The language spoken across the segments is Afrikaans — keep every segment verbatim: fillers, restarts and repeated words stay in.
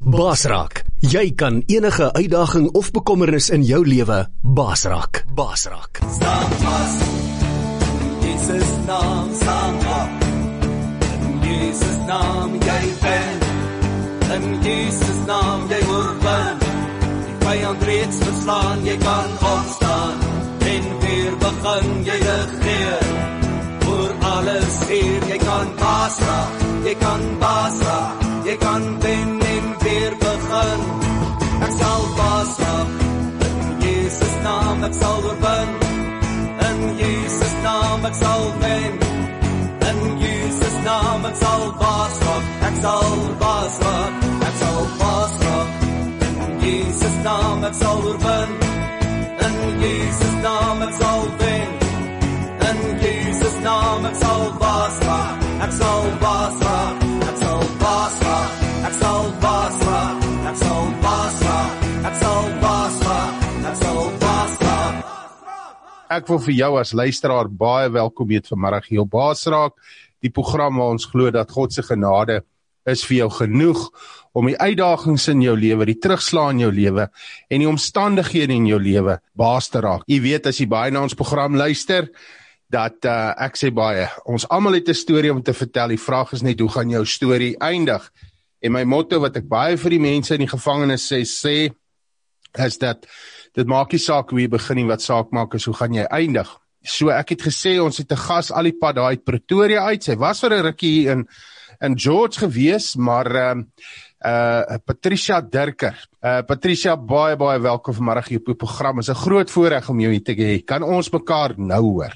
Baas raak. Jy kan enige uitdaging of bekommernis in jou lewe baas raak. Baas raak. Staan vas, Jesus naam, staan op. In Jesus naam jy ben, in Jesus naam jy oorwin. Die vyand reeds verslaan, jy kan opstaan en weer begin jy regeer. Oor alles hier, jy kan baas raak, jy kan baas raak, jy kan wen en weer begin. Ek sal baas raak, in Jesus naam ek sal oorwin. In Jesus naam ek sal wen. In Jesus naam ek sal baas raak, ek sal baas raak, ek sal baas raak. In Jesus naam ek sal oorwin. In Jesus naam ek sal wen. In Jesus naam ek sal baas raak, ek sal baas raak, ek sal baas raak, ek sal baas raak, ek sal baas raak, ek sal baas raak, ek sal baas raak. Ek wil vir jou as luisteraar baie welkom heet vanmiddag hier op Baas Raak, die program waar ons glo dat God se genade is vir jou genoeg om die uitdagings in jou lewe, die terugslag in jou lewe en die omstandighede in jou lewe baas te raak. Jy weet as jy baie na ons program luister, dat uh, ek sê baie, ons almal het 'n storie om te vertel, die vraag is net hoe gaan jou storie eindig? En my motto wat ek baie vir die mense in die gevangenis sê, sê is dat dit maak nie saak hoe jy begin nie, wat saak maak is hoe gaan jy eindig. So ek het gesê, ons het 'n gas al die pad daar uit Pretoria uit, sy was vir 'n rukkie hier in, in George gewees, maar uh, uh, Patricia Dirker. Uh, Patricia, baie, baie welkom vanmiddag hier op die program, is 'n groot voorreg om jou hier te hê. Kan ons mekaar nou hoor?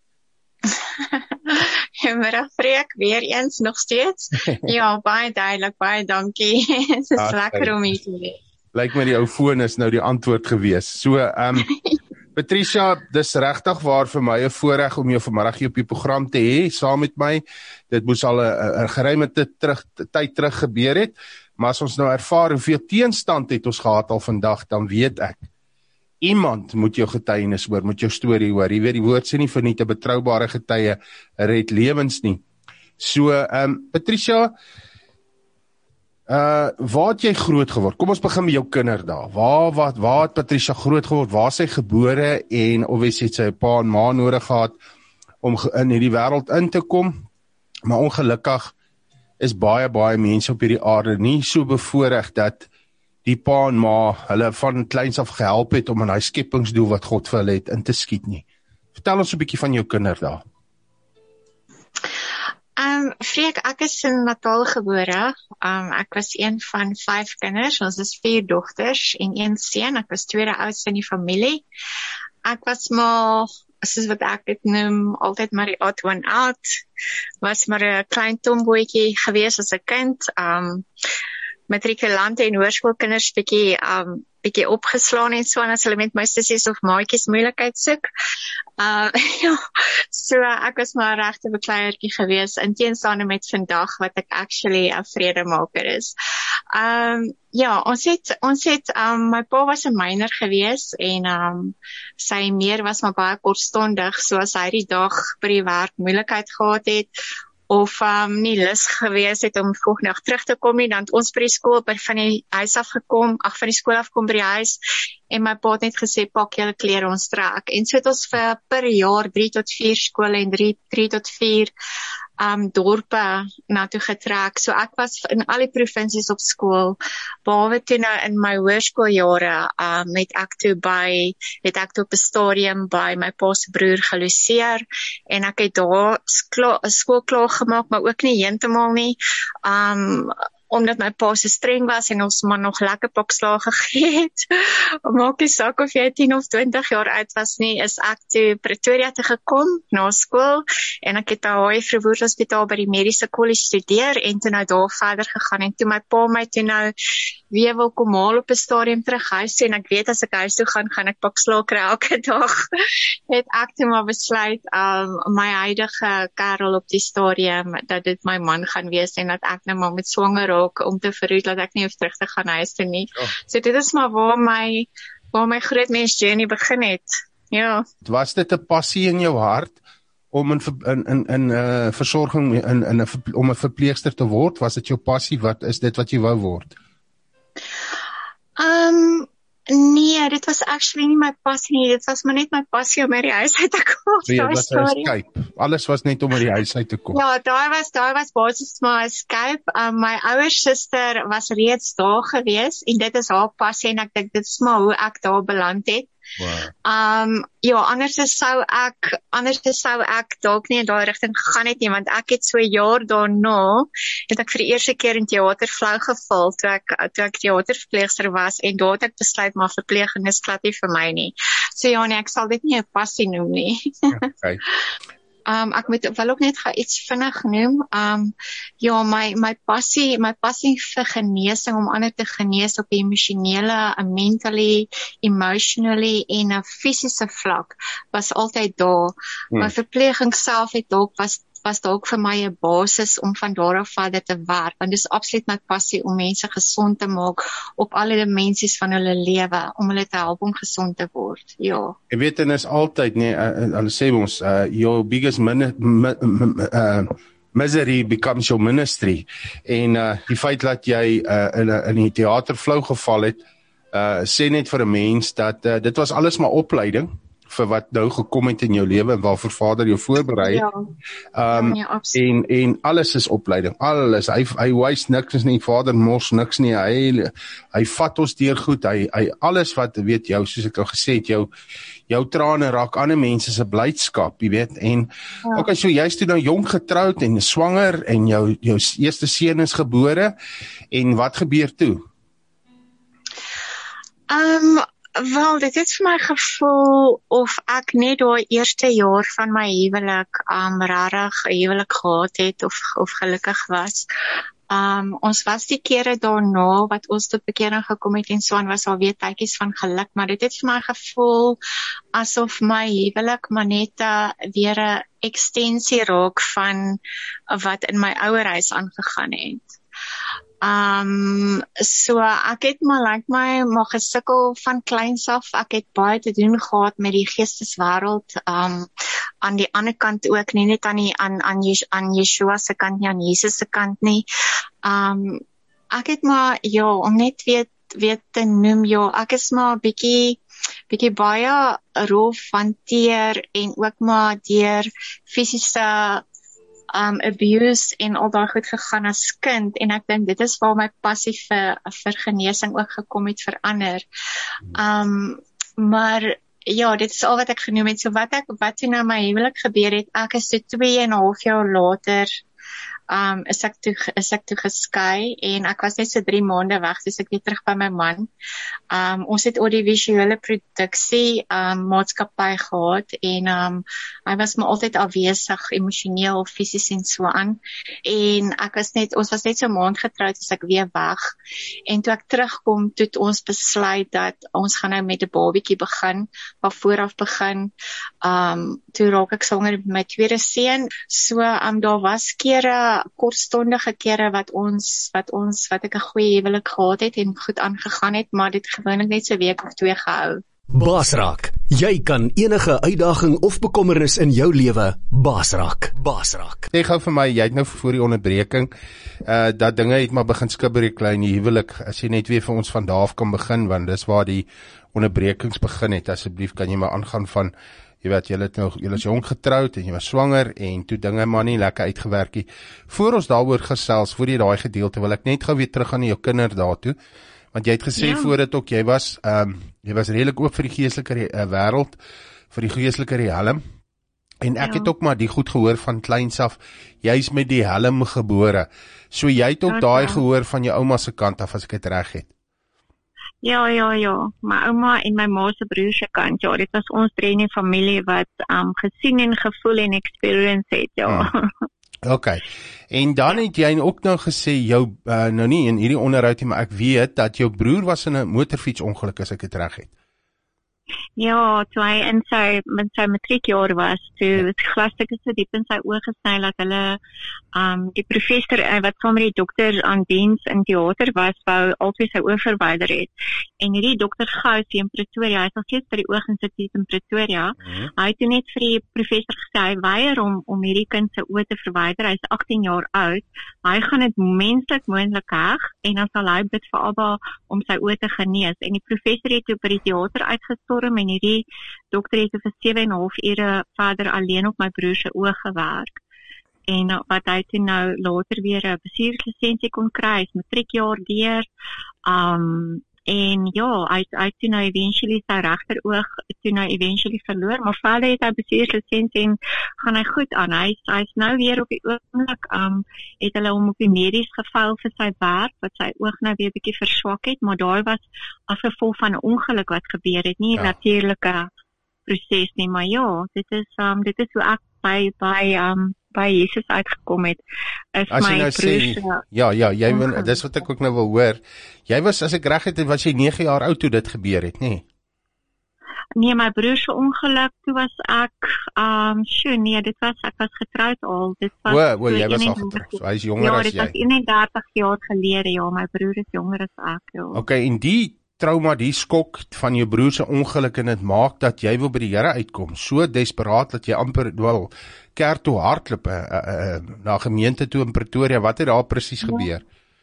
Goeiemiddag Freek, weer eens nog steeds. Ja, baie duidelik, baie dankie. Het is lekker om hier te wees. Lyk my die ou foon is nou die antwoord gewees. So, um, Patricia, dis regtig waar vir my 'n voorreg om jou vanmiddag hier op die program te hê, saam met my. Dit moes al 'n geruime terug, tyd terug gebeur het, maar as ons nou ervaar hoeveel teenstand het ons gehad al vandag, dan weet ek, iemand moet jou getuienis hoor, moet jou storie hoor. Jy weet, die woord sê nie vir nie te betroubare getuie red lewens nie. So, um, Patricia, uh, waar het jy groot geword? Kom ons begin met jou kinderdae. Waar, waar, waar het Patricia groot geword? Waar is sy gebore en obviously het sy 'n pa en ma nodig gehad om in hierdie wêreld in te kom? Maar ongelukkig is baie, baie mense op hierdie aarde nie so bevoorreg dat die pa en ma hulle van kleins af gehelp het om in hy skepingsdoel wat God vir hulle het in te skiet nie. Vertel ons 'n bietjie van jou kinderdae. Um, Freek, ek is in Natal gebore. Um, ek was een van vyf kinders. Ons is vier dogters en een seun. Ek was tweede oudste in die familie. Ek was maar, soos wat ek dit noem, altyd maar die odd one out. Was maar 'n klein tomboetjie gewees as 'n kind. Um, matrikulante en hoërskoolkinders bietjie um bietjie opgeslaan en so, en as hulle met my sissies of maatjies moeilikheid soek. Uh, ja, so ek was maar 'n regte bekleiertjie gewees, in teenstaande met vandag wat ek actually 'n vredemaker is. Um, ja, ons het, ons het, um, my pa was 'n myner gewees en um, sy meer was maar baie kortstondig, so as hy die dag by die werk moeilikheid gehad het, of um, nie lus gewees het om volgende dag terug te kom nie, dan het ons by die skool by van die huis afgekom, ag van die skool afkom by die huis, en my pa het net gesê, pak julle klere, ons trek. En so het ons vir per jaar drie tot vier skole en drie, drie tot vier um, dorpe na toe getrek. So ek was in al die provinsies op skool, behalwe toe nou in my hoërskooljare, um, het ek toe by, het ek toe op 'n stadium by my pa se broer geloseer, en ek het daar skool klaar gemaak, maar ook nie heeltemal nie, um, omdat my pa so streng was en ons maar nog lekker pak slaag gegee het. Maak nie saak of jy tien of twintig jaar oud was nie, is ek toe Pretoria te gekom na skool, en ek het daar H I Verwoerd Hospitaal by die mediese college studeer, en toe nou daar verder gegaan, en toe my pa my toe nou weer wil kom haal op 'n stadium terug huis toe, en ek weet as ek huis toe gaan, gaan ek pak slaag kry elke dag, het ek toe maar besluit, um, my huidige kerel op die stadium, dat dit my man gaan wees, en dat ek nou maar met swanger om te verhoed dat ek nie hoef terug te gaan huis toe nie. Oh. So dit is maar waar my waar my groot mens journey begin het. Ja. Was dit 'n passie in jou hart om in in in, in uh, versorging in in 'n om 'n verpleegster te word? Was dit jou passie? Wat is dit wat jy wou word? Nee, dit was actually nie my passie nie, dit was maar net my passie om uit die huis uit te kom. So, dit was 'n escape. Alles was net om uit die huis uit te kom. Ja, daar was daar was basies maar 'n escape. Um, my ouer suster was reeds daar gewees en dit is haar passie en ek dink dit is maar hoe ek daar beland het. Wow. Um ja, anders sou ek anders sou ek dalk nie in daai rigting gegaan het nie, want ek het so 'n jaar daarna het ek vir die eerste keer in teater flou geval toe ek toe ek teaterverpleegster was en daar het ek besluit maar verpleging is glad nie vir my nie. So ja, nee, ek sal dit nie 'n passie noem nie. Okay. Um, ek moet wel ook net gou iets vinnig noem. Um, ja, my my passie, my passie vir genesing om ander te genees op 'n emosionele, 'n mentally, emotionally en 'n fisiese vlak was altyd daar. Hmm. My verpleging self het dalk was was dalk vir my 'n basis om van daar af verder te werk, want dis absoluut my passie om mense gesond te maak op alle dimensies van hulle lewe, om hulle te help om gesond te word. Ja. Ek weet en is altyd nee, hulle sê ons uh, your biggest min, mi, mi, uh, misery becomes your ministry. En uh, die feit dat jy uh, in in die teaterflou geval het, uh, sê net vir 'n mens dat uh, dit was alles maar opleiding vir wat nou gekom het in jou lewe en waarvoor Vader jou voorberei het. Ja. Um, Ja, en en alles is opleiding. Alles. Hy hy wys niks nie, Vader mors niks nie. Hy hy vat ons deur goed. Hy hy alles wat weet jou, soos ek al gesê het, jou jou trane raak ander mense se blydskap, jy weet. En ja. Okay, so jy's toe nou jonk getroud en swanger en jou jou eerste seun is gebore en wat gebeur toe? Um Wel, dit het vir my gevoel of ek net daai eerste jaar van my huwelik um, regtig 'n huwelik gehad het of, of gelukkig was. Um, ons was die kere daarna wat ons tot bekering gekom het en so aan was al weer tydjies van geluk, maar dit het vir my gevoel asof my huwelik maar net uh, weer 'n ekstensie raak van wat in my ouerhuis aangegaan het. Um, so ek het maar like my maar gesukkel van kleins af. Ek het baie te doen gehad met die geesteswêreld, um, aan die ander kant ook, nie net aan die aan aan, Jes, aan Yeshua se kant nie, aan Jesus se kant nie. Um, ek het maar ja, om net weet weet te noem, ja, ek is maar bietjie bietjie baie rof hanteer en ook maar deur fisiese Um, abuse en al daai goed gegaan as kind en ek dink dit is waar my passie vir, vir genesing ook gekom het verander. Um, maar ja, dit is al wat ek genoem het. So wat ek wat toe na my huwelik gebeur het, ek is so twee en 'n half jaar later um, is ek toe is ek toe geskei en ek was net so drie maande weg, dis ek weer terug by my man. Um, ons het audiovisuele produksie um, maatskappy gehad en um, hy was maar altyd afwesig, emosioneel, fisies en so aan. En ek was net, ons was net so 'n maand getroud as ek weer weg. En toe ek terugkom, toe het ons besluit dat ons gaan nou met 'n babietjie begin, van vooraf begin. Um, toe raak ek swanger met my tweede seun. So um, daar was kere, kortstondige kere wat ons wat ons wat ek 'n goeie huwelik gehad het en goed aangegaan het, maar dit gewoonlik net so 'n week of twee gehou. Baasraak. Jy kan enige uitdaging of bekommernis in jou lewe baasraak. Baasraak. Sê gou vir my, jy het nou voor die onderbreking uh, dat dinge het maar begin skibberie klein die huwelik. As jy net weer vir ons van daar af kan begin, want dis waar die onderbrekings begin het. Asseblief kan jy maar aangaan van jy weet, jy het nou, jy is jong getroud en jy was swanger en toe dinge maar nie lekker uitgewerk nie. Voor ons daaroor gesels, voor jy daai gedeelte, wil ek net gou weer terug aan jou kinders daartoe. Want jy het gesê ja. Voor dit ook, jy was um, jy was redelik oop vir die geestelike uh, wêreld, vir die geestelike riem. En ek ja. Het ook maar die goed gehoor van kleins af, jy's met die helm gebore. So jy het ook ja, daai ja. Gehoor van jou ouma se kant af, as ek dit reg het. Ja, ja, ja. My ouma en my ma se broer se kant, ja, dit was ons drie in die familie wat um, gesien en gevoel en experience het, ja. Hmm. Okay. En dan het jy ook nou gesê, jou, uh, nou nie in hierdie onderhoud nie, maar ek weet dat jou broer was in 'n motorfietsongeluk, as ek dit reg het. Ja, toe hy in sy, in sy matriekjaar was, toe was die glasstukke so diep in sy oë gesny dat hulle, um, die professor uh, wat saam met die dokter aan diens in theater was, wou altyd sy oë verwyder het. En hierdie dokter Gous hier in Pretoria, hy is nog steeds by die Ooginstituut in Pretoria, mm-hmm. hy het toe net vir die professor gesê, hy weier om, om hierdie kind sy oë te verwyder, hy is agttien jaar oud, hy gaan dit menslik moontlik heg, en dan sal hy bid vir Abba om sy oë te genees. En die professor het toe by die theater uitgestorm, en hierdie dokter het vir sewe en 'n half ure verder alleen op my broer se oë gewerk. En uh, wat hy toe nou later weer 'n bestuurslisensie kon kry, is matriekjaar deur. Um, en ja, hy hy toe nou eventually sy regteroog toe nou eventually verloor, maar verder het hy bestuurslisensie en gaan hy goed aan. Hy hy is nou weer op die oomblik, um, het hulle hom op die medies gevuil vir sy werk, wat sy oog nou weer bietjie verswak het, maar daai was as gevolg van 'n ongeluk wat gebeur het, nie 'n ja. natuurlike proses nie, maar ja, dit is um, dit is hoe ek by by um by Jesus uitgekom het. Is as my jy nou sê, ja, ja, jy wil, dis wat ek ook nou wil hoor. Jy was, as ek reg het, was jy nege jaar oud toe dit gebeur het, nee? Nee, my broer se ongeluk, toe was ek, um, sjoe, nee, dit was, ek was getroud al, dit was... O, o, jy was al getroud, so hy is jonger ja, as jy. Ja, dit was eenendertig jaar gelede, ja, my broer is jonger as ek, ja. Ok, en die trauma, die skok van jou broer se ongeluk, en dit maak dat jy wil by die Here uitkom, so desperaat dat jy amper wel kerk toe hardloop, uh, uh, uh, na gemeente toe in Pretoria. Wat het daar presies ja. gebeur?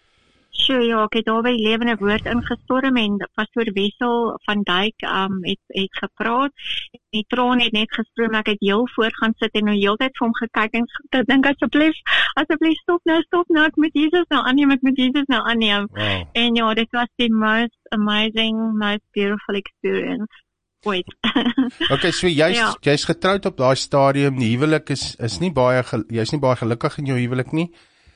Sure, ja, ek het daar by die Lewende Woord ingestorm en pastoor Wessel van Dijk um, het, het gepraat. Die traan het net gestroom, ek het heel voor gaan sit en nou heel tyd vir hom gekyk en ek dink asseblief, asseblief stop nou, stop nou, ek moet Jesus nou aanneem, ek moet Jesus nou aanneem. Wow. En ja, dit was die most amazing, most beautiful experience. Wait. Okay, so jy's ja. jy's getroud op daai stadium, die huwelik is is nie baie jy's nie baie gelukkig in jou huwelik nie.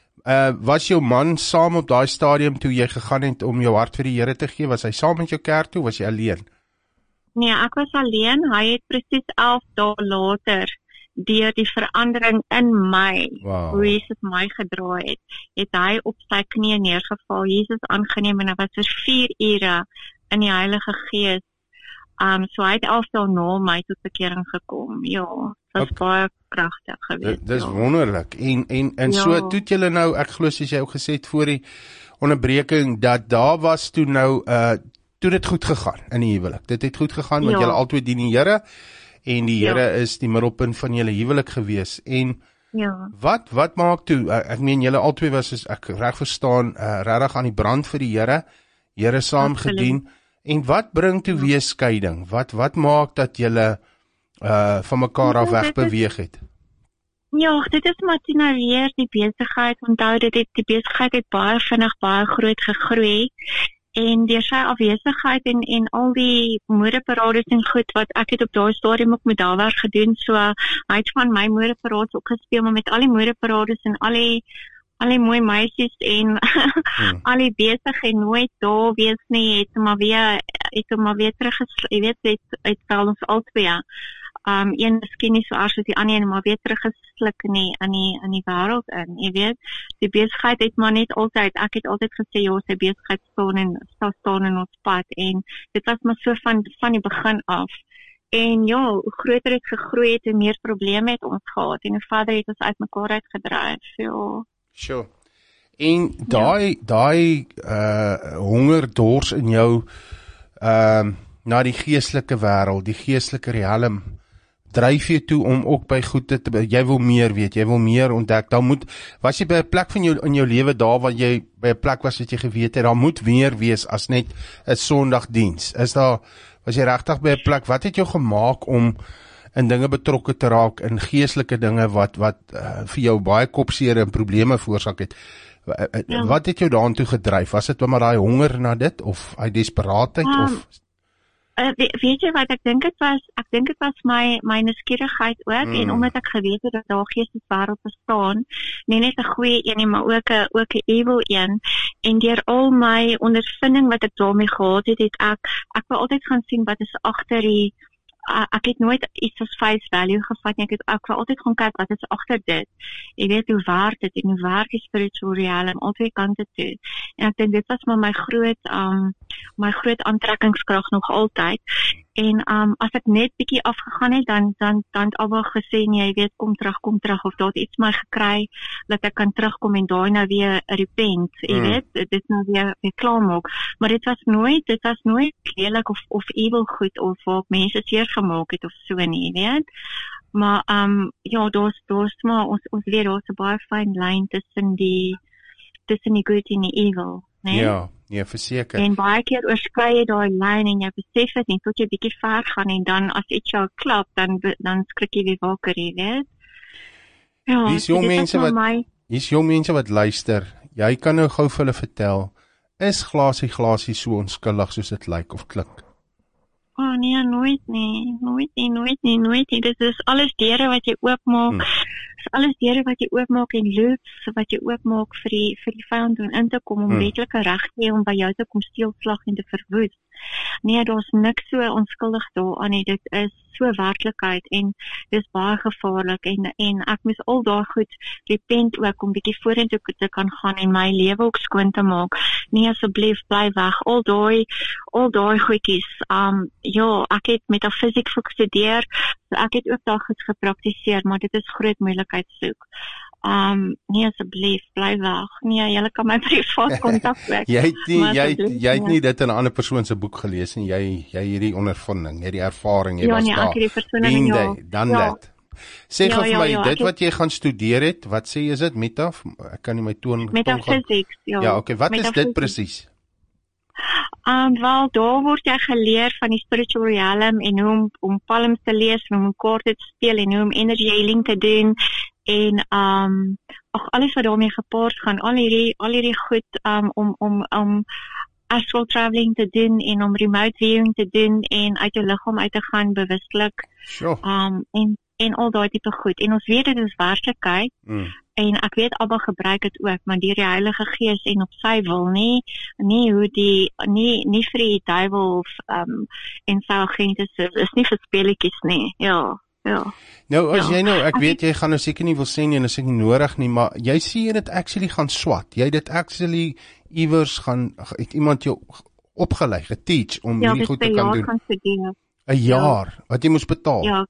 Uh was jou man saam op daai stadium toe jy gegaan het om jou hart vir die Here te gee? Was hy saam met jou kerk toe? Was jy alleen? Nee, ek was alleen. Hy het presies elf dae later deur die verandering in my, wow. hoe Jesus my gedra het, het hy op sy knieë neergeval, Jesus aangeneem en hy was vir vier ure in die Heilige Gees. Um, so hy het elf dae na my tot bekering gekom. Ja, dit was okay. baie kragtig geweest. Dis ja. wonderlik. En en en ja. so toe het julle nou, ek glo soos jy ook gesê het voor die onderbreking, dat daar was toe nou uh toe dit goed gegaan in die huwelik. Dit het goed gegaan want ja. julle albei dien die Here en die Here ja. is die middelpunt van julle huwelik gewees. En ja. wat wat maak toe? Uh, ek meen julle albei was, as ek reg verstaan, uh, regtig aan die brand vir die Here. Here saam Absoluut. gedien. En wat bring toe weer skeiding? Wat wat maak dat julle uh van mekaar af weg beweeg het? Ja, dit is maar toe nou weer die besigheid. Onthou dit het die besigheid het baie vinnig baie groot gegroei. En deur sy afwesigheid en en al die modeparades en goed wat ek het op daai stadium ook modelwerk gedoen, so uh, hy het van my modeparades ook gespeel, maar met al die modeparades en al die al die mooi meisies en hmm. al die besig en nooit daar wees nie, het maar weer het maar weer teruggesl, jy weet, het het wel ons albei. Um een miskien nie so erg as die ander, maar weer teruggesluk in die in die in die wêreld in. Jy weet, die besigheid het maar net altyd, ek het altyd gesê ja, sy besigheid staan en sal staan in ons pad en dit was maar so van van die begin af. En ja, hoe groter het gegroei het, hoe meer probleme het ons gehad en hoe verder het ons uit mekaar uitgedryf. Ja. Sure. En daai ja. daai uh honger dors in jou ehm uh, na die geestelike wêreld, die geestelike riem, dryf jy toe om ook by goed te jy wil meer weet, jy wil meer ontdek. Dan moet was jy by 'n plek van jou in jou lewe daar waar jy by 'n plek was wat jy geweet het, daar moet meer wees as net 'n Sondagdiens. Is daar was jy regtig by 'n plek, wat het jou gemaak om in dinge betrokke te raak, in geestelike dinge wat wat uh, vir jou baie kopseer en probleme veroorsaak het? Ja. Wat het jou daartoe gedryf? Was dit maar daai honger na dit of hy desperaatheid um, of uh, weet jy wat ek dink dit was? Ek dink dit was my my nuuskierigheid ook mm. en omdat ek geweet het dat daar geesteswêreld bestaan, nie net 'n goeie een nie, maar ook 'n ook 'n evil een. En deur al my ondervinding wat ek daarmee gehad het, het ek ek wou altyd gaan sien wat is agter die ek het nooit iets as face value gevat nie, ek het ek wou altyd gaan kyk wat is agter dit. Jy weet hoe waar dit en hoe waar die spiritual realm aan twee kante toe. En ek dink dit was maar my groot um my groot aantrekkingskrag nog altyd. En um, as ek net bietjie afgegaan het, dan dan dan het Abba gesê, nee, jy weet, kom terug, kom terug, of daar iets my gekry, dat ek kan terugkom en daai nou weer repent, jy mm. weet, dit nou weer, weer klaarmaak. Maar dit was nooit, dit was nooit lelik of, of evil goed, of wat mense seer gemaak het, of so nie, jy weet. Maar, um, ja, daar's, daar's maar, ons, ons weet, daar's 'n baie fyn lyn tussen die, tussen die good en die evil, nee? Ja. Ja, verseker. En baie keer oorskry jy daai lyn en jy besef dit nie tot jy bietjie ver gaan en dan as iets jou klap, dan dan skrik jy weer wakker, jy weet. Ja, hier's jong mense wat my... hier's jong mense wat luister. Jy kan nou gou vir hulle vertel, is glasie glasie so onskuldig soos dit lyk of klink? Oh nee, nooit nie, nooit nie, nooit nie, nooit nie. Dit is alles deure wat jy oopmaak. Hmm. Dit is alles deure wat jy oopmaak en loops wat jy oopmaak vir die vir die vyand om in te kom, om hmm. wetlike reg te hê om by jou te kom steel, slag en te verwoes. Nee, daar's niks so onskuldig daaraan nie. Dit is so werklikheid en dis baie gevaarlik en en ek moes al daai goed repent ook om bietjie vorentoe te kan gaan en my lewe ook skoon te maak. Nee, asseblief bly weg. Al daai al daai goedjies. Um ja, ek het metafisiek gestudeer, so ek het ook daai goed gepraktiseer, maar dit is groot moeilikheid soek. Um, nee, asseblief, bly weg. Nee, jy kan my privaat kontak ook. jy het nie, jy, jy het nie dit in 'n ander persoon se boek gelees en jy jy hierdie ondervinding, hierdie ervaring, jy ja, was nee, daar. Ek het die persoon in jou. Dan ja. dit. Sê ja, gou vir ja, my, ja, dit het, wat jy gaan studeer het, wat sê is dit metaf? Ek kan nie my toon Metafisiek, ja. Ja, okay, wat is dit presies? Um, wel, daar word jy geleer van die spiritual realm en hoe om, om palms te lees, hoe om kaarte te speel en hoe om energy healing te doen en um, ach, alles wat daarmee gepaard gaan, al hierdie, al hierdie goed um, om, om, om astral traveling te doen en om remote viewing te doen en uit jou liggaam uit te gaan bewustelik sure. um, en, en al daai tipe goed. En ons weet dit is werklikheid mm. en ek weet Abba gebruik dit ook, maar deur die Heilige Gees en op sy wil, nie nie hoe die nie nie vir die duiwel of um, en sy agente is, is nie vir speletjies nie. Ja. Ja. Nou as ja. jy nou, ek weet jy gaan nou seker nie wil sê nie en is ek nie nodig nie, maar jy sê jy dit actually gaan swat. Jy dit actually iewers gaan het iemand jou opgelei, geteach om ja, hierdie goed te kan doen. Kan 'n jaar ja. wat jy moes betaal. Ja.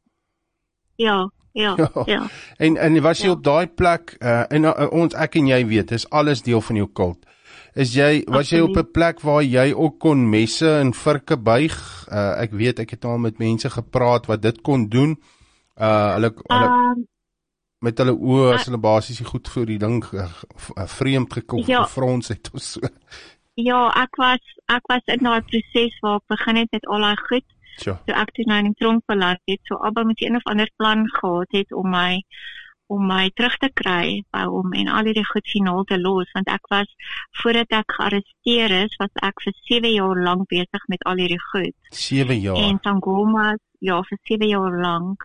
Ja. Ja, ja. ja. En en was jy ja. op daai plek uh, en uh, ons ek en jy weet, dis alles deel van jou kult. Is jy was Absoluut. jy op 'n plek waar jy ook kon messe en virke buig? Uh, ek weet ek het al met mense gepraat wat dit kon doen. Uh hulle hulle um, met hulle oë as hulle basies die goed vir die ding uh, vreemd gekom ja. gefrons het of so. Ja, ek was ek was in daai proses waar ek begin het met al daai goed. Sure. So ek toe nou in die tronk verlaat het, so Abba met een of ander plan gehad het om my om my terug te kry by hom en al hierdie goed finaal te los, want ek was voordat ek gearresteer is, was ek vir sewe jaar lank besig met al hierdie goed. sewe jaar. En Tangoma, ja, vir sewe jaar lank.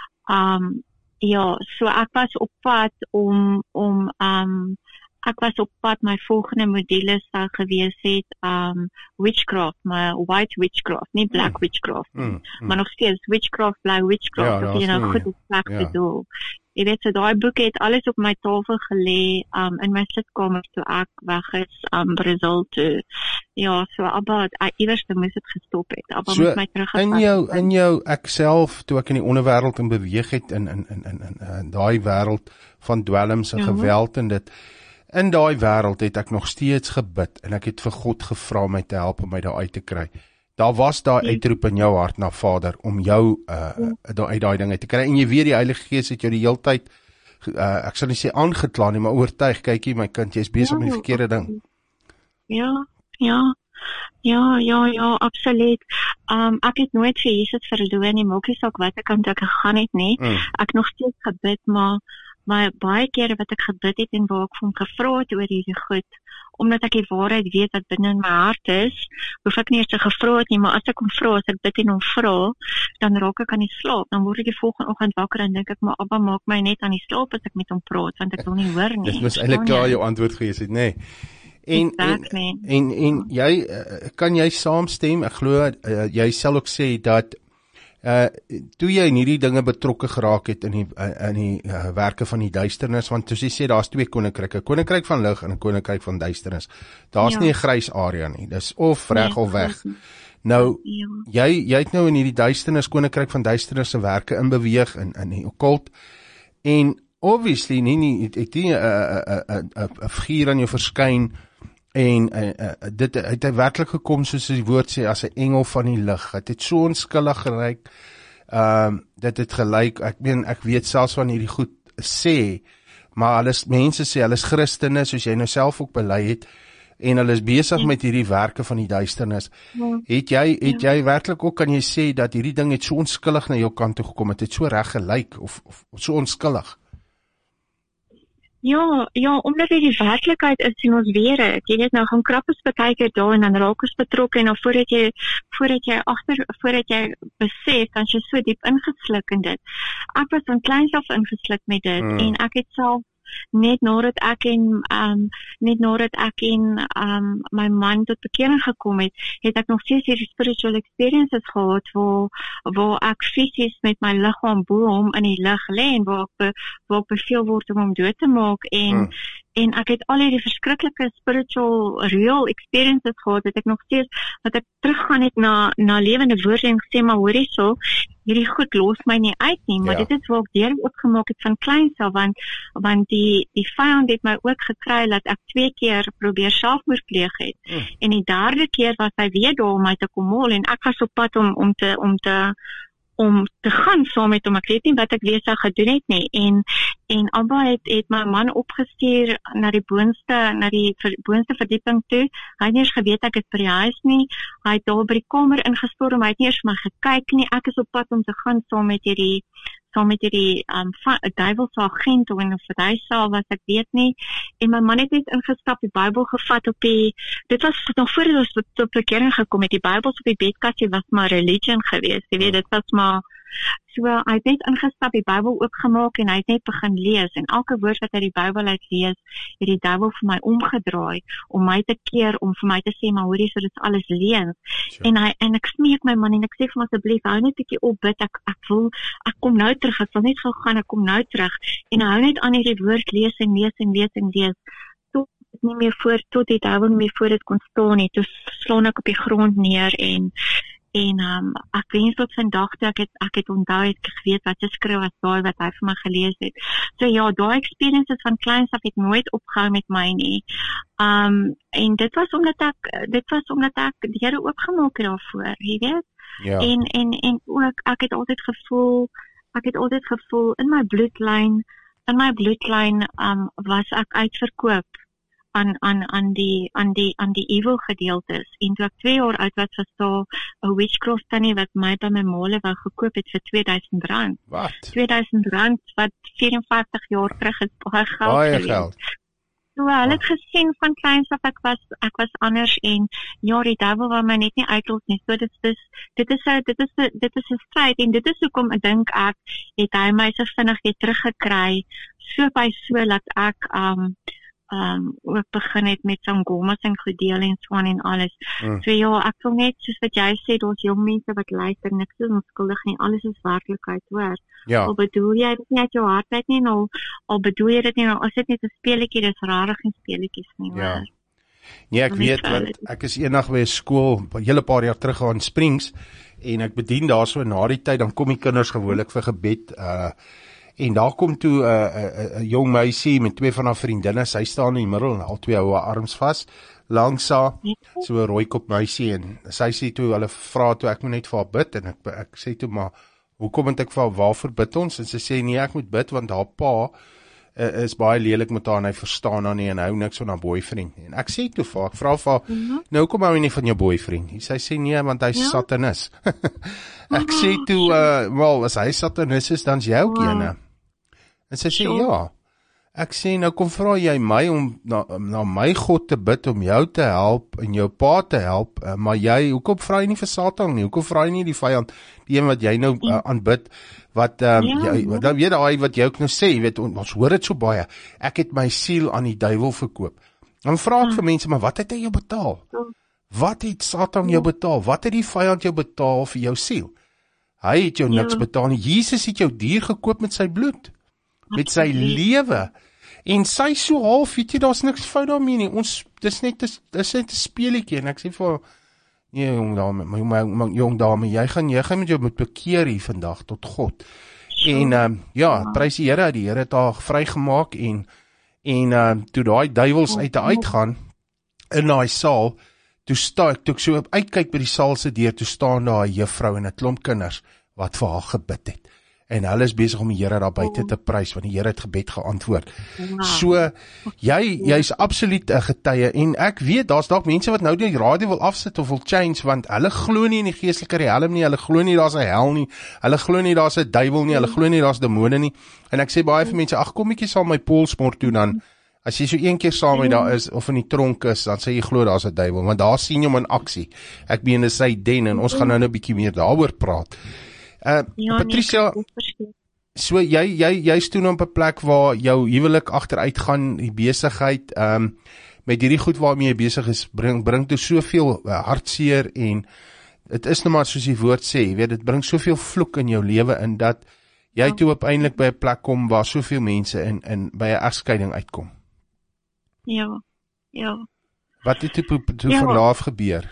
Um ja, so ek was op pad om om um ek was op pad my volgende module sou gewees het um witchcraft, my white witchcraft, nie black mm. witchcraft, mm, mm. maar nog steeds witchcraft, black witchcraft, ja, of jy nou goed op plek ja. bedoel. Jy weet, so daai boek het alles op my tafel gelê um in my sitkamer toe ek weg is um Brazil toe. Ja, so Abba, iewers moes dit gestop het. Abba so, moes my teruggevat. In jou in jou ek self toe ek in die onderwêreld in beweeg het in in in in, in, in daai wêreld van dwelms en ja. geweld en dit in daai wêreld het ek nog steeds gebid en ek het vir God gevra om my te help om my daar uit te kry. Daar was daar uitroep in jou hart na Vader om jou uh, ja. uit daai dinge te kry en jy weet die Heilige Gees het jou die hele tyd uh, ek sal nie sê aangekla nie, maar oortuig, kykie my kind, jy's besig ja, met die verkeerde ding. Ja, ja. Ja, ja, ja, absoluut. Um, ek het nooit vir Jesus verloor nie, maak nie saak wat ek aan toe ek gegaan het nie. Mm. Ek nog steeds gebid, maar maar baie kere wat ek gebid het en waar ek vir hom gevra het oor hierdie goed, omdat ek die waarheid weet wat binne in my hart is, hoef ek nie eers te gevra het nie, maar as ek hom vra, as ek bid en hom vra, dan raak ek aan die slaap. Dan word ek die volgende oggend wakker en dink ek, maar Abba maak my net aan die slaap as ek met hom praat, want ek wil nie hoor nie. Dit moes eintlik klaar jou antwoord gewees het, nê? Nee. En, exactly. en en en jy kan jy saamstem? Ek glo uh, jy sal ook sê dat Uh, toe jy in hierdie dinge betrokke geraak het in die, in die uh, werke van die duisternis, want soos jy sê, daar is twee koninkryke, 'n koninkryk van lig en 'n koninkryk van duisternis. Daar's ja. nie 'n grys area nie, dis of reg nee, of weg. Nou, ja. jy, jy het nou in hierdie duisternis, koninkryk van duisternis se werke inbeweeg in, in die occult, en obviously, nie, nie, het, het nie 'n figuur aan jou verskyn, en uh, uh, dit het hy werklik gekom, soos die woord sê, as 'n engel van die lig. Het het so onskillig geryk, um, dit het gelyk, ek meen, ek weet selfs van hierdie goed sê, maar hulle is, mense sê, hulle is Christene, soos jy nou self ook bely het, en hulle is besig ja. met hierdie werke van die duisternis. Ja. Het jy, het ja. jy werklik ook, kan jy sê, dat hierdie ding het so onskillig na jou kant toe gekom, het het so reg gelyk, of, of, of so onskillig? Ja, ja, omdat dit die werklikheid is en ons weet dit. Jy weet nou, gaan krappes bekyk daar en dan raak ons betrokke en dan voordat jy voordat jy agter voordat jy besef, dan jy so diep ingesluk in dit. Ek was van kleins af ingesluk met dit hmm. en ek het self net nadat ek en um, net nadat ek en um, my man tot bekering gekom het, het ek nog steeds hierdie spiritual experiences gehad waar, waar ek fisies met my liggaam bo hom in die lig lê en waar ek, be, waar ek beveel word om hom dood te maak en hmm. en ek het al hierdie verskriklike spiritual real experiences gehad, dat ek nog steeds, dat ek teruggaan het na, na lewende woorde en gesê, maar hoor so, hierdie goed los my nie uit nie, maar ja. dit is waar ek deel opgemaak het van kleins af, want, want die, die vyand het my ook gekry, dat ek twee keer probeer selfmoord pleeg het, mm. en die derde keer was hy weer daar om my te kom haal, en ek was op pad om, om te, om te, om te gaan saam met hom, ek weet nie wat ek weer sou gedoen het nie, en, en Abba het, het my man opgestuur na die boonste, na die ver, boonste verdieping toe, hy het nie eens geweet ek is by die huis nie, hy het daar by die kamer ingestorm, hy het nie eens my gekyk nie, ek is op pad om te gaan saam met hierdie, saam met hierdie um, duivelse agent, of in of hy sal, was ek weet nie, en my man het net ingestap, die Bybel gevat op die, dit was nog voordat ons tot bekering gekom het, die Bybels op die bedkassie was maar religion geweest, jy weet, dit was maar, so hy het net ingestap, die Bybel oopgemaak, en hy het net begin lees, en elke woord wat hy die Bybel uit lees, het die duiwel vir my omgedraai, om my te keer, om vir my te sê, maar hoorie, so dit is alles leens, sure. en, hy, en ek smeek my man, en ek sê vir my asseblief, hou net 'n bietjie op bid, ek, ek voel, ek kom nou terug, ek wil net gou gaan, ek kom nou terug, en hou net aan hierdie woord lees, en lees, en lees, en lees, tot dit nie meer voor, tot die duiwel nie meer voor dit kon staan nie, toe slaan ek op die grond neer, en En um, ek wens tot vandag toe ek het, ek het onthou, het geweet wat geskryf was daai wat hy vir my gelees het. So ja, daai experiences van kleins af het nooit opgehou met my nie. Um, en dit was omdat ek, dit was omdat ek die Here oopgemaak het daarvoor, jy weet? Ja. En, en, en ook, ek het altyd gevoel, ek het altyd gevoel, in my bloedlyn, in my bloedlyn um, was ek uitverkoop. aan aan aan die aan die aan die evil gedeeltes. En toe ek twee jaar oud was, was daar 'n witchcraft tannie wat my by my maale wou gekoop het vir twee duisend rand. Wat? twee duisend rand wat vyf en vyftig jaar terug is baie geld. Baie geld. So hulle het gesien van kleins af ek was ek was anders en ja, die duiwel wou my net nie uitlos nie. So dit is dit is 'n dit is 'n dit is 'n stryd en dit is hoekom ek dink ek het hy my so vinnig weer teruggekry so by so dat ek um um ook begin het met sangomas en gedeel en so aan en alles. Mm. So ja, ek wil net soos wat jy sê, daar's jong mense wat luister, niks is onskuldig nie, alles is werklikheid, hoor. Ja. Al bedoel jy dit nie uit jou hart uit nie, nou, al bedoel jy dit nie, nou, as dit net 'n speletjie, dis rarig en speletjies nie, hoor. Ja. Nee, ek weet, want ek is eendag by 'n skool, 'n hele paar jaar terug aan Springs, en ek bedien daar so na die tyd, dan kom die kinders gewoonlik vir gebed, uh, en daar kom toe 'n uh, 'n uh, jong meisie met twee van haar vriendinne, sy staan in die middel en al twee hou haar arms vas, langs haar, so 'n rooi kop meisie, en sy sê toe, hulle vra toe, ek moet net vir haar bid, en ek, ek sê toe, maar, hoekom moet ek vir haar, waarvoor bid ons? En sy sê, nee, ek moet bid, want haar pa uh, is baie lelik met haar, en hy verstaan haar nie, en hy hou niks van haar boyfriend. En ek sê toe vir haar, ek vra vir haar, mm-hmm. nou, kom hou jy nie van jou boyfriend? En sy sê, nee, want hy is ja? satanis. Ek oh, sê toe, uh, wel, as hy satanis is, dan is jy ook ene. En sy sê, ja. Ek sê, nou kom vra jy my om na, na my God te bid, om jou te help, en jou pa te help, uh, maar jy, hoekom vra jy nie vir Satan nie? Hoekom vra jy nie die vyand, die een wat jy nou uh, aanbid, wat, um, ja, jy, wat, dan weet jy, wat jy ook nou sê, jy weet, ons hoor het so baie, ek het my siel aan die duiwel verkoop. Dan vraag ek vir mense, maar wat het hy jou betaal? Wat het Satan jou betaal? Wat het die vyand jou betaal vir jou siel? Hy het jou niks Ja. betaal nie. Jesus het jou duur gekoop met sy bloed, met sy Absoluut. lewe. En sy so half, weet jy, daar's niks fout daarmee nie. Ons, dis net, dis, dis net 'n speelietjie. En ek sê vir haar, nee, jong dame, my, my, my jong dame, jy gaan, jy gaan met jou moet bekeer hier vandag tot God. Sure. En um, ja, prys die Here, die Here het haar vrygemaak en en um, toe daai duiwels uit uitgaan in daai saal, toe sta ek, toe ek so uitkyk by die saal se deur, toe staan daar 'n juffrou en 'n klomp kinders wat vir haar gebid het. En hulle is besig om die Here daar buite te prys, want die Here het gebed geantwoord. Wow. So, jy, jy's absoluut 'n getuie, en ek weet, daar's dalk mense wat nou die radio wil afsit of wil change, want hulle glo nie in die geestelike riem nie, hulle glo nie daar's 'n hel nie, hulle glo nie daar's 'n duiwel nie, hulle glo nie daar's demone nie, en ek sê baie vir mense, ag kom bietjie saam my polsmort toe dan, as jy so een keer saam met daar is, of in die tronk is, dan sê jy glo daar's 'n duiwel, want daar sien jy hom in aksie. Ek meen, dis sy den, en ons gaan nou 'n bietjie meer daaroor praat. Uh, Ja, Patricia, nee, ek verstaan. so jy jy jy's toe op 'n plek waar jou huwelik agteruit gaan, die besigheid, ehm um, met hierdie goed waarmee jy besig is, bring bring toe soveel uh, hartseer, en dit is nou maar soos die woord sê, jy weet, dit bring soveel vloek in jou lewe in, dat jy toe uiteindelik by 'n plek kom waar soveel mense in in by 'n egskeiding uitkom. Ja, ja. Wat het toe, toe Ja. van daar af gebeur?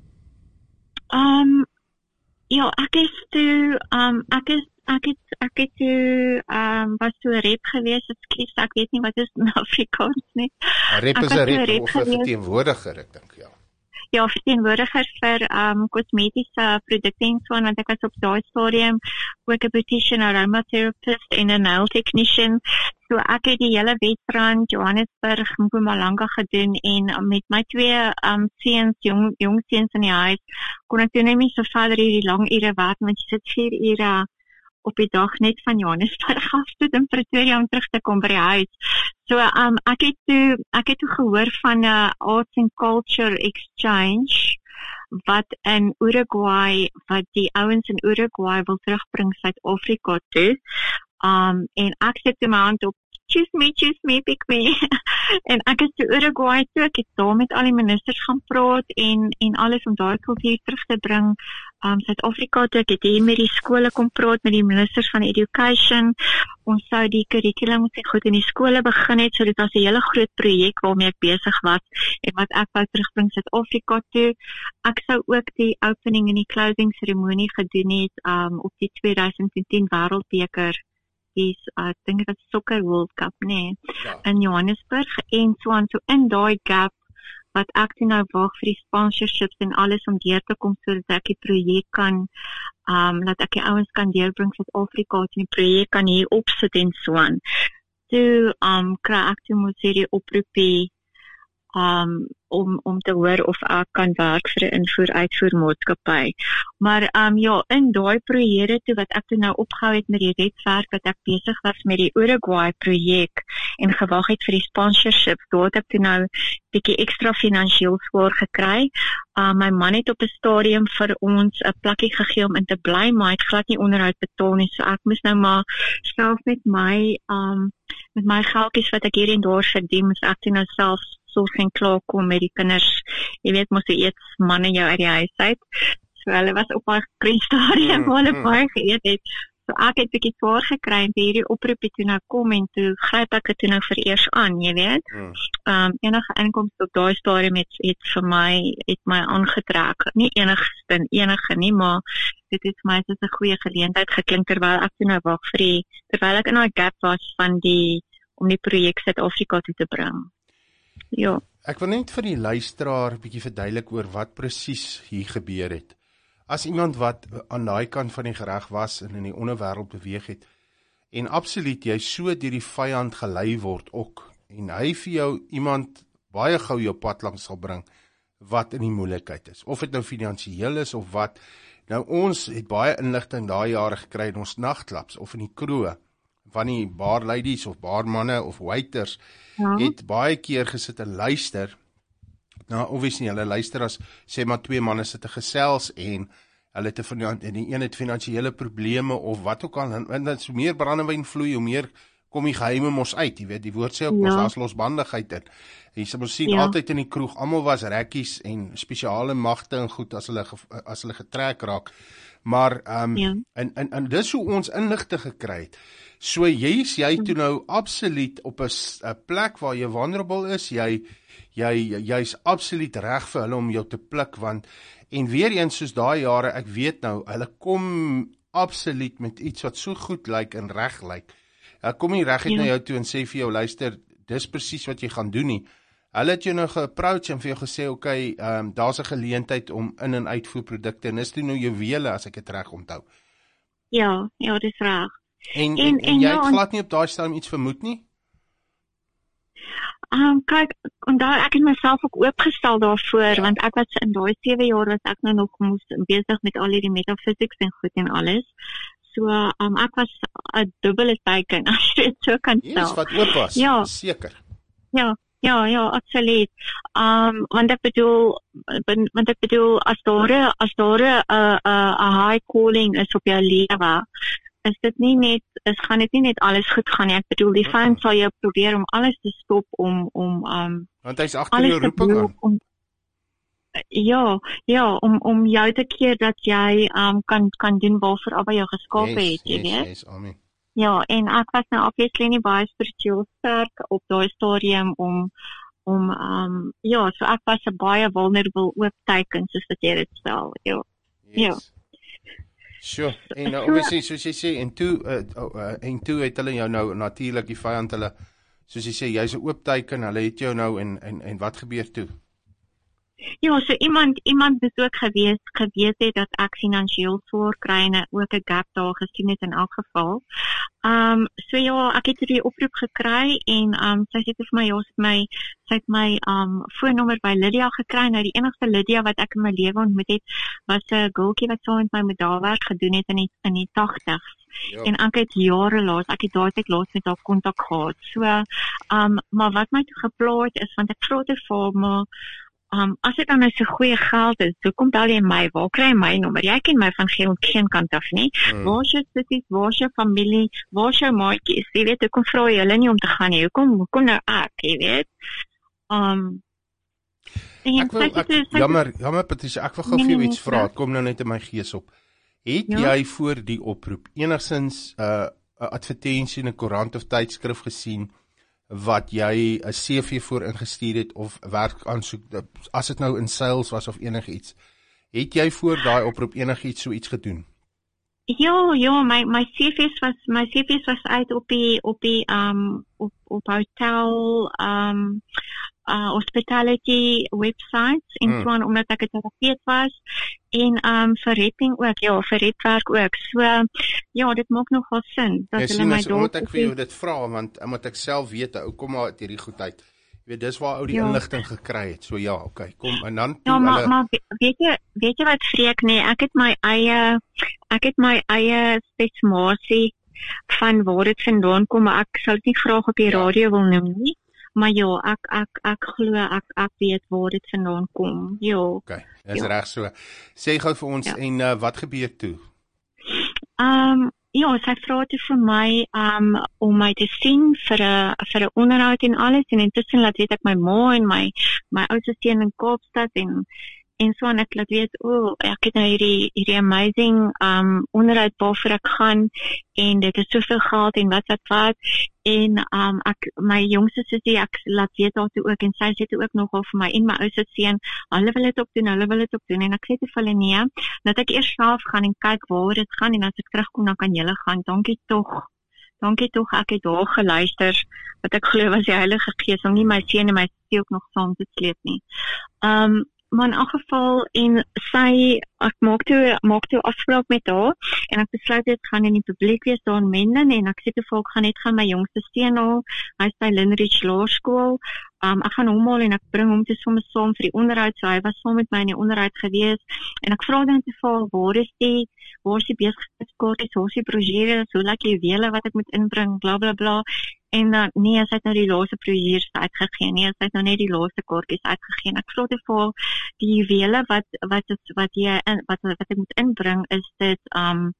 Um, ja, ek is toe, um, ek is, ek het, ek het toe, um, was toe 'n rep gewees, ekskuus, ek weet nie wat is in Afrikaans nie. 'n Rep Ek is was 'n toe 'n rep rep of 'n gewees. verteenwoordiger, ek dink, ja. Ja, verteenwoordiger vir um, kosmetiese produkte en so, want ek was op daai stadium ook 'n beautician, 'n aromatherapist en 'n nail technician. So ek het die hele Wesrand, Johannesburg, Mpumalanga gedoen, en met my twee um, seuns, jong, jong seuns in die huis, kon ek toe net nie so verder hierdie lang ure werk, want jy sit vier ure op die dag net van Johannesburg af tot in Pretoria om terug te kom by die huis. So um, ek het toe, ek het toe gehoor van 'n uh, Arts and Culture Exchange wat in Uruguay, wat die ouens in Uruguay wil terugbring Suid-Afrika toe. Um, en ek sit toe my hand op, choose me, choose me, pick me. En ek is toe Uruguay toe, ek het daar met al die ministers gaan praat en, en alles om daai kultuur terug te bring um, Suid-Afrika toe. Ek het hier met die skole kom praat, met die ministers van education. Ons sou die curriculum se goed in die skole begin het, so dit was 'n hele groot projek waarmee ek besig was en wat ek wou terugbring Suid-Afrika toe. Ek sou ook die opening en die closing seremonie gedoen het um, op die twintig tien Wêreldbeker, is uh, ek dink dit was Soccer World Cup, nee, Ja. in Johannesburg, en so aan, so in daai gap wat ek toe nou wag vir die sponsorships en alles om deur te kom, sodat ek die projek kan, um, dat ek die ouens kan deurbring Suid-Afrika, en die projek kan hier opsit en so aan. Toe um, kry ek toe moet hierdie oproepie um, om, om te hoor of ek kan werk vir 'n invoer-uitvoer-maatskappy. Maar um, ja, in daai projekte toe wat ek toe nou opgehou het met die redwerk, wat ek besig was met die Uruguay projek en gewag het vir die sponsorship, daar het ek toe nou bietjie ekstra finansiëel swaar gekry. Uh, my man het op 'n stadium vir ons 'n plekkie gegee om in te bly, maar hy het glad nie onderhoud betaal nie, so ek moes nou maar self met my um, met my geldjies wat ek hier en daar verdien, moes ek toe nou self sorg en klaar kom met die kinders. Jy weet mos hoe eet manne jou uit die huis uit. So hulle was op haar stadium waar hulle baie geëet het. So ek het 'n bietjie swaar gekry en hierdie oproepie toe nou kom en toe gryp ek dit toe nou vereers aan, jy weet. Hmm. Um, enige inkomste op daai stadium het, het vir my het my aangetrek. Nie enigste enige nie, maar dit het vir my soos 'n goeie geleentheid geklink terwyl ek toe nou wag vir die terwyl ek in daai gap was van die om die projek Suid-Afrika toe te bring. Ja. Ek wil net vir die luisteraar 'n bietjie verduidelik oor wat presies hier gebeur het. As iemand wat aan daai kant van die gereg was en in die onderwêreld beweeg het, en absoluut jy so deur die vyand gelei word ook, en hy vir jou iemand baie gou jou pad langs sal bring, wat in die moeilikheid is, of dit nou finansiëel is of wat. Nou ons het baie inligting daai jare gekry in ons nagklubs of in die kroeg, van die bar ladies of barmanne of waiters, Ja. het baie keer gesit en luister. Nou, obviously, hulle luister as, sê maar twee manne sit te gesels en hulle het 'n en die een het finansiële probleme of wat ook al, en, en dat so meer brandewyn vloei, hoe meer kom die geheime mos uit, jy weet, die woord sê ook mos, Ja. daar's losbandigheid in. Jy sal mos sien, Ja. altyd in die kroeg, almal was rekkies en spesiale magte en goed as hulle, ge- as hulle getrek raak, maar, um, Ja. en, en, en dis hoe ons inligting gekry het. So jy is jy toe nou absoluut op 'n s- 'n plek waar jy vulnerable is, jy jy jy's absoluut reg vir hulle om jou te pluk, want en weer eens soos daai jare, ek weet nou, hulle kom absoluut met iets wat so goed lyk en reg lyk. Hulle kom nie reg uit Ja. na jou toe en sê vir jou, luister, dis presies wat jy gaan doen nie. Hulle het jou nou ge-approach en vir jou gesê, okay, um, daar's 'n geleentheid om in- en uitvoerprodukte, en dis toe nou juwele, as ek dit reg onthou. Ja, ja, dis reg. En, en, En- en, en jy ja, het en- glad nie op daai stadium iets vermoed nie? Um, kyk, onthou ek het myself ook oopgestel daarvoor, Ja. ja. want ek was in daai sewe jaar was ek nou nog moes besig met al hierdie metaphysics en goed en alles. So, um, ek was 'n dubbele teken, as jy dit so kan Yes, stel. wat oop was, Ja. seker. Ja, ja, ja, absoluut. Um, want ek bedoel, ben- want ek bedoel, as daar 'n- as daar 'n 'n 'n high calling is op jou lewe, is dit nie net, is gaan dit nie net alles goed gaan nie. Ek bedoel, die vyand sal jou probeer om alles te stop om om um Want hy's agter alles jou te roeping doen aan. om ja, ja, om om jou te keer dat jy um kan kan doen waarvoor Abba jou geskaap het, Yes, jy yes, weet. yes, amen. Ja, en ek was nou obviously nie baie spiritueel sterk op daai stadium om om um ja, so ek was 'n baie vulnerable oop teken soos wat jy dit stel. Ja. Yes. Sure. En uh, obviously, soos jy sê, en toe, uh, oh, uh, en toe het hulle jou nou, natuurlik die vyand hulle, soos jy sê, jy's 'n oop teken, hulle het jou nou, en, en, en wat gebeur toe? Ja, so iemand iemand het ook gewees geweet het dat ek finansiëel swaar kry en ook 'n gap daar gesien het in elk geval. Um so ja, ek het hierdie oproep gekry en um sy sê vir my ja, sy het my sy het my um foonnommer by Lydia gekry. Nou die enigste Lydia wat ek in my lewe ontmoet het, was 'n girltjie wat saam met my modelwerk gedoen het in die in die tagtigs. Ja. En ek het jare laas, ek het daai tyd laas met haar kontak gehad. So um maar wat my toe gepla het is, want ek vra te vir haar, maar Um, as dit dan nou so goeie geld is, hoekom bel jy my? Waar kry jy my nommer? Jy ken my van geen, geen kant af nie. Mm. Waar is jou sissies? Waar is jou familie? Waar is jou maatjies? Jy weet, hoekom vra jy hulle nie om te gaan nie? Hoekom, hoekom nou ek, jy weet? Um, en Ek wil, sy sê ek, toe- sy sê- jammer, jammer Patricia, ek wil gou Nee, vir jou nee, iets nee, vra, vra. het kom nou net in my gees op. Het Ja? jy voor die oproep enigstens 'n uh, 'n advertensie in 'n koerant of tydskrif gesien wat jy 'n C V voor ingestuur het of werkaansoek, as dit nou in sales was of enigiets? Het jy voor daai oproep enigiets so iets gedoen? Ja, ja, my my C V's was my C V's was uit op die op die um op op hotel um uh hospitality websites en Mm. so aan, omdat ek 'n terapeut was en um vir redding ook, ja, vir redwerk ook. So ja, dit maak nogal sin dat Jy hulle sien, my as omdat ek op vir jou die- dit vra, want omdat ek self weet, ou kom maar uit hierdie goed uit. Jy weet, dis waar ou die Ja. inligting gekry het. So ja, okay, kom en dan toe Ja, maar hulle maar we- weet jy weet jy wat vreek nee, ek het my eie ek het my eie spesimasie van waar dit vandaan kom, maar ek sal dit nie graag op die Ja. radio wil noem nie. Maar ja, ek ek ek glo ek ek weet waar dit vandaan kom. Ja. okay, dis Ja. reg so. Sê gou vir ons Ja. en uh, wat gebeur toe? Um ja, sy vra toe vir my um om my te sien vir 'n vir 'n onderhoud en alles, en intussen laat weet ek my ma en my my oudste seun in Kaapstad en en so en ek laat weet, o, oh, ek het nou hierdie hierdie amazing um onderhoud waarvoor ek gaan en dit is soveel geld en wat wat wat en um ek my jongste sussie ek laat weet haar toe ook en sy sê toe ook nogal vir my en my oudste seun, hulle wil dit ook doen, hulle wil dit ook doen en ek sê te vir hulle nee, dat ek eers self gaan en kyk waar dit gaan en as ek terugkom dan kan julle gaan. Dankie tog. Dankie tog, ek het daar geluister wat ek glo was die Heilige Gees om nie my seun en my sussie ook nog saam te sleep nie. Um maar in elk geval en sy ek maak toe maak toe afspraak met haar en ek besluit dit gaan in die publiek wees daar in Menden en ek sê toe vir ek gaan net gaan my jongste seun haal. Hy is by Linridge Laerskool. Um ek gaan hom haal en ek bring hom toe sommer saam vir die onderhoud. So hy was saam met my in die onderhoud gewees en ek vra dan te val waar is die waar is die besigheidskaartjies, waar is die brosjures, hoe lyk die juwele wat ek moet inbring, bla bla bla. En dan uh, nee, sy het nou die laaste brosjures uitgegee. Nee, sy het nou net die laaste kaartjies uitgegee. En ek vra te vir die juwele wat wat het, wat jy in wat wat ek moet inbring is dit um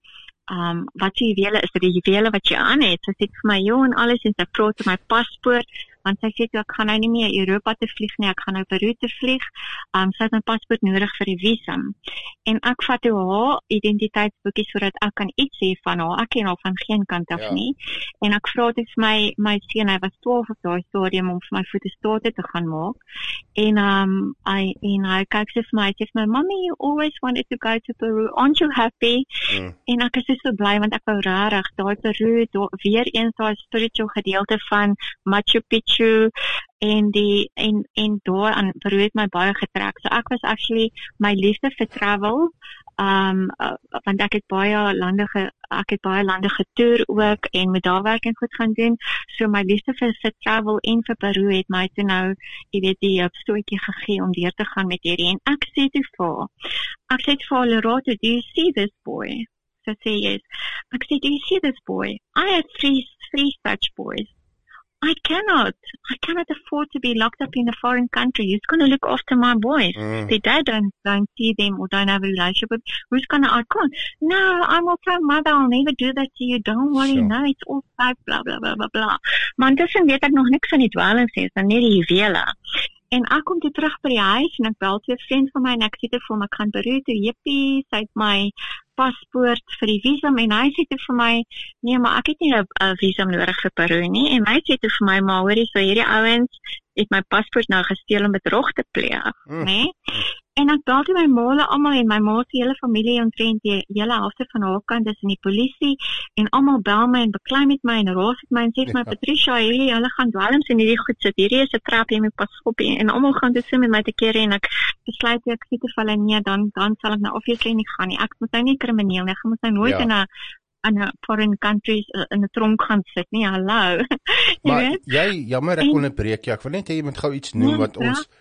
um, wat die juwele is, die juwele wat jy aan het. Sy sê vir my, joh, en alles, en sy praat oor my paspoort, want sy sê, ek gaan nou nie meer Europa te vlieg nie, ek gaan nou Peru te vlieg, um, sy het my paspoort nodig vir die visum. En ek vat toe haar identiteitsboekie, sodat ek kan iets sê van haar, ek ken haar van geen kant af ja. nie, en ek vraag toe vir my, my seun, hy was twaalf op daai stadium, om vir my fotostate te gaan maak, en, um, hy, en hy kyk sy vir my, hy sê vir my, Mommy, you always wanted to go to Peru, aren't you happy? Mm. En ek is so bly, want ek wou rarig, daai Peru, daar, weer eens daai spiritual gedeelte van Machu Picchu, en die, en, en daar aan Peru het my baie getrek, so ek was actually, my liefde vir travel, um, uh, want ek het baie lande, ge, ek het baie lande getoer ook, en met daar werk en goed gaan doen, so my liefde vir, vir travel en vir Peru het my toe nou, jy weet, die stootjie gegee om deur te gaan met hierdie, en ek sê toe vir, ek sê toe vir Lerato, do you see this boy? So sê yes, ek sê, do you see this boy? I have three, three such boys. I cannot. I cannot afford to be locked up in a foreign country. Who's going to look after my boys? Mm. Their dad don't, don't see them or don't have a relationship with. Who's going to, I can't. No, I'm okay, mother. I'll never do that to you. Don't worry. Sure. No, it's all fake, blah, blah, blah, blah, blah. Maar intussen weet ek nog niks van die dwelings is, dan net die juwele. En ek kom toe terug by die huis, en ek bel toe 'n vriend van my, en ek sê toe vir hom, ek gaan Peru toe, jippie, sy het my paspoort vir die visum, en hy sê toe vir my, nee, maar ek het nie 'n visum nodig vir Peru nie, en hy sê toe vir my, maar hoorie, so hierdie ouens het my paspoort nou gesteel om bedrog te pleeg, mm. nee? En ek bel toe my maale almal, en my ma se hele familie omtrent die hele helfte van haar kant is in die polisie, en almal bel my en beklei met my en raas met my en sê vir my, Patricia, hierdie hulle gaan dwelms in hierdie goed sit, hierdie is 'n trap, jy moet pas op, en almal gaan toe so met my te kere, en ek besluit ek sê te hulle, nee, dan dan sal ek nou obviously nie gaan nie, ek moet nou nie krimineel nie, ek moet nou nooit ja. in 'n in 'n foreign countries in 'n tronk gaan sit nie, hallo. jy maar weet? jy, jammer ek onderbreek jou, ek wil net hê jy moet gou iets noem, wat ja. ons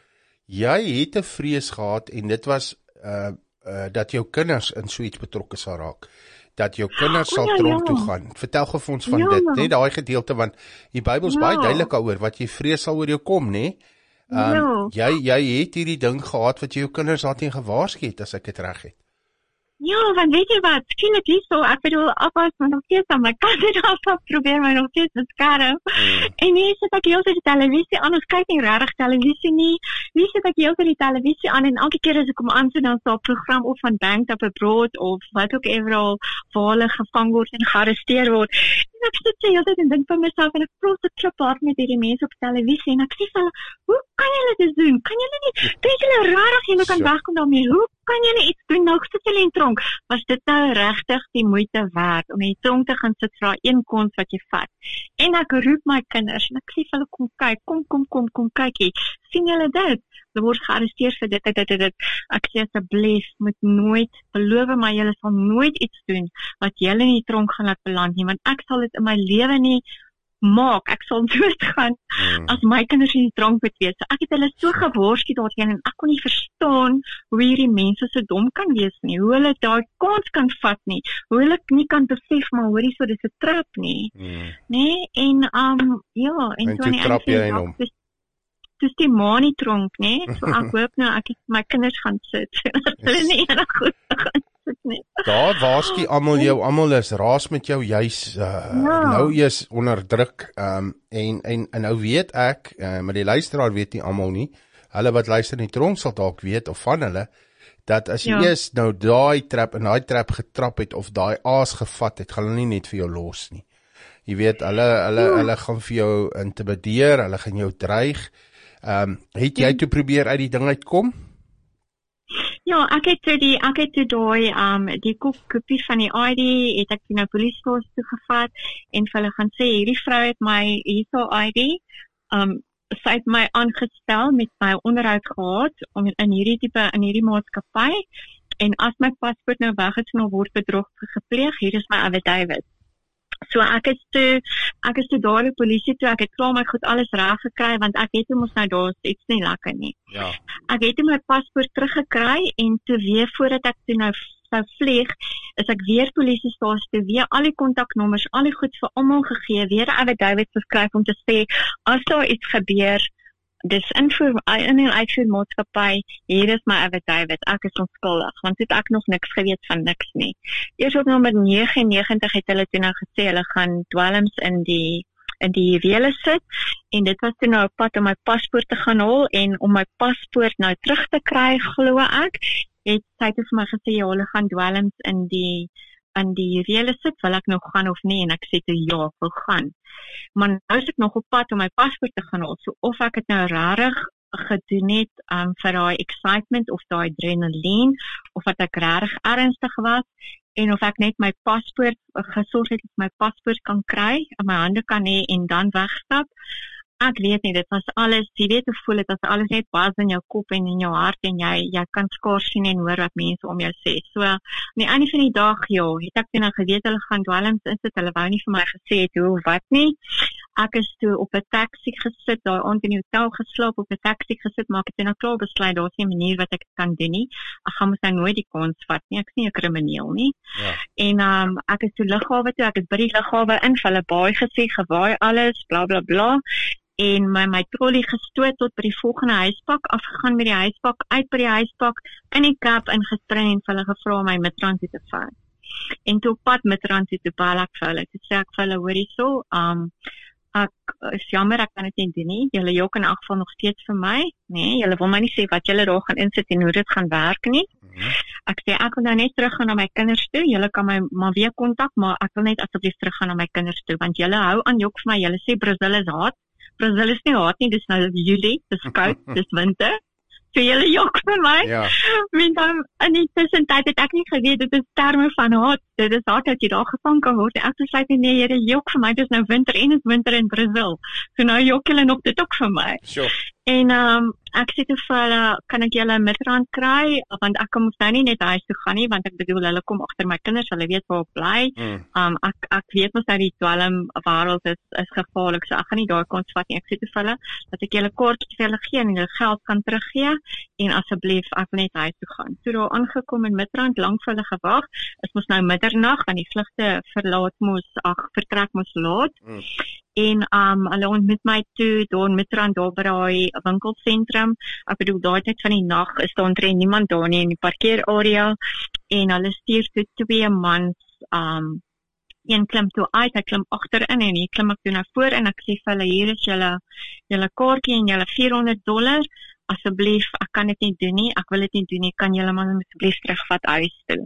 jy het 'n vrees gehad, en dit was uh, uh, dat jou kinders in so iets betrokke sal raak, dat jou kinders sal oh, ja, tronk ja. toe gaan. Vertel gou vir ons van ja, dit, net daai gedeelte, want die Bybel is ja. baie duidelik daaroor, wat jy vrees sal oor jou kom, nê? Um, ja. jy, jy het hierdie ding gehad, wat jy jou kinders daarteen gewaarsku het, as ek dit reg het. Ja, want weet jy wat, sien ek hier so, ek bedoel, afwas, maar nog steeds aan my kant het afwas, probeer my nog steeds beskerm. Mm. En hier sit ek heel tyd die televisie aan, ons kyk nie regtig televisie nie, hier sit ek heel tyd die televisie aan, en elke keer as ek kom aan, so dan sal 'n program of van Banked Up Abroad, of wat ook overal, waar hulle gevang word en gearresteer word. En ek sit so heel tyd en dink by myself, en ek praat so triphard met hierdie mense op televisie, en ek sê vir hulle, hoe kan julle dit doen? Kan julle nie, dink julle regtig julle kan wegkom daarmee? Hoe kan julle iets doen? Nou sit julle in tronk. Was dit nou regtig die moeite werd om in die tronk te gaan sit vir daai een kons wat jy vat? En ek roep my kinders, en ek sê vir hulle, kom kyk, kom, kom, kom, kom kyk hier. Sien julle dit? Hulle word gearresteer vir dit, dit, dit, dit. Ek sê asseblief, moet nooit, beloof my, julle sal nooit iets doen, wat julle in die tronk gaan laat beland nie, want ek sal dit in my lewe nie maak, ek sal doodgaan mm. as my kinders in die tronk moet wees. So ek het hulle so gewaarsku daarteen, en ek kon nie verstaan hoe hierdie mense so dom kan wees nie, hoe hulle daai kans kan vat nie, hoe hulle nie kan besef, maar hoorie so, dis 'n trap nie. Mm. Nee, en um, ja, en, en toe trap jy in hom. Dis die ma in die tronk, nee, so ek hoop nou, ek het my kinders gaan sit, dat hulle nie enig goed gaan sit nie. Daar waarsku almal jou, almal is raas met jou, jy's uh, ja. nou is onder druk, um, en, en, en nou weet ek, uh, maar die luisteraar weet nie almal nie, hulle wat luister in die tronk sal dalk weet, of van hulle, dat as jy ja. eers nou daai trap, en daai trap getrap het, of daai aas gevat het, gaan hulle nie net vir jou los nie. Jy weet, hulle, hulle, ja. hulle gaan vir jou intimideer, hulle gaan jou dreig. Um, het jy toe probeer uit die ding uitkom? Ja, ek het toe die, ek het toe daai, um, die kopie van die I D, het ek die nou polisie toe gevat, en vir hulle gaan sê, hierdie vrou het my, hierso I D, um, sy het my aangestel, met my onderhoud gehad, om in hierdie type, in hierdie maatskappy, en as my paspoort nou weggesnel word, bedrog gepleeg, hier is my affidavit. So ek is toe, ek is toe daar die polisie toe, ek het klaar my goed alles reg gekry, want ek weet hoe mos nou daar is iets nie lekker nie. Ja. Ek het my paspoort teruggekry, en toe weer voordat ek toe nou sou vlieg, is ek weer polisiestasie toe, weer al die kontaknommers, al die goed vir almal gegee, weer 'n affidavit geskryf om te sê, as daar iets gebeur, dis invoer in en uitvoermaatskappy, hier is my affidavit, ek is onskuldig, want het ek nog niks geweet van niks nie. Eers op nommer negenennegentig het hulle toe nou gesê, hulle gaan dwelms in die in die juwele sit, en dit was toe nou op pad om my paspoort te gaan haal, en om my paspoort nou terug te kry, glo ek, het sy toe vir my gesê, ja, hulle gaan dwelms in die in die juwele sit, wil ek nog gaan of nie, en ek sê toe, ja, ek wil gaan. Maar nou is ek nog op pad om my paspoort te gaan haal, so of ek het nou rarig gedoen het um, vir daai excitement, of daai adrenaline, of wat ek rarig ernstig was, en of ek net my paspoort gesorg het, dat my paspoort kan kry, in my hande kan hê, en dan wegstap. Ek weet nie, dit was alles, jy weet hoe voel het, as alles net bas in jou kop en in jou hart, en jy, jy kan skaars sien en hoor wat mense om jou sê. So, aan die einde van die dag, joh, het ek toe nou geweet, hulle gaan dwelms insit, hulle wou nie vir my gesê het, hoe, wat nie. Ek is toe op 'n taxi gesit, daai aand in die hotel geslaap, op 'n taxi gesit, maar ek het toe nou klaar besluit, daar's nie 'n manier wat ek kan doen nie. Ek gaan mos nou nooit die kans vat nie, ek is nie 'n krimineel nie. Ja. En um, ek is toe lughawe toe, ek is by die lughawe in, vir hulle baie gesê, gewaai alles, bla bla bla. En my, my trolley gestoot tot by die volgende huispak, afgegaan met die huispak, uit by die huispak, in die cab ingespring en vir hulle gevra om my Midrand toe te vat. En toe op pad Midrand toe, toe bel ek vir hulle, toe sê ek vir hulle, hoorie so, um, ek is jammer, ek kan dit nie doen nie, julle jok in elk geval nog steeds vir my, nee, julle wil my nie sê wat julle daar gaan insit en hoe dit gaan werk nie. Mm-hmm. Ek sê, ek wil nou net teruggaan na my kinders toe, julle kan my maar weer kontak, maar ek wil net asseblief teruggaan na my kinders toe, want julle hou aan jok vir my, julle sê Brazil is haat, Brazil is nie haat nie, dis nou Julie, dis koud, dis winter. So julle jok vir my. Ja. En dan in die tussentyd het ek nie geweet, dit is terme van haat. Dit is haat dat jy daar gevang kan word. Ek besluit nee, julle jok vir my, dis nou winter en is winter in Brazil. So nou jok julle nog dit ook vir my. Sure. En um, ek sê toe vir hulle, kan ek julle Midrand kry, want ek kan nou nie net huis toe gaan nie, want ek bedoel, hulle kom agter my kinders, hulle weet waar ek bly. Mm. Um, ek, ek weet mos nou die dwelm wêreld is, is gevaarlik, so ek gaan nie daai kans vat nie. Ek sê toe vir hulle, dat ek julle kaartjies vir hulle gee en hulle geld kan teruggee, en asseblief, ek wil net huis toe gaan. Toe daar aangekom in Midrand, lank vir hulle gewag, is mos nou middernag, want die vlugte verlaat mos, ag, vertrek mos laat. Mm. En um, hulle ontmoet my toe, daar in Midrand, daar by die winkelsentrum. Ek bedoel, daai tyd van die nag is daar omtrent niemand daar nie in die parkeerarea, en hulle stuur toe twee mans, um, een klim toe uit, hy klim agterin, en hier klim ek toe na voor, en ek sê vir hulle, hier is julle, julle kaartjie en julle vierhonderd dollar, asseblief, ek kan dit nie doen nie, ek wil dit nie doen nie, kan julle maar asseblief terugvat huis toe.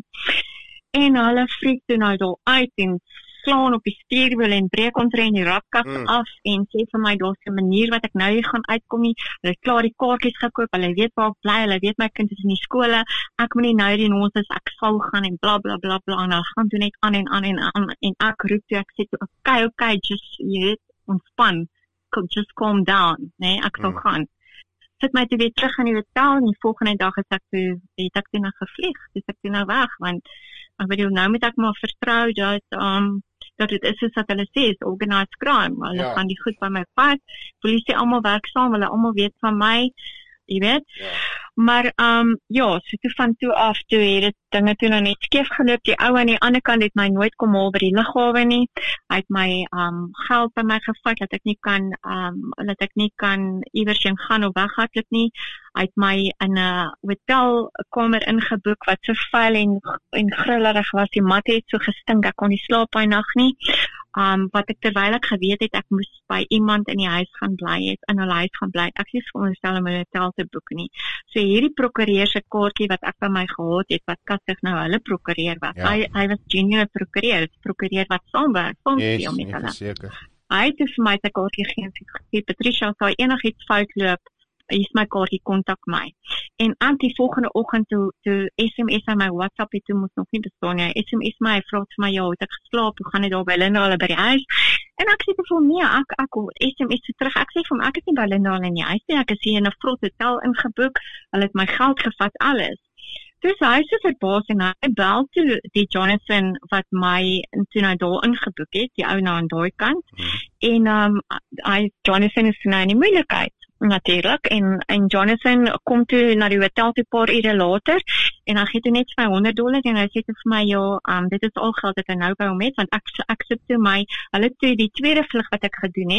En hulle vriek toe nou daar uit, en slaan op die stuurwiel en breek omtrent die rakkap mm. af en sê vir my, daar's 'n manier wat ek nou hier gaan uitkom nie, hulle het klaar die kaartjies gekoop, hulle weet waar ek bly, hulle weet my kind is in die skole, ek moet nie nou die ons is, ek sal gaan en bla bla bla bla, en hulle gaan doen net aan en aan en aan, en ek roep toe, ek sê toe, okay, okay, just, jy weet, ontspan, just calm down, nee, ek sal mm. gaan. Sit my toe weer terug in die hotel, en die volgende dag is ek toe, het ek toe nou gevlieg, dus ek toe nou weg, want, ek bedoel, nou moet ek maar vertrou, dat, um, dat het is soos wat hulle sê, is organized crime, hulle ja. gaan die goed by my vat, polisie almal werk saam, hulle almal weet van my, jy weet, ja. maar, um, ja, so toe van toe af, toe het het dinge toe nou net skeef geloop, die ou aan die ander kant het my nooit kom haal by die lughawe nie, hy het my, um, geld by my gevat, dat ek nie kan, um, dat ek nie kan iewers heen gaan of weghardloop nie, hy het my in 'n hotelkamer ingeboek, wat so vuil en, en grillerig was, die mat het so gestink, ek kon nie slaap by nag nie, um, wat ek terwyl ek geweet het, ek moes by iemand in die huis gaan bly het, in hulle huis gaan bly, ek is veronderstel om 'n hotel te boek nie, so hierdie prokureur se kaartjie wat ek by my gehad het, wat kastig nou hulle prokureur was, ja. hy, hy was junior prokureur, prokureur wat saamwerk, saamspeel met hulle, hy het vir my sy kaartjie gegee, Patricia, as daar enigiets fout loop, hier is my kaartjie, kontak my. En aan die volgende oggend toe, toe S M S aan my WhatsApp, toe moes nog nie bestaan nie, S M S my, hy vraag vir my, ja, het ek geslaap, hoe gaan dit daar by Linda hulle by die huis? En ek sê vir hom, nee, ek, ek S M S toe terug, ek sê vir hom, ek is nie by Linda hulle in die huis nie, ek is hier in 'n vrot hotel ingeboek, hulle het my geld gevat, alles. Dus hy is so verbaas en hy bel toe die Jonathan wat my toe nou daar ingeboek het, die ou nou aan daai kant, hmm. en um, hy, Jonathan is nou in die moeilikheid, natuurlijk, en, en Jonathan kom toe na die hotel toe paar ure later, en hy gee toe net vir my honderd dollar, en hy sê toe vir my, ja, um, dit is al geld dat hy nou by hom het, want ek, ek sit toe my, hulle toe die tweede vlug wat ek gedoen het,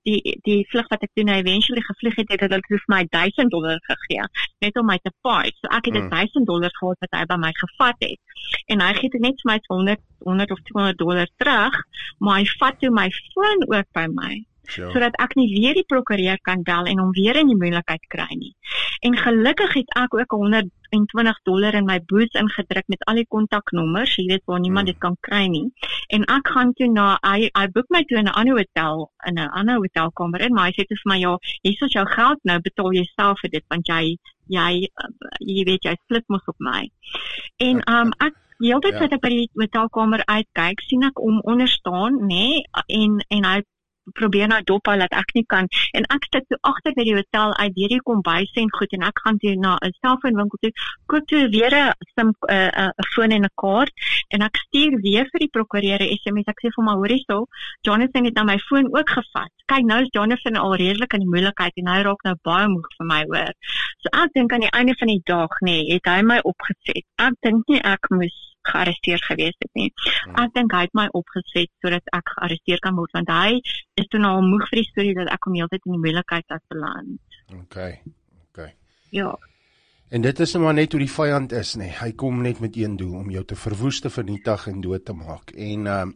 die die vlug wat ek toe nou eventually gevlieg het, het hulle vir my duisend dollar gegee, net om my te paai. So ek het 'n duisend dollar gehad wat hy by my gevat het. En hy gee toe net vir my honderd, honderd of tweehonderd dollar terug, maar hy vat toe my foon ook by my. Sure. Sodat ek nie weer die prokureur kan bel en hom weer in die moeilikheid kry nie. En gelukkig het ek ook honderd en twintig dollar in my boots ingedruk met al die kontaknommers, jy weet waar niemand dit kan kry nie. En ek gaan toe na, hy, hy boek my toe in 'n ander hotel, in 'n ander hotelkamer in, maar hy sê toe vir my, ja, hier is jou geld nou, betaal jy self vir dit, want jy, jy, jy weet, jy split mos op my. En um, ek, die hele tyd wat ek by die hotelkamer uitkyk, sien ek om onder staan, nê, en, en hy probeer nou dop hou dat ek nie kan, en ek sit so agter by die hotel uit deur die kombuis en goed, en ek gaan toe na 'n selfoonwinkel toe, koop toe weer 'n sim 'n uh, 'n foon en 'n kaart, en ek stuur weer vir die prokureur 'n S M S, ek sê vir my, hoor hierso, Jonathan het nou my foon ook gevat, kyk nou is Jonathan al redelik in die moeilikheid, en hy raak nou baie moeg vir my hoor, so ek dink aan die einde van die dag, nee, het hy my opgeset, ek dink nie ek moes gearresteer gewees het nie. Ek dink hy het my opgeset sodat ek gearresteer kan word, want hy is toe nou al moeg vir die storie dat ek hom heeltyd in die moeilikheid het beland. Okay, okay. Ja. En dit is nou maar net hoe die vyand is, nee. Hy kom net met een doel, om jou te verwoes, te vernietig en dood te maak. En, uh,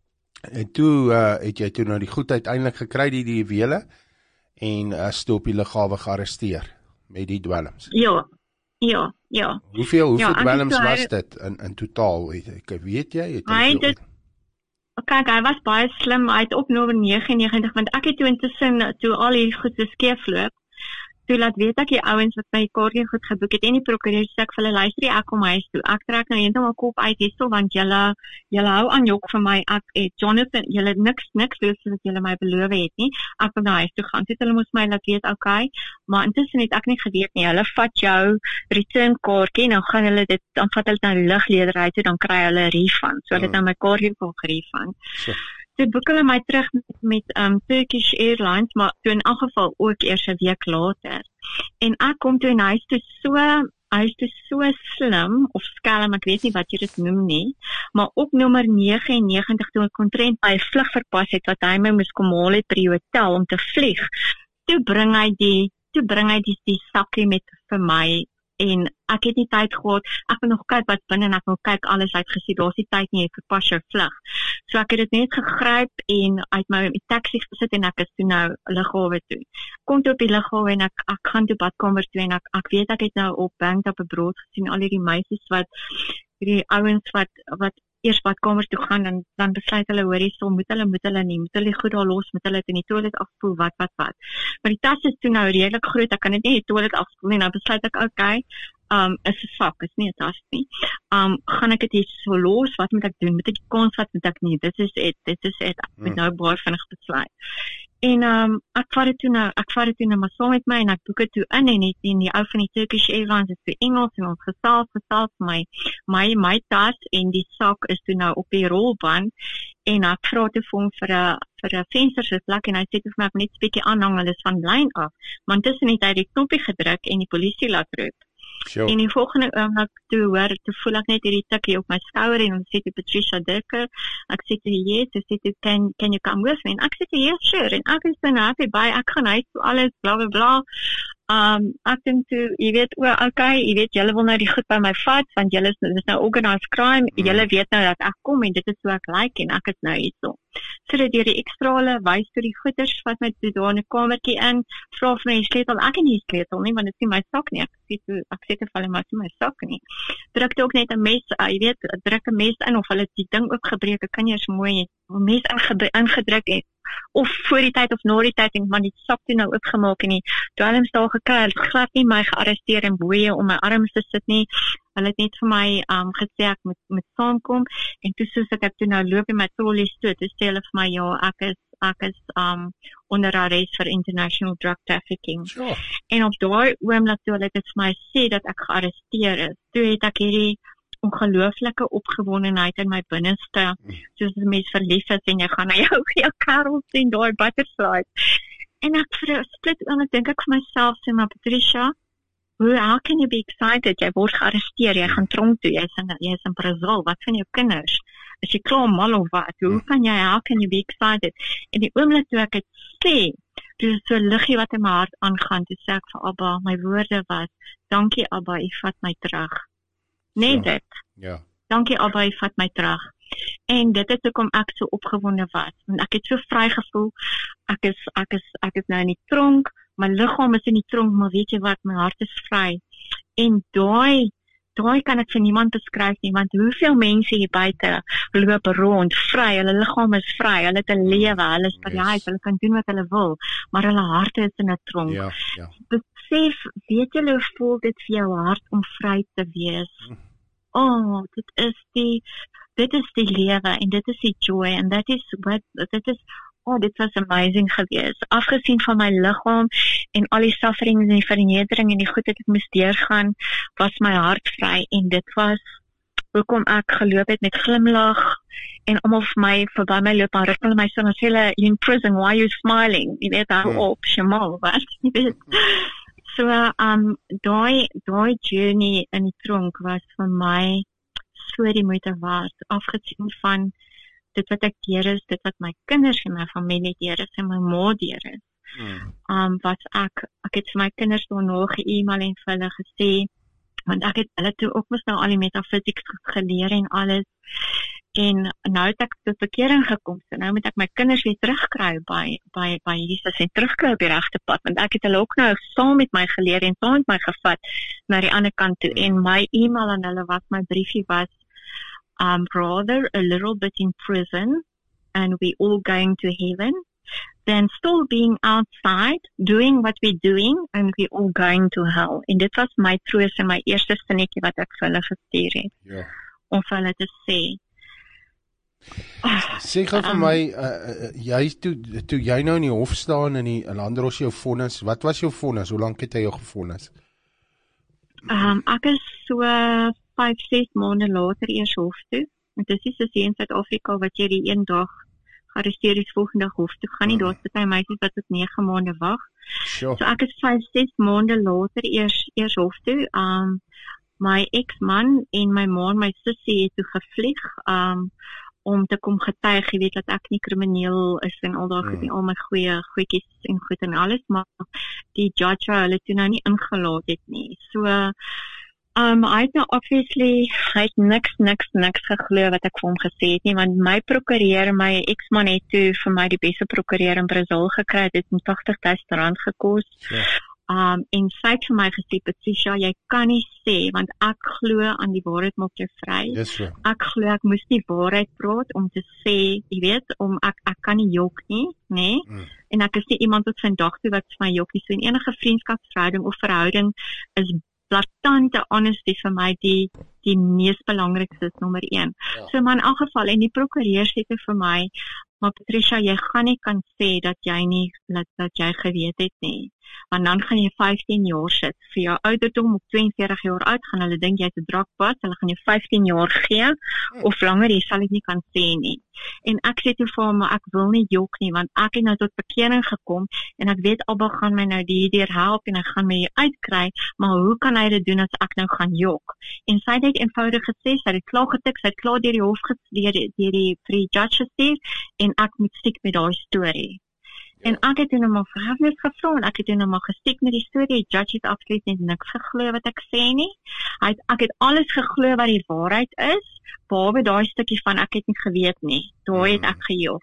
en toe uh, het jy toe nou die goed uiteindelik gekry, die die juwele, en is uh, toe op die lughawe gearresteer, met die dwelms. Ja. Ja, ja. Hoeveel, hoeveel ja, dwelms so was hy, dit in, in totaal? Ek weet jy? Het hy veel... dit, kijk, hy was baie slim, hy het op nommer negenennegentig, want ek het toe intussen, toe al die goed so skeef loop, toe laat weet ek die ouens wat my kaartjie goed geboek het, en die prokureur sê ek vir hulle, luister, ek kom huis toe, ek trek nou eendag my kop uit hierso, want julle, julle hou aan jok vir my, ek het Jonathan, julle niks, niks loos soos julle my beloof het nie, ek wil na huis toe gaan, toe hulle moes my laat weet, okay, maar intussen het ek nie geweet nie, hulle vat jou return kaartjie, en dan gaan hulle dit, dan vat hulle na die lugledery toe, dan kry hulle 'n refund, so hulle het nou my kaartjie kon gerefund. So. Toe boek hulle my terug met, met um, Turkish Airlines, maar toe in elk geval ook eers 'n week later. En ek kom toe en hy is toe so, hy is toe so slim, of skelm, ek weet nie wat jy dit noem nie, maar op nommer negenennegentig, toe ek omtrent by 'n vlug verpas het, wat hy my moes kom haal het by die hotel om te vlieg, toe bring hy die, toe bring hy die, die sakkie met vir my, en ek het nie tyd gehad, ek wil nog kyk wat binne, en ek wil kyk alles uitgesien, daar is nie tyd nie, ek verpas jou vlug. So ek het dit net gegryp, en uit my taxi gesit, en ek is toe nou lughawe toe. Kom toe op die lughawe, en ek, ek gaan toe badkamer toe, en ek, ek weet ek het nou op Bank op 'n brood gesien, al die meisies wat, die ouens wat, wat eers badkamer toe gaan, en dan besluit hulle, hoor jy, so moet hulle, moet hulle nie, moet hulle goed daar los, moet hulle dit in die toilet afspoel, wat, wat, wat. Maar die tas is toe nou redelik groot, ek kan dit nie in die toilet afspoel nie, nou besluit ek, okay, um, is 'n sak, is nie 'n tas nie. Um, gaan ek dit hier so los, wat moet ek doen, moet ek kans, wat moet ek nie, dit is het, dit is het, ek moet nou baie vinnig besluit. En um, ek vat dit toe nou, ek vat dit toe nou maar saam met my, en ek boek dit toe in, en, het, en die ou van die Turkish Airlines is vir Engels, en ons gesels, gesels, my, my, my tas, en die sak is toe nou op die rolband, en ek vra toe vir hom vir 'n vir 'n venstersitplek, en hy sê toe vir my, ek moet net 'n bietjie aanhang, hulle is van lyn af, maar intussen het hy die knoppie gedruk, en die polisie laat roep. Sure. En die volgende oomblik toe hoor, toe voel ek net hierdie tikkie op my skouer, en ons sê toe Patricia Dirker, ek sê toe yes, sy sê toe, can, can you come with me, en ek sê toe yes, sure, en ek is so happy by, ek gaan huis toe alles, bla bla bla, um, ek dink toe, jy weet, o, okay, jy weet, julle wil nou die goed by my vat, want julle is, is nou organized crime, mm. julle weet nou dat ek kom, en dit is hoe ek like, en ek is nou hierso. So dat deur die ekstrale wys toe die goeders, vat my toe daar in 'n kamertjie in, vra vir my sleutel, ek het nie die sleutel nie, want dit is nie my sak nie, ek sê toe, ek sê toe vir hulle, maar dit is my sak nie. Druk toe ook net 'n mes, uh, jy weet, druk 'n mes in, of hulle die ding oopgebreek, ek kan nie eens mooi 'n mes ingedruk het, of voor die tyd of na die tyd, en man die sak toe nou oopgemaak, en die dwelms daar gekry, het glad nie my gearresteer en boeie om my arms te sit nie, hulle het net vir my um, gesê ek moet, moet saamkom, en toe soos ek toe nou loop in my trollies toe, toe sê hulle vir my, ja, ek is, ek is um, onder arrest vir international drug trafficking. Sure. En op daai oomblik toe hulle dit vir my sê dat ek gearresteer is, toe het ek hierdie ongelooflike opgewondenheid in my binneste, soos 'n mens verlief is en jy gaan na jou, jou kerel sien, daai butterfly. En ek vir 'n split oomblik dink ek vir myself, sê maar Patricia, hoe how can you be excited? Jy word gearresteer, jy gaan tronk toe, jy is in, jy is in Brazil, wat van jou kinders? is jy klaar mal of wat? Hoe kan jy, how can you be excited? En die oomblik toe ek het sê, toe is so liggie wat in my hart aangaan, toe sê ek vir Abba, my woorde was, dankie Abba, u vat my terug. Nee Ja. dit. Ja. Dankie Abba, u vat my terug. En dit is hoekom ek so opgewonde was. Want ek het so vry gevoel. Ek is ek is ek is nou in die tronk, my liggaam is in die tronk, maar weet jy wat, my hart is vry. En daai daai kan ek vir niemand beskryf nie, want hoeveel mense hier buite loop rond vry, hulle liggaam is vry, hulle het 'n lewe, hulle is by die huis, hulle kan doen wat hulle wil, maar hulle harte is in 'n tronk. Ja, ja. Besef, weet julle hoe voel dit vir jou hart om vry te wees? Oh, dit is die dit is die lewe en dit is die joy en dit is wat dit is oh, dit was amazing geweest. Afgesien van my liggaam en al die sufferings en die vernedering en die goed wat ek moes deurgaan, was my hart vry en dit was hoekom ek geloop het met glimlag en almal vir my verby my loop en ruk hulle my so en sê hulle, "You in prison, why are you smiling?" Jy weet, hou Hmm. op, Shamal, wat? Jy weet. So, um, daai daai journey in die tronk was vir my so die moeite waard, afgesien van dit wat ek deur is, dit wat my kinders en my familie deur is en my ma deur is. Hmm. Um, wat ek, ek het vir my kinders daarna ge-email en vir hulle gesê, want ek het hulle toe ook mos nou al die metafisiek geleer en alles, en nou het ek tot bekering gekom, so nou moet ek my kinders weer terugkry by, by, by Jesus en terugkry op die regte pad, want ek het hulle ook nou saam met my geleer en saam met my gevat na die ander kant toe, en my e-mail aan hulle was, my briefie was, um, rather a little bit in prison, and we all going to heaven, than still being outside, doing what we're doing, and we all going to hell. En dit was my troos en my eerste sinnetjie wat ek vir hulle gestuur het, Ja. om vir hulle te sê. Sê gou vir Um, my, uh, uh, jy toe toe jy nou in die hof staan en die Landros jou vonnis, wat was jou vonnis? Hoe lank het hy jou gevonnis? Um, ek is so vyf, ses maande later eers hof toe. Want dit is soos hier in Suid-Afrika wat jy die een dag gearresteer is, volgende dag hof toe gaan nie. Daar's baie meisies wat tot nege maande wag. Sure. So ek is vyf, ses maande later eers eers hof toe. Um, my ex-man en my ma en my sussie het toe gevlieg um, om te kom getuig, jy weet dat ek nie krimineel is en al daai goed nie, al my goeie goedjies en goed en alles, maar die judge wou hulle toe nou nie ingelaat het nie. So Um, hy het nou obviously, hy het niks, niks, niks geglo wat ek vir hom gesê het nie, want my prokureur, my ex-man het toe vir my die beste prokureur in Brazil gekry, dit het tagtig duisend rand gekos. Ja. Um, en sy het vir my gesê, Patricia, jy kan nie sê, want ek glo aan die waarheid maak jou vry. Dis so. Ek glo ek moes die waarheid praat om te sê, jy weet, om ek ek kan nie jok nie, nê? Mm. En ek is nie iemand wat vandag toe wat vir my jok nie. So in enige vriendskapsverhouding of verhouding is blaatante honesty vir my die die mees belangrikste is, nommer een. Ja. So maar in elk geval, en die prokureur sê toe vir my, maar Patricia, jy gaan nie kan sê dat jy nie dat, dat jy geweet het nie. Want dan gaan jy vyftien jaar sit. Vir jou ouderdom op twee en veertig jaar oud gaan hulle dink jy's 'n drakpad, hulle gaan jou vyftien jaar gee of langer, jy sal dit nie kan sê nie. En ek sê toe vir hom, maar ek wil nie jok nie, want ek het nou tot bekering gekom en ek weet Abba gaan my nou hierdeur help en hy gaan my hier uitkry, maar hoe kan hy dit doen as ek nou gaan jok? En sy het net eenvoudig gesê, sy het dit klaar getik, sy het klaar deur die hof gestuur, deur die vir die judge gestuur en ek moet stiek met daai storie. En ek het toe nou maar verhefnis gevra en ek het toe nou maar gestiek met die storie. Die judge het absoluut net niks geglo wat ek sê nie. Hy het, ek het alles geglo wat die waarheid is, behalwe daai stukkie van ek het nie geweet nie. Daai het ek gejok.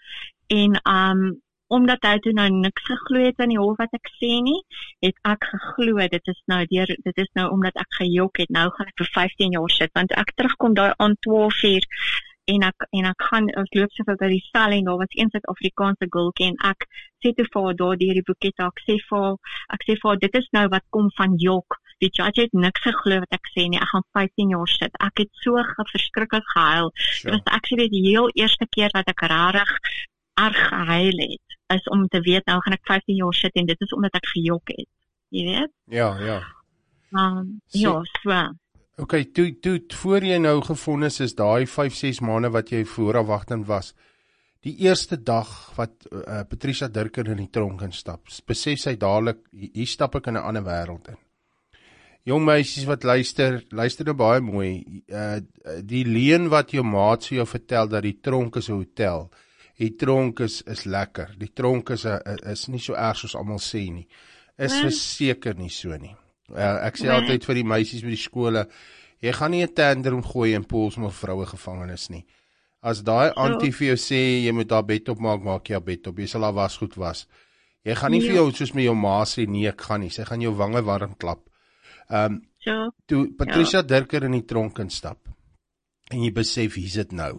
En um omdat hy toe nou niks geglo het aan die hof wat ek sê nie, het ek geglo dit is nou deur dit is nou omdat ek gejok het. Nou gaan ek vir vyftien jaar sit, want ek terugkom daar aan twaalf uur en ek en ek gaan ek loop so by die sel en daar was een Suid-Afrikaanse gultjie en ek sê toe vir haar daar deur die boeket, ek sê vir haar, ek sê vir haar, dit is nou wat kom van jok. Die judge het niks geglo wat ek sê nie, ek gaan vyftien jaar sit. Ek het so verskriklik gehuil. Dit was actually die heel eerste keer wat ek rarig erg gehuil het, is om te weet, nou gaan ek vyftien jaar sit en dit is omdat ek gejok het. Jy weet? Ja, ja. Um, Sê- ja, so. OK, toe toe voor jy nou gevonnis is, daai vyf, ses maande wat jy voorafwagtend was. Die eerste dag wat uh, Patricia Durkin in die tronk instap, besef sy dadelik hier stap ek in 'n ander wêreld in. Jong meisies wat luister, luister nou baie mooi, uh, die leuen wat jou maat vir jou vertel, dat die tronk is 'n hotel, die tronk is, is lekker, die tronk is, a, is nie so erg soos almal sê nie, is well, verseker nie so nie. Uh, ek sê well, altyd vir die meisies by die skole, jy gaan nie 'n tantrum gooi in Poolsmoor vroue gevangenis nie. As daai so, auntie vir jou sê, jy moet daar bed op maak, maak jy haar bed op, jy sal haar wasgoed was. Jy gaan nie ja. vir jou, soos met jou ma sê, nee, ek gaan nie, sy gaan jou wange warm klap. Um, so, toe Patricia ja. Dirker in die tronk instap, en jy besef, hier's dit nou.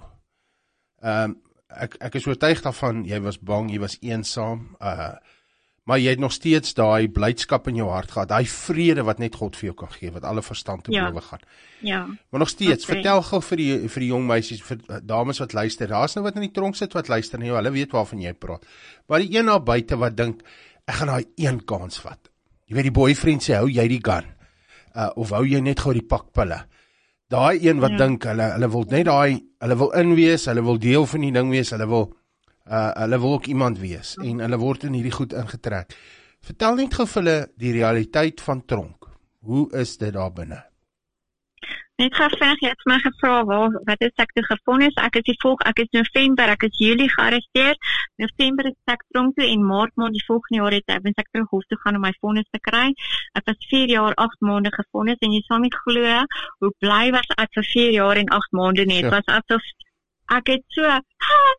Um, ek, ek is oortuig daarvan, jy was bang, jy was eensaam, uh, maar jy het nog steeds daai blydskap in jou hart gehad, daai vrede wat net God vir jou kan gee, wat alle verstand te bowe ja. gaan. Ja. Maar nog steeds, okay. vertel gou vir die, vir die jong meisies, vir dames wat luister, daar is nou wat in die tronk sit wat luister, nie, hulle weet waarvan jy praat. Maar die een na buite wat dink, ek gaan daai een kans vat. Jy weet die boyfriend sê, hou jy die gun, uh, of hou jy net gou die pakpille. Daai een wat ja. dink, hulle, hulle wil net daai, hulle wil inwees, hulle wil deel van die ding wees, hulle wil Uh, hulle wil ook iemand wees, en hulle word in hierdie goed ingetrek. Vertel net gou vir hulle die realiteit van tronk. Hoe is dit daar binne? Net gou vinnig, jy het my gevra, waar, wat is ek toe gefonnis? Ek is die volg, ek is November, ek is Julie gearresteer, November is ek tronk toe, en Maart maand die volgende jaar het ek, wens ek terug hof toe gaan om my vonnis te kry. Ek was vier jaar, acht maande gefonnis, en jy sal nie glo, hoe bly was ek vir vier jaar en acht maande nie, het was asof ek het so, ha,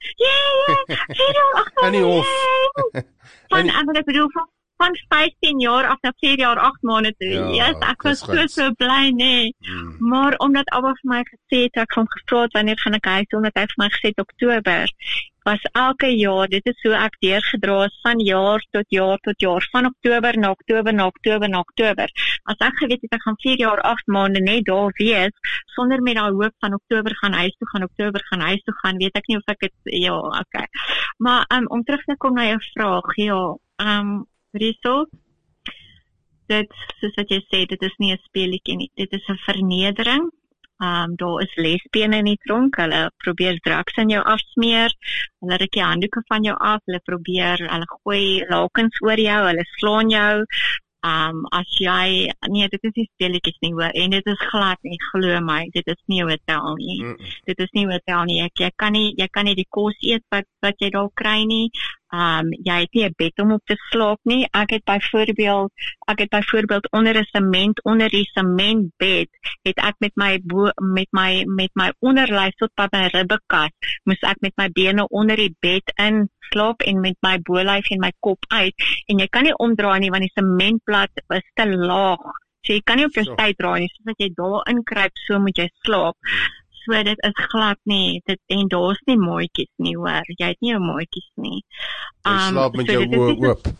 jee, vier jaar, acht maande, jee, van, en ek bedoel, van, van vyftien jaar af na vier jaar, acht maande toe, ja, yes, ek was so, so bly, nee, hmm. maar omdat Abba vir my gesê het, ek van gevraagd, wanneer gaan ek huis, omdat hy vir my gesê het, Oktober, was elke jaar, dit is so ek deurgedra is, van jaar tot jaar tot jaar, van Oktober na Oktober na Oktober na Oktober. As ek geweet het, ek gaan vier jaar, acht maande net daar wees, sonder met daai hoop van Oktober gaan huis toe gaan, Oktober gaan huis toe gaan, weet ek nie of ek het, ja, oké. Okay. Maar um, om terug te kom na jou vraag, ja, um, Riso, dit, soos wat jy sê, dit is nie 'n speletjie nie, dit is 'n vernedering. Um, daar is lesbiene in die tronk, hulle probeer drugs in jou afsmeer, hulle ruk die handdoeke van jou af, hulle probeer, hulle gooi lakens oor jou, hulle slaan jou, um, as jy, nee, dit is nie speletjies nie hoor, en dit is glad nie, glo my, dit is nie 'n hotel nie, mm. dit is nie 'n hotel nie, ek, jy kan nie, jy kan nie die kos eet wat, wat jy daar kry nie, Um, jy het nie 'n bed om op te slaap nie. Ek het byvoorbeeld, ek het byvoorbeeld onder 'n sement, onder die sementbed, het ek met my bo, met my met my onderlyf tot by my ribbekas, moes ek met my bene onder die bed in slaap en met my bolyf en my kop uit. En jy kan nie omdraai nie want die sementplat is te laag. So jy kan nie op jou sy draai nie, soos as jy daar inkruip, so moet jy slaap. So dit is glad nie, dit, en daar is nie mooikies nie hoor, jy het nie jou mooikies nie. Um, jy slaap met so jou oë oop.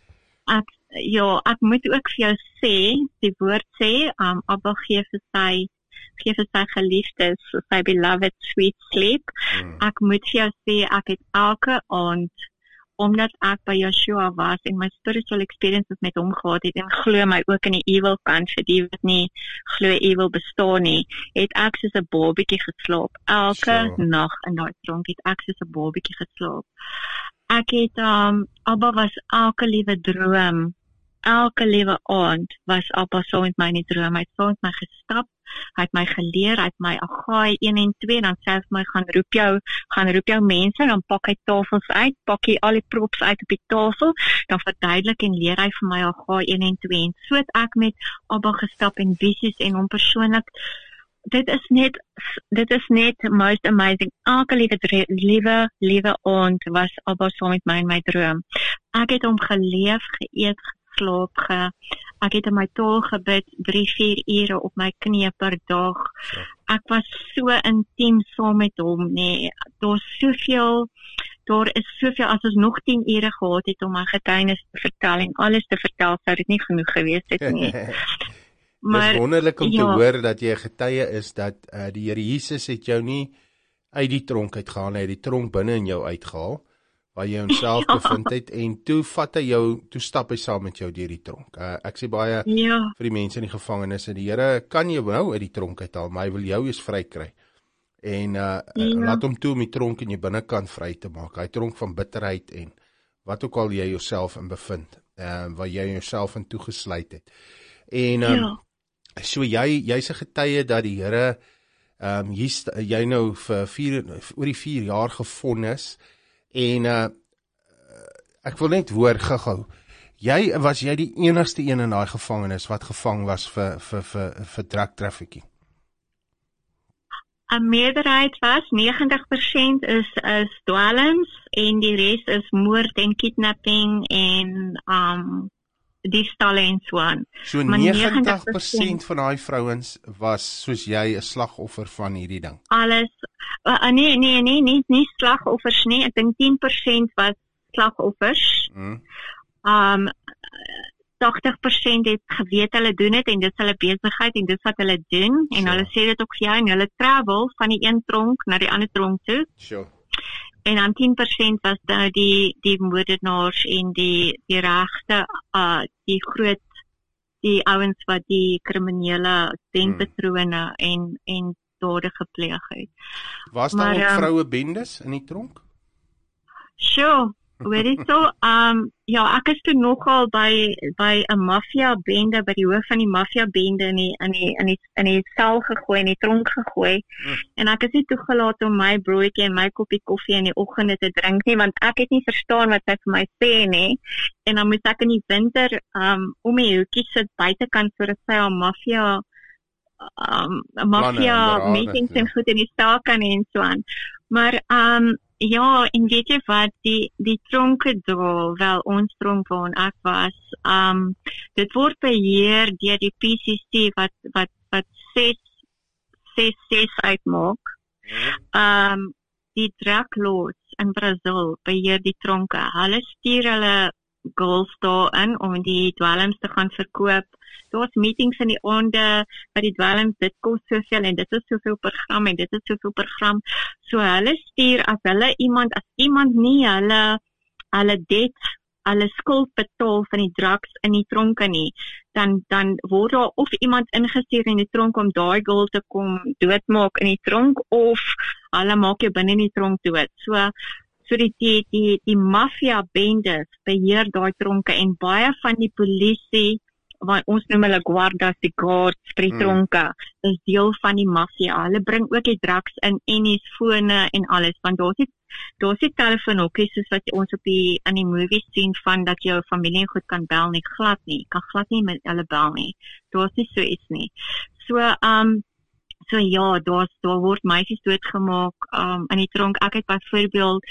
Ek, ja, ek moet ook vir jou sê, die woord sê, um, Abba gee vir sy, gee vir sy geliefdes, sy beloved sweet sleep. Hmm. Ek moet vir jou sê, ek het elke aand, omdat ek by Yeshua was en my spiritual experiences met hom gehad het en glo my ook in die evil kant vir die wat nie glo evil bestaan nie, het ek soos 'n babietjie geslaap. Elke so. nag in daai tronk het ek soos 'n babietjie geslaap. Ek het, um, Abba was elke liewe droom, elke liewe aand was Abba saam met my in die droom. Hy het saam met my gestap, hy het my geleer, hy het my Agaai een en twee, dan sê hy vir my, gaan roep jou, gaan roep jou mense, dan pak hy tafels uit, pak hy al die props uit op die tafel, dan verduidelik en leer hy vir my Agaai een en twee, en so het ek met Abba gestap en visies en hom persoonlik, dit is net, dit is net most amazing, elke liewe, liewe, liewe aand was Abba saam met my in my droom. Ek het hom geleef, geëet, slaap, ge, ek het in my taal gebid, drie, vier ure op my knie per dag. Ek was so intiem saam met hom, nee, daar is soveel, daar is soveel, as ons nog tien ure gehad het om my getuienis te vertel en alles te vertel, sou dit nie genoeg gewees het nie. Maar, dit is wonderlik om ja, te hoor dat jy 'n getuie is, dat uh, die Here Jesus het jou nie uit die tronk uitgehaal, hy het die tronk binne in jou uitgehaal, waar jy homself ja. bevind het, en toe vat hy jou, toe stap hy saam met jou deur die tronk. Uh, ek sê baie ja. vir die mense in die gevangenis, en die Here kan jou nou uit die tronk uithaal, maar hy wil jou eens vry kry. En uh, ja. laat hom toe om die tronk in jou binnekant vry te maak, hy tronk van bitterheid en wat ook al jy jouself in bevind, uh, waar jy jouself in toegesluit het. En um, ja. So jy jy's 'n getuie dat die Here ehm um, jy, jy nou vir vier oor die vier jaar gevonnis en uh, ek wil net hoor gou-gou. Jy was jy die enigste een in daai gevangenis wat gevang was vir vir vir vir drug trafficking? 'n Meerderheid was negentig persent is is dwelms en die res is moord en kidnapping en um diefstalle en so aan. So negentig persent van daai vrouens was soos jy 'n slagoffer van hierdie ding. Alles uh, nee nee nee nie nie slagoffers nie. Ek dink tien persent was slagoffers. Hmm. Um tagtig persent het geweet hulle doen dit en dit is hulle besigheid en dit is wat hulle doen en sure. Hulle sê dit ook vir jou en hulle travel van die een tronk na die ander tronk toe. Sure. En dan tien persent was nou die die moordenaars en die die regte uh die groot die ouens wat die kriminele denkpatrone hmm. en en dade gepleeg het. Was daar ook um, vroue bendes in die tronk? Sure. Weet jy so, um, ja, ek is toe nogal by by 'n maffia bende, by die hoof van die maffia bende in die in die in die in die sel gegooi, in die tronk gegooi. Hmm. En ek is nie toegelaat om my broodjie en my koppie koffie in die oggende te drink nie, want ek het nie verstaan wat sy vir my sê nie. En dan moet ek in die winter um om die hoekie sit buitekant sodat sy haar maffia um maffia meetings en goed in die stel kan en so aan. Maar um ja, en weet jy wat, die, die tronke daar, wel ons tronk waar ek was, um, dit word beheer deur die P C C wat, wat, wat ses, ses, ses uitmaak. Um, die drug lords in Brazil beheer die tronke. Hulle stuur hulle girls daarin om die dwelms te gaan verkoop. Daar's meetings in die aande by die dwelms, dit kos soveel en dit is soveel per gram en dit is soveel per gram. So hulle stuur as hulle iemand, as iemand nie hulle hulle debt, hulle skuld betaal van die drugs in die tronke nie, dan dan word daar of iemand ingestuur in die tronk om daai girl te kom doodmaak in die tronk of hulle maak jou binne in die tronk dood. So so die die die, die maffia bendes beheer daai tronke en baie van die polisie wat ons noem hulle guardas, die guards vir die tronke, is deel van die maffia. Hulle bring ook die drugs in en die fone en alles, want daar's nie daar's nie telefoonhokkies soos wat ons op die in die movies sien van dat jou familie goed kan bel nie, glad nie, kan glad nie met hulle bel nie. Daar's nie so iets nie. So um so ja, daar's daar word meisies doodgemaak um in die tronk. Ek het byvoorbeeld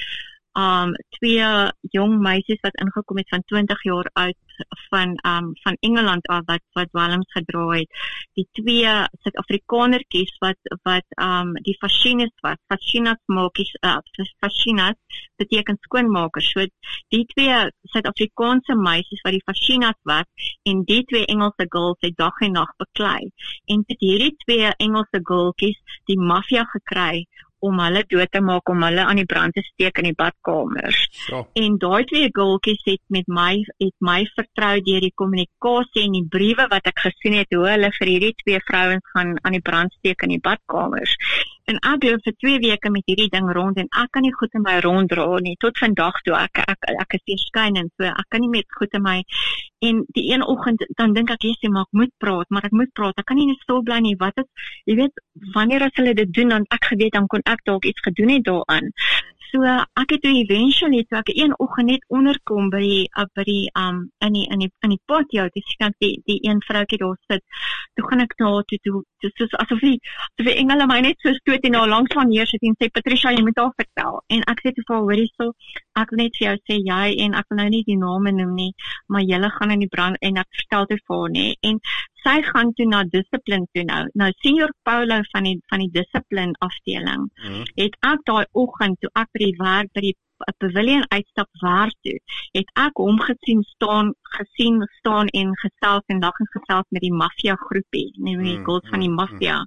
um twee jong meisies wat ingekom het van twintig jaar oud van um van Engeland af wat wat dwelms gedra het. Die twee Suid-Afrikanertjies wat wat um die fascinas was. Fascinas maakies uh, fascinas beteken skoonmakers. So die twee Suid-Afrikaanse meisies wat die fascinas was en die twee Engelse girls het dag en nag beklei. En dit hierdie twee Engelse girltjies die maffia gekry om hulle dood te maak, om hulle aan die brand te steek in die badkamers. Ja. En daai twee girltjies het met my het my vertrou deur die kommunikasie en die briewe wat ek gesien het hoe hulle vir hierdie twee vrouens gaan aan die brand steek in die badkamers. En ek loop vir twee weke met hierdie ding rond en ek kan nie goed in my ronddra nie tot vandag toe ek ek ek is verskynend, so ek kan nie met goed in my en die een oggend dan dink ek jy maar ek moet praat, maar ek moet praat. Ek kan nie net stil bly nie. Wat is jy weet wanneer as hulle dit doen dan ek geweet dan kon ek dalk iets gedoen het daaraan. So ek het toe eventually toe ek een oggend net onderkom by die uh, by die um in die in die in die patio, dis kan die die een vroutjie daar sit. Toe gaan ek na toe toe soos asof die asof die engele my net so stoot en daar langs van neersit en sê Patricia, jy moet haar vertel. En ek sê te vir hoorie so, ek wil net vir jou sê jy en ek wil nou nie die name noem nie, maar julle gaan in die brand en ek vertel dit vir haar nê. En sy gaan toe na dissipline toe nou. Nou senior Paulo van die van die dissipline afdeling. Mm. Het ek daai oggend toe ek by die werk by die pavilion uitstap waar toe, het ek hom gesien staan, gesien staan en gesels en lag en gesels met die maffia groepie, nee, die girls mm. van die maffia.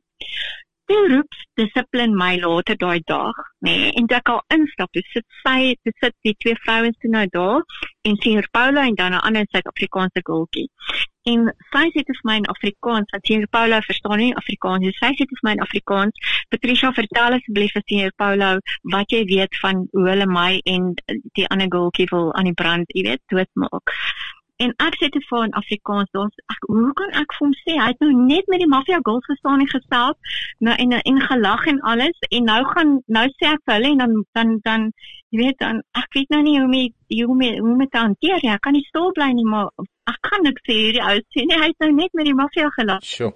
Toe roep dissipline my later daai dag, nee, en toe ek al instap, toe sit sy, toe sit die twee vrouens toe nou daar, en senior Paulo en dan 'n ander Suid-Afrikaanse girltjie. En sy sê vir my in Afrikaans, want senior Paulo verstaan nie Afrikaans, sy sê vir my in Afrikaans, Patricia, vertel asseblief vir senior Paulo wat jy weet van hoe hulle my en die ander girltjie wil aan die brand, jy weet, doodmaak. En ek sê toe vir hom in Afrikaans, ons, ek, hoe kan ek vir hom sê, hy het nou net met die maffia girls gestaan en gesels, nou, en, en gelag en alles, en nou gaan, nou sê ek vir hulle, en dan, dan, dan, jy weet, dan, ek weet nou nie hoe my, hoe my, hoe my te hanteer, ja, ek kan nie stil bly nie, maar ek kan niks sê hierdie ou sê, nee, hy het nou net met die maffia gelag. Sure.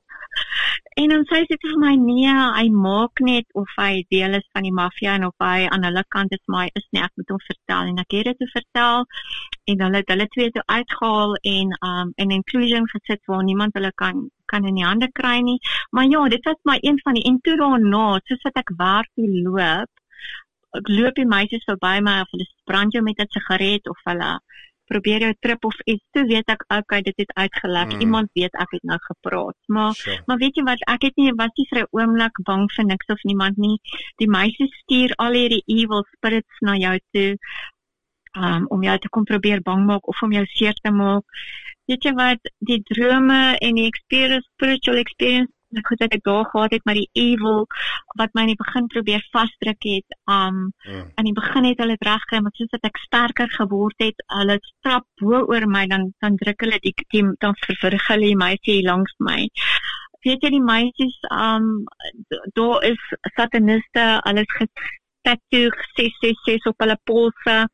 En dan sê sy vir my, nee, hy maak net of hy deel is van die maffia en of hy aan hulle kant is, maar hy is nie, ek moet hom vertel. En ek het dit te vertel, en hulle het hulle twee toe uitgehaal en um, in inclusion gesit waar niemand hulle kan, kan in die hande kry nie. Maar ja, dit was maar een van die, en toe daarna, soos wat ek waar toe loop, ek loop die meisies verby my, of hulle brand jou met 'n sigaret, of hulle probeer jou trip of iets, toe weet ek, okay, dit het uitgelek, mm. iemand weet ek het nou gepraat, maar, sure. maar weet jy wat, ek het nie, was nie vir 'n oomblik bang vir niks of niemand nie, die meisies stuur al hierdie evil spirits na jou toe, um, om jou te kom probeer bang maak, of om jou seer te maak, weet jy wat, die drome en die experience, spiritual experience, ek goed dat ek daar gehad het, maar die evil, wat my in die begin probeer vastdruk het, um, mm. in die begin het hulle het reg gekry, maar soos dat ek sterker geword het, hulle strap bo oor my, dan, dan druk hulle die, die dan vervirg hulle die meisie langs my. Weet jy, die meisies, um, daar is sataniste, hulle is tattoo ses ses ses op hulle polse,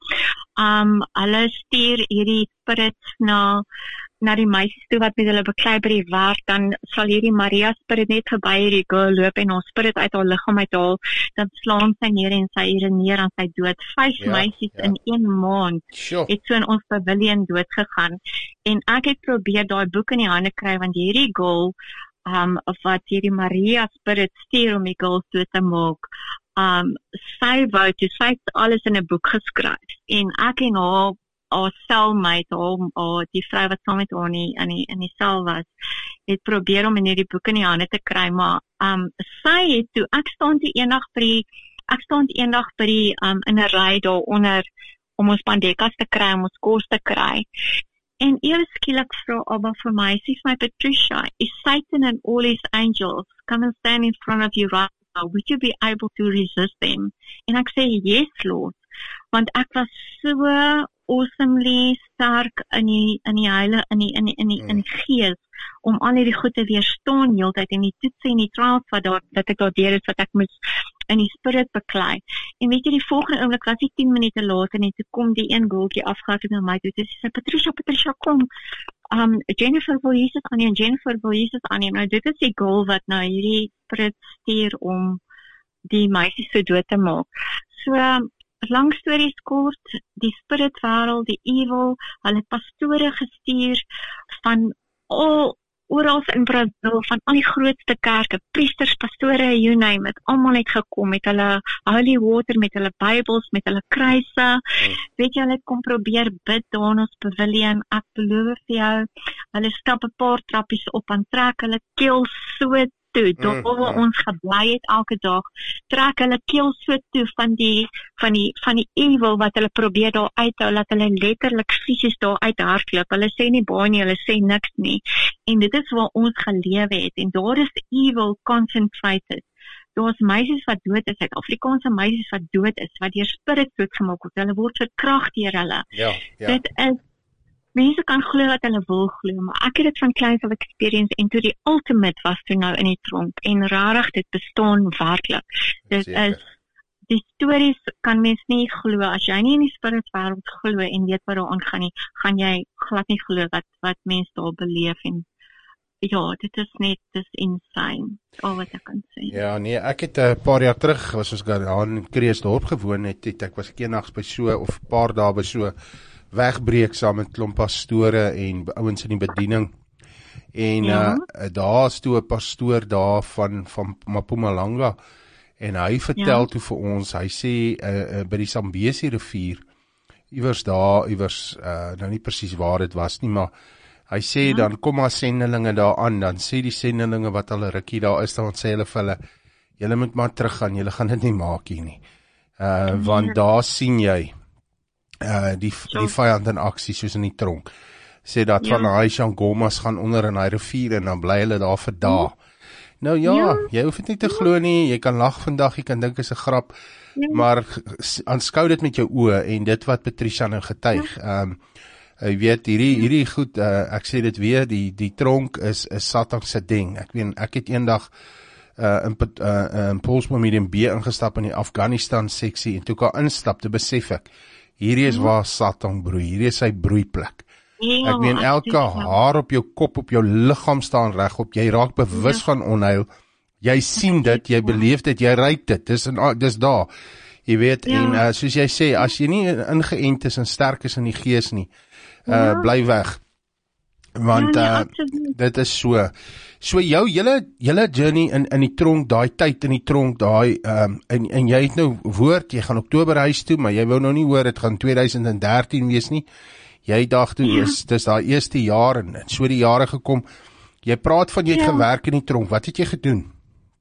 um, hulle stuur hierdie spirits na, na die meisies toe wat met hulle beklei by die werk, dan sal hierdie Maria spirit net verby hierdie girl loop en haar spirit uit haar liggaam uithaal, dan slaan sy neer en sy urineer aan sy dood. Vyf ja, meisies ja. in een maand sure. het so in ons pavilion dood gegaan. En ek het probeer daai boek in die hande kry, want hierdie girl, um, wat hierdie Maria spirit stuur om die girls dood te maak, um, sy wou toe, sy het alles in 'n boek geskryf, en ek en haar haar cellmate, haar, die vrou wat saam met haar in die, in die, in die cel was, het probeer om in hierdie boek in die hande te kry, maar um, sy het toe, ek staan toe eendag by die, ek staan toe eendag by die, um, in 'n ry daaronder, om ons pandekas te kry, om ons kos te kry, en eers skielik vra Abba vir my, sê vir my, Patricia, is Satan and all his angels come and stand in front of you right now, would you be able to resist them? En ek sê, yes Lord, want ek was so awesomely sterk in die in die heile in die in die in die, in die gees om al hierdie goed te weerstaan heeltyd en die toetse en die trials wat daar wat ek daar deur is wat ek moes in die spirit beklei. En weet jy, die volgende oomblik was ek tien minute later en toe kom die een goeltjie afgehardloop na my toe. Sy sê, Patricia, Patricia, kom. Um, Jennifer wil Jesus aanneem, Jennifer wil Jesus aanneem. Nou dit is die goal wat nou hierdie spirit stuur om die meisies so dood te maak. So um, lang stories kort, die spirit wêreld, die evil, hulle het pastore gestuur van al oral in Brazil, van al die grootste kerke, priesters, pastore, you name it, almal het gekom met hulle holy water, met hulle Bybels, met hulle kruise. Mm. Weet jy, hulle het kom probeer bid daar in ons pavilion. Ek beloof vir jou, hulle stap 'n paar trappies op en trek hulle keel so toe, daar waar ons gebly het elke dag, trek hulle keel so toe van die van die van die evil wat hulle probeer daar uithou, dat hulle letterlik fisies daar uithardloop. Hulle sê nie baie nie, hulle sê niks nie. En dit is waar ons gelewe het, en daar is evil concentrated. Daar is meisies wat dood is, Suid-Afrikaanse meisies wat dood is, wat deur spirits doodgemaak word, hulle word verkragt deur hulle. Ja, ja. Dit is mense kan glo wat hulle wil glo, maar ek het dit van kleins af experience, en toe die ultimate was toe nou in die tronk, en rarig, dit bestaan werklik. Dit Zeker. is, die stories kan mens nie glo, as jy nie in die spiritswêreld glo en weet wat daar aangaan nie, gaan jy glad nie glo wat, wat mens daar beleef, en ja, dit is net, dit is insane, al wat ek kan sê. Ja, nee, ek het 'n uh, paar jaar terug, was ons daar in Kreeusdorp gewoon het, het ek was eendags by so, of 'n paar dae by so, wegbreek saam met klomp pastore en ouens in die bediening. En ja. uh, daar is toe 'n pastoor daar van, van Mpumalanga, en hy vertel ja. toe vir ons, hy sê, uh, uh, by die Zambesi rivier, iewers daar, iewers, uh, nou nie presies waar dit was nie, maar hy sê, ja. dan kom maar sendelinge daar aan, dan sê die sendelinge wat al 'n rukkie daar is, dan sê hulle vir hulle, julle moet maar teruggaan, julle gaan dit nie maak hier nie. Uh, ja. Want daar sien jy, Uh, die, die vyand in aksie, soos in die tronk, sê dat ja. van hy Shangomas gaan onder in hy rivier, en dan bly hulle daar vir dae. Ja. Nou ja, ja, jy hoef dit nie te glo nie, jy kan lag vandag, jy kan dink is 'n grap, ja. maar aanskou dit met jou oë, en dit wat Patricia nou getuig, ja. um, Jy weet, hierdie, hierdie goed, uh, ek sê dit weer, die, die tronk is, is Satan se ding. Ek weet, ek het eendag uh, in, uh, in Polsboom Medium B ingestap in die Afghanistan seksie, en toe ek al instap, toe besef ek, hierdie is waar Satan broei, hierdie is sy broeiplek. Ja, ek meen, elke haar op jou kop, op jou liggaam staan regop, jy raak bewus ja. van onheil, jy sien dit, jy beleef dit, jy ruik dit, dis, in, dis daar. Jy weet, ja. en uh, soos jy sê, as jy nie ingeënt is en sterk is in die gees nie, uh, ja. bly weg. Want ja, nee, uh, dit is so. So jou hele hele journey in in die tronk, daai tyd in die tronk, daai um, en en jy het nou woord, jy gaan Oktober huis toe, maar jy wou nou nie hoor dit gaan twintig dertien wees nie. Jy dacht toe ja. is dis daai eerste jaar en, en so die jare gekom. Jy praat van jy het ja. gewerk in die tronk. Wat het jy gedoen?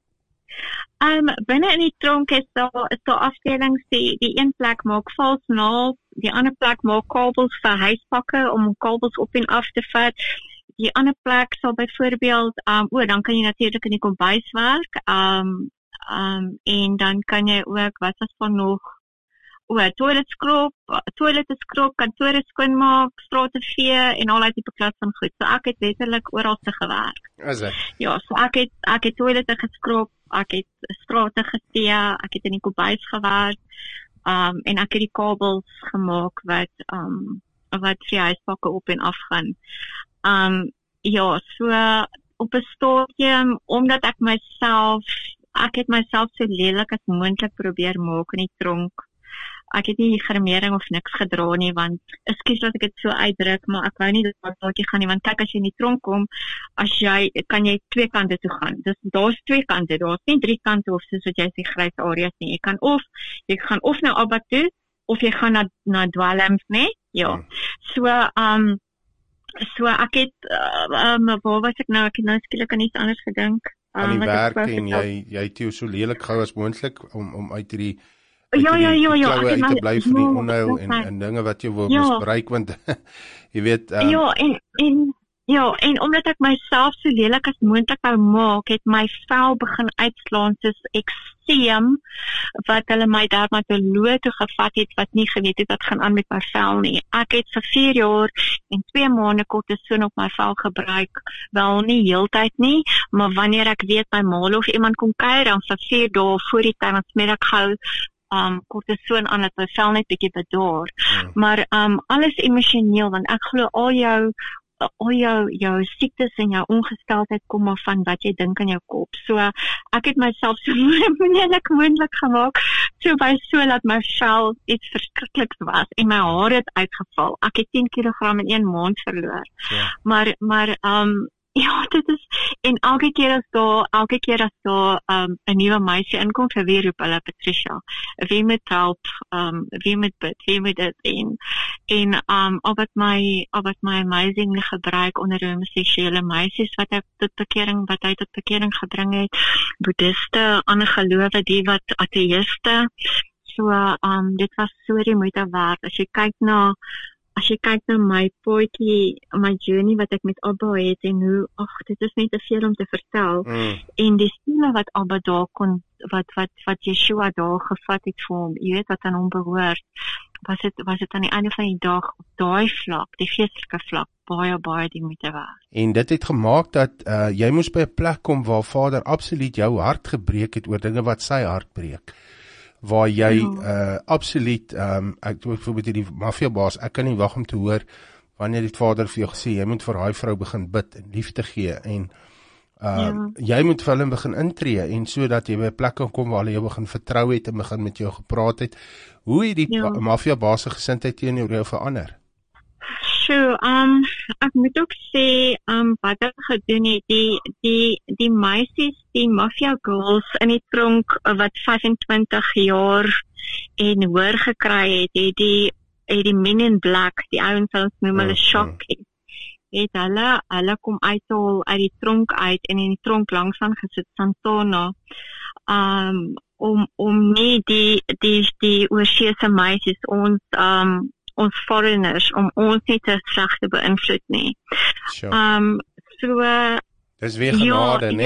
Um, binne in die tronk is daar is daar afdelings, die, die een plek maak vals naald, die ander plek maak kabels vir huispakke om kabels op en af te vat. Die ander plek sal byvoorbeeld, um, o, dan kan jy natuurlik in die kombuis werk, um, um, en dan kan jy ook, wat was van nog, o, toilet skrob, toilette skrob, kantore skoonmaak, strate vee en al die tipe klas van goed. So ek het letterlik oral te gewerk. Is dit? Ja, so ek het ek het toilette geskrob, ek het strate gevee, ek het in die kombuis gewerk, um, en ek het die kabels gemaak wat um, wat vir huispakke op en af gaan. Um, ja, so op 'n stadium, omdat ek myself, ek het myself so lelik as moontlik probeer maak in die tronk. Ek het nie gremering of niks gedra nie, want, ekskuus dat ek dit so uitdruk, maar ek wou nie dat daardie gaan nie, want kyk, as jy in die tronk kom, as jy, kan jy twee kante toe gaan. Dus daar's twee kante, daar's nie drie kante of soos wat jy sê grys areas nie. Jy kan of, jy gaan of nou Abba toe, of jy gaan na, na dwelms, nee? Ja. Hmm. So, um, so ek het, uh, um, waar was ek nou, ek het nou skielik aan iets anders gedink. Um, aan die werk en jy, jy het jou so lelik gou as moontlik, om, om uit die Ja, ja, ja, ja, ek het te bly vir die onheil en, en dinge wat jy wil ja. misbruik, want jy weet... Um, ja, en, en, ja, en omdat ek myself so lelik as moontlik wou maak, het my vel begin uitslaan soos ekseem, wat hulle my dermatoloog toe gevat het, wat nie geweet het wat gaan aan met my vel nie. Ek het vir vier jaar en twee maande kortison op my vel gebruik, wel nie heeltyd nie, maar wanneer ek weet my maal of iemand kom kuier, dan vir vier dae voor die tyd, dan smeer ek gou um, kortison aan, dat my vel net bietjie bedaar. Hmm. Maar um, alles emosioneel, want ek glo al jou al jou, jou siektes en jou ongesteldheid kom maar van wat jy dink in jou kop. So, ek het myself so moeilik moontlik gemaak, so by so dat my vel iets verskrikliks was, en my haar het uitgeval. Ek het tien kilogram in een maand verloor. Ja. Maar, maar, um, ja, dit is, en elke keer as daar, elke keer as daar, um, 'n nuwe meisie inkom, vir wie roep hulle Patricia, wie moet help, um, wie moet bid, wie moet dit, en, en, um, al wat my, al wat my amazing gebruik onder homoseksuele meisies, wat hy tot bekering, wat hy tot bekering gebring het, boeddhiste, ander gelowe, die wat ateïste, so, um, dit was so die moeite werd, as jy kyk na, As jy kyk na my pootjie, my journey wat ek met Abba het, en hoe, ag, dit is net te veel om te vertel, mm. en die stiele wat Abba daar kon, wat, wat, wat Yeshua daar gevat het vir hom, jy weet wat aan hom behoort, was het, was het aan die einde van die dag, op daai vlak, die geestelike vlak, baie, baie die moeite werd. En dit het gemaak dat, uh, jy moes by 'n plek kom, waar Vader absoluut jou hart gebreek het, oor dinge wat sy hart breek. Waar jy uh, absoluut, um, ek doe bijvoorbeeld die maffiabaas, ek kan nie wag om te hoor, wanneer die Vader vir jou gesê, jy moet vir hy vrou begin bid, en liefde gee, en uh, ja. jy moet vir hulle begin intree, en so dat jy by 'n plek kan kom, waar hulle jou begin vertrou het, en begin met jou gepraat het. Hoe het die ja. maffiabaas se gesindheid teenoor jou verander? So, um, ek moet ook sê, um, wat ek gedoen het, die, die, die meisies, die mafia girls in die tronk, wat vyfentwintig jaar en hoor gekry het, het die, het die men in black, die ouens ons noem hulle shock, het, het hulle, hulle kom uithaal uit die tronk uit, en in die tronk langsaan gesit, Santana, um, om, om nie die, die, die oorseese meisies, ons, um, ons foreigners, om ons nie te sleg te beïnvloed nie. Sure. Um, so, dis weer genade, ja, nee?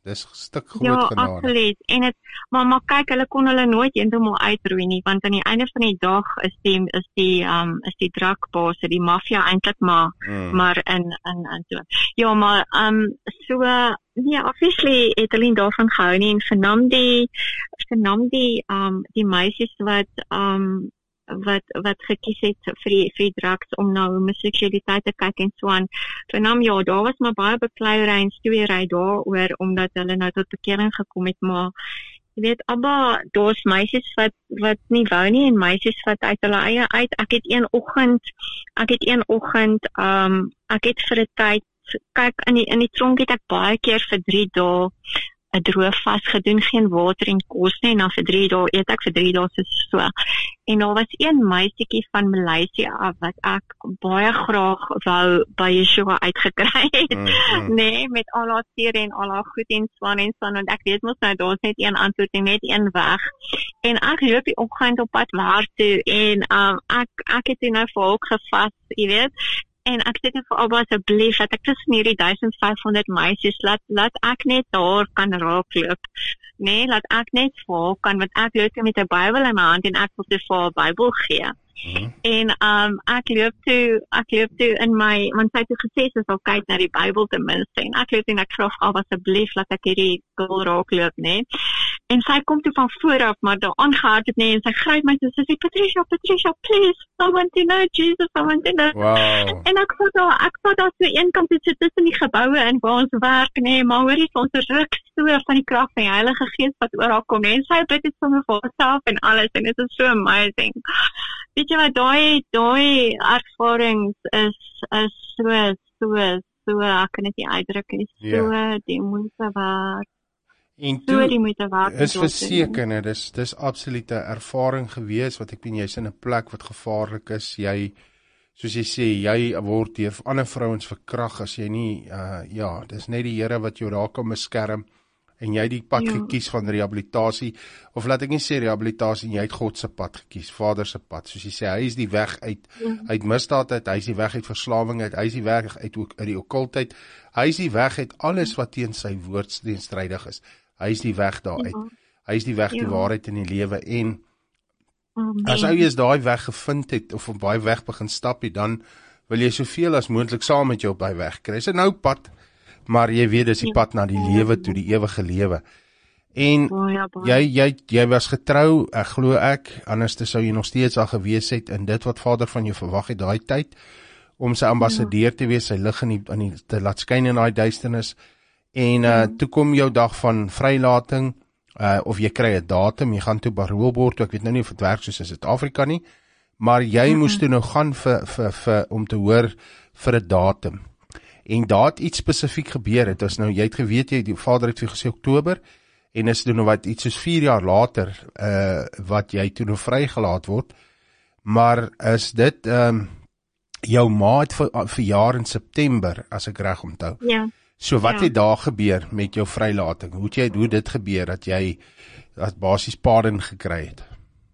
Dis 'n stuk groot Ja, genade. absoluut. En het, maar, maar kyk, hulle kon hulle nooit heeltemal uitroei nie, want aan die einde van die dag is die, is die, um, is die drugbasse, die maffia eintlik maar, Mm. maar in, in, in so. Ja, maar, um, so, nee, obviously het hulle nie daarvan gehou nie, en vernam die, vernam die, um, die meisies wat, um, wat wat gekies het vir die vir die drugs om na homoseksualiteit te kyk en so aan. Vernam ja, daar was maar baie bekleierery en stoeiery daaroor omdat hulle nou tot bekering gekom het, maar jy weet, abba, daar's meisies wat wat nie wou nie en meisies wat uit hulle eie uit. Ek het een oggend, ek het een oggend, um, ek het vir 'n tyd, kyk in die in die tronk het ek baie keer vir drie dae 'n droog vas gedoen, geen water en kos nie, en dan vir drie dae eet ek vir drie dae so. En daar was een meisietjie van Maleisië af wat ek baie graag wou by Yeshua uitgekry het, Mm, mm. nee, met al haar stere en al haar goed en swan en swan, want ek weet mos nou, daar's net een antwoord en net een weg. En ek loop die oggend op pad waar toe, en um, ek, ek het toe nou vir haar ook gevas, jy weet, en ek sê net vir Abba asseblief, dat ek tussen hierdie duisend vyf honderd meisies, laat, laat ek net daar kan raakloop. Nee, laat ek net vir haar kan, want ek loop met 'n Bybel in my hand en ek wil toe vir haar 'n Bybel gee. Mm. En um, ek loop toe, ek loop toe in my, want sy het toe gesê, sy sal kyk na die Bybel ten minste, en ek loop toe en ek vra af asseblief, laat ek hierdie girl raakloop, nee. En sy kom toe van vooraf, maar daar aangehardloop, nee, en sy gryp my toe, sy sê, Patricia, Patricia, please, I want to know Jesus, I want to know. Wow. En ek vat daar, ek vat daar so een kant so tussen die geboue in waar ons werk, nee, maar hoor jy, ons ruk so van die krag van die Heilige Gees wat oor haar kom, nee, en sy bid dit sommer vir haarself en alles, en dit is so amazing. Weet jy wat, daai, daai ervarings is, is so, so, so, ek kan dit nie uitdruk, is so Ja. die moeite werd, En so die toe moeite werd. om is daar te verseker, nee, dis dis absolute ervaring gewees wat ek meen jy's in 'n plek wat gevaarlik is. Jy soos jy sê, jy word deur ander vrouens verkrag as jy nie uh ja, dis net die Here wat jou daar kan beskerm en jy het die pad Ja. gekies van rehabilitasie, of laat ek nie sê rehabilitasie, jy het God se pad gekies, Vader se pad. Soos jy sê, hy is die weg uit Ja. uit misdaad uit, hy is die weg uit verslawing uit, hy is die weg uit ook uit die okkultheid. Hy is die weg uit alles wat teen sy woord teenstrydig is. Hy is die weg daaruit. Ja. Hy is die weg, die Ja. waarheid in die lewe, en Amen. as ou jy is daai weg gevind het of op daai weg begin stap het, dan wil jy soveel as moontlik saam met jou op daai weg kry. Dis 'n nou pad, maar jy weet dis die pad na die lewe toe, die ewige lewe. En Baie, baie. jy jy jy was getrou, ek glo ek, anders sou jy nog steeds al gewees het in dit wat Vader van jou verwag het daai tyd, om sy ambassadeur te wees, sy lig in die, in die te laat skyn in daai duisternis. En uh, toe kom jou dag van vrylating, uh, of jy kry 'n datum, jy gaan toe beroep word, ek weet nou nie of dit werk soos in Suid-Afrika nie, maar jy Mhm. moes toe nou gaan vir, vir, vir, om te hoor vir 'n datum. En daar het iets spesifiek gebeur, het is nou, jy het geweet, jy, die Vader het vir gesê Oktober, en is toe nou wat iets soos vier jaar later, uh, wat jy toe nou vrygelaat word, maar is dit, um, jou ma het vir, verjaar in September, as ek reg onthou. Ja. So wat Ja. het daar gebeur met jou vrylating? Hoe het jy hoe dit gebeur dat jy dat basies pardon gekry het?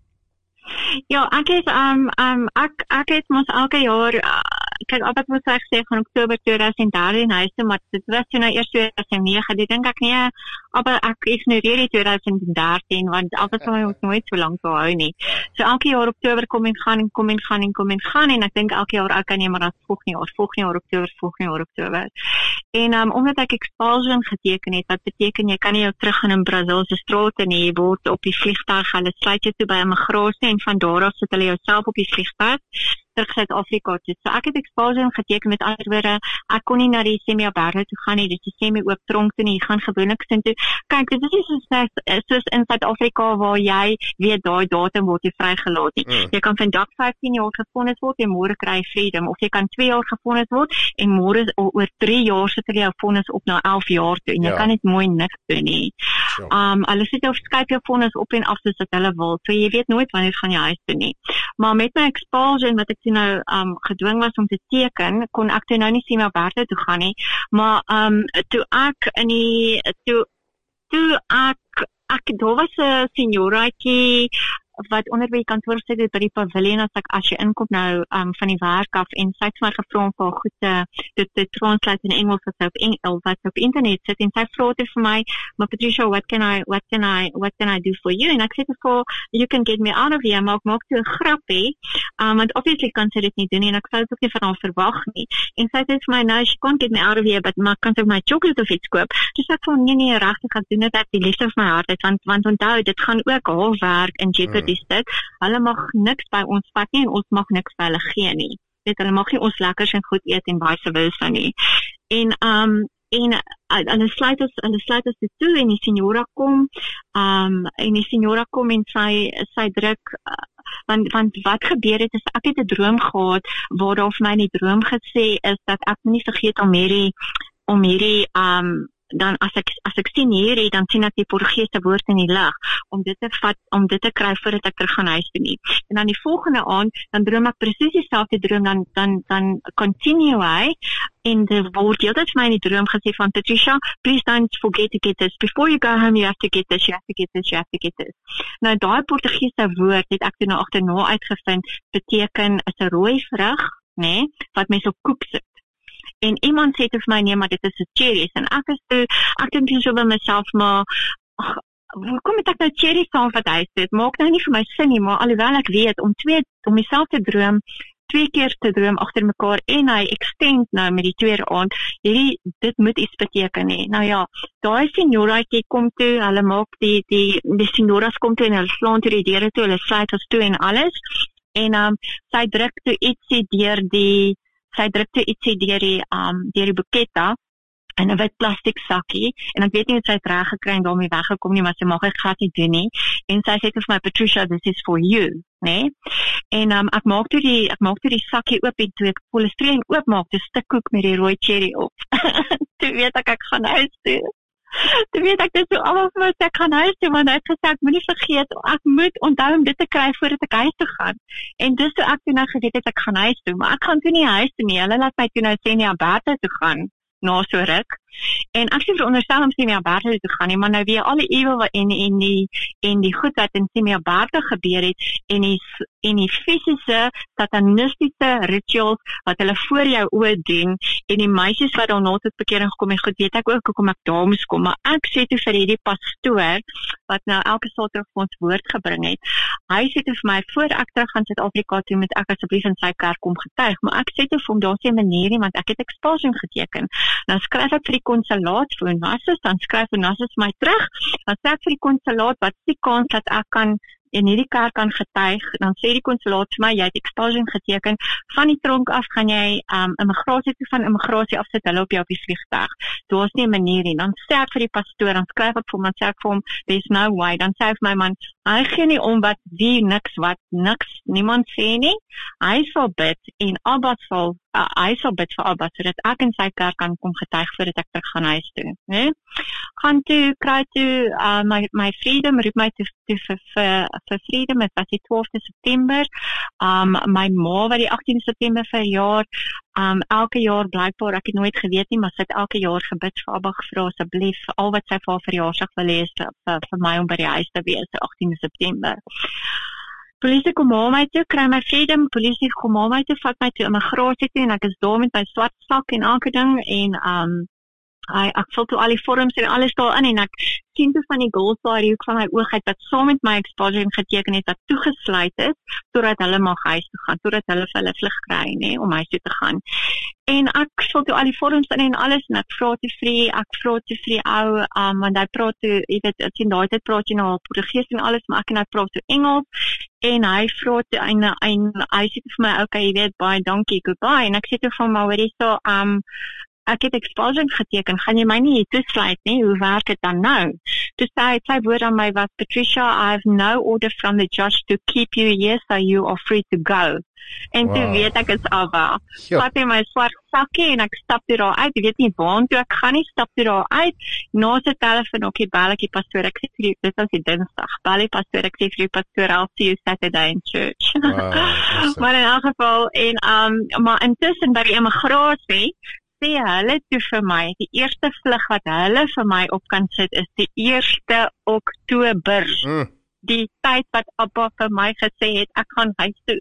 Ja, ek het um um ek ek het mos elke jaar uh, kyk altyd moet ek sê van Oktober tweeduisend dertien huis toe, maar dit was toe nou eers tweeduisend nege. Ek dink ek nee, maar ek ignoreer die tweeduisend dertien want altyd sal ons nooit so lank hou nie. So elke jaar Oktober kom en gaan en kom en gaan en kom en gaan en ek dink elke jaar ek kan nie maar dan volgende jaar, volgende jaar Oktober, volgende jaar Oktober. En um, omdat ek expulsion geteken het, wat beteken jy kan nie jou terug gaan in Braziliese strate nie, jy word op die vliegtuig, hulle sluit jou toe by immigrasie en van daar af sit hulle jou self op die vliegtuig terug Suid-Afrika toe. So ek het expulsion geteken, met ander woorde, ek kon nie na die semi-Alberta toe gaan nie, dis die semi-oop tronk toe nie, jy gaan gewoonlik sin toe. Kyk, dit is nie soos, soos in Suid-Afrika waar jy weet daai datum word jy vrygelaat nie. Mm. Jy kan vandag vyftien jaar gevonnis word en môre kry jy freedom, of jy kan twee jaar gevonnis word en môre oor drie jaar sit hulle jou vonnis op na elf jaar toe en jy Ja. kan net mooi niks doen nie. Sure. Um hulle sit jou skuif jou vonnis op en af soos wat hulle wil. So jy weet nooit wanneer gaan jy huis toe nie. Maar met my expulsion wat ek toe nou um gedwing was om te teken, kon ek toe nou nie sien Alberta toe gaan nie. Maar um toe ek in die toe toe ek ek daar was 'n senioraatjie wat onder by die kantoor sit het by die paviljoen as ek as jy inkom nou um, van die werk af en sy het my gevra om vir haar goed te dit te translate in Engels wat sy op Engels wat sy op internet sit en sy vra dit vir my, maar Patricia, what can I what can I what can I do for you? En ek sê vir you can get me out of here, maar ek maak toe 'n grappie, um, want obviously kan sy dit nie doen nie en ek sou dit ook nie van haar verwag nie. En sy sê vir my, no, she can't get me out of here, but maar kan sy my chocolate of iets koop? Dus ek van nee nee, regtig ek doen dit uit die liefde van my hart uit, want want onthou, dit gaan ook haar werk in jeopardy sit. Hulle mag niks by ons vat nie en ons mag niks vir hulle gee nie. Dit hulle mag nie ons lekkers en goed eet en vice versa nie. En um en uh, hulle sluit ons hulle sluit ons toe en die signora kom um en die signora kom en sy sy druk uh, want want wat gebeur het is ek het 'n droom gehad waar daar vir my in die droom gesê is dat ek nie vergeet om hierdie om hierdie um dan as ek as ek sien hierdie dan sien ek die Portugese woord in die lig om dit te vat om dit te kry voordat ek terug gaan huis toe nie. En dan die volgende aand dan droom ek presies dieselfde droom dan dan dan continue hy en die word heeltyd vir my in die droom gesê van Patricia, please don't forget to get this before you go home, you have to get this, you have to get this, you have to get this. Nou daai Portugese woord het ek toe nou agterna uitgevind beteken is 'n rooi vrug, nê, nee, wat mense op koek sit. En iemand sê vir my nee, maar dit is 'n cherries en ek is toe ek dink jy so by myself maar ach, hoe kom dit ek nou cherries saam wat hy sê? Dit maak nou nie vir my sin nie, maar alhoewel ek weet om twee om myself te droom, twee keer te droom agter mekaar en hy extend nou met die tweede aand, hierdie dit moet iets beteken hê. Nou ja, daai signoraatjie kom toe, hulle maak die die die signoras kom toe en hulle slaan toe die deure toe, hulle sluit ons toe en alles. En um sy druk toe ietsie deur die sy drukte ietsie deur die um deur die buketta in 'n wit plastiek sakkie en ek weet nie of sy het reg gekry en daarmee weggekom nie, maar sy mag dit glad nie doen nie. En sy sê vir my Patricia, this is for you, né? Nee? En um, ek maak toe die ek maak toe die sakkie oop en toe ek polistireen oopmaak, 'n stuk koek met die rooi cherry op. Toe weet ek ek gaan huis toe. Toe weet ek dit so almal vir my sê ek gaan huis toe, want hy het gesê ek moenie vergeet, ek moet onthou om dit te kry voordat ek huis toe gaan. En dis toe ek toe nou geweet het ek gaan huis toe, maar ek gaan toe nie huis toe nie. Hulle laat my toe nou sê nie Alberta toe gaan na so ruk. En ek sê veronderstel om Semi Alberta toe gaan nie, maar nou weer alle ewel wat en en die en die goed wat in Semi Alberta gebeur het en die en die fisiese satanistiese rituals wat hulle voor jou oë doen en die meisies wat daarna tot bekering gekom het, goed weet ek ook hoekom ek daar moes kom, maar ek sê toe vir hierdie pastoor wat nou elke Saterdag vir ons woord gebring het, hy sê toe vir my voor ek terug gaan Suid-Afrika toe moet ek asseblief in sy kerk kom getuig, maar ek sê toe vir hom daar sê meneer nie, want ek het expulsion geteken. Dan skryf ek vir die konsulaat vir Onassis, dan skryf Onassis my terug, dan sê ek vir die konsulaat wat is die kans dat ek kan in hierdie kerk kan getuig, dan sê die konsulaat vir my, jy het expulsion geteken, van die tronk af gaan jy um, immigrasie toe, van immigrasie af sit hulle op jou op die vliegtuig. Daar is nie 'n manier nie. Dan sê ek vir die pastoor, dan skryf ek vir hom, dan sê ek vir hom, there's no way, dan sê ek vir my man, hy gee nie om wat, wie, niks, wat, niks, niemand sê nie, hy sal bid, en Abba sal, uh, hy sal bid vir Abba, sodat ek in sy kerk kan kom getuig, voordat ek terug gaan huis toe, nee? Gaan toe, kry toe, uh, my, my Freedom, roep my toe, toe vir, vir, vir Freedom, het was die twaalfde September, um, my ma wat die agtiende September verjaar, um, elke jaar blykbaar, ek het nooit geweet nie, maar sy het elke jaar gebid vir Abba gevra, asseblief, al wat sy vir haar verjaarsdag wil hê, is vir, vir, vir my om by die huis te wees, agtiende September. Polisie kom haal my toe, kry my Freedom, polisie kom haal my toe, vat my toe immigrasie toe, en ek is daar met my swart sak en elke ding, en um, Ek, ek vul toe al die vorms en alles daarin en ek sien toe van die girls daar die hoek van my oog uit wat saam met my expulsion geteken het, wat toegesluit is, totdat hulle mag huis toe gaan, totdat hulle vir hulle vlug kry, nee, om huis toe te gaan. En ek vul toe al die vorms in en alles, en ek vra toe vir ek vra toe vir die ou, um, want hy praat toe, jy weet, ek sien daai tyd praat jy nou Portugees en alles, maar ek en hy praat toe Engels, en hy vra toe, en, en hy sê vir my, okay, jy weet, bye, dankie, goodbye, en ek sê toe van my, hoorie so, um, ek het expulsion geteken, gaan jy my nie hier toesluit nie, hoe werk het dan nou? Toe sy, sy woord aan my was, Patricia, I have no order from the judge to keep you here, so you are free to go. En wow. Toe weet ek is Abba. Vat in my swart sakkie en ek stap toe daar uit, ek weet nie waar toe ek gaan nie, stap toe daar uit, na sy telefoon ook die belletjie pastoor, ek sê vir die, dit was die dinsdag, belletjie pastoor, ek sê vir die pastoor, I'll see you Saturday in church. Wow, maar in elk geval, en, um, maar intussen by die immigrasie, sê hulle toe vir my, die eerste vlug wat hulle vir my op kan sit, is die eerste Oktober. Mm. die tyd wat Appa vir my gesê het, ek gaan huis toe.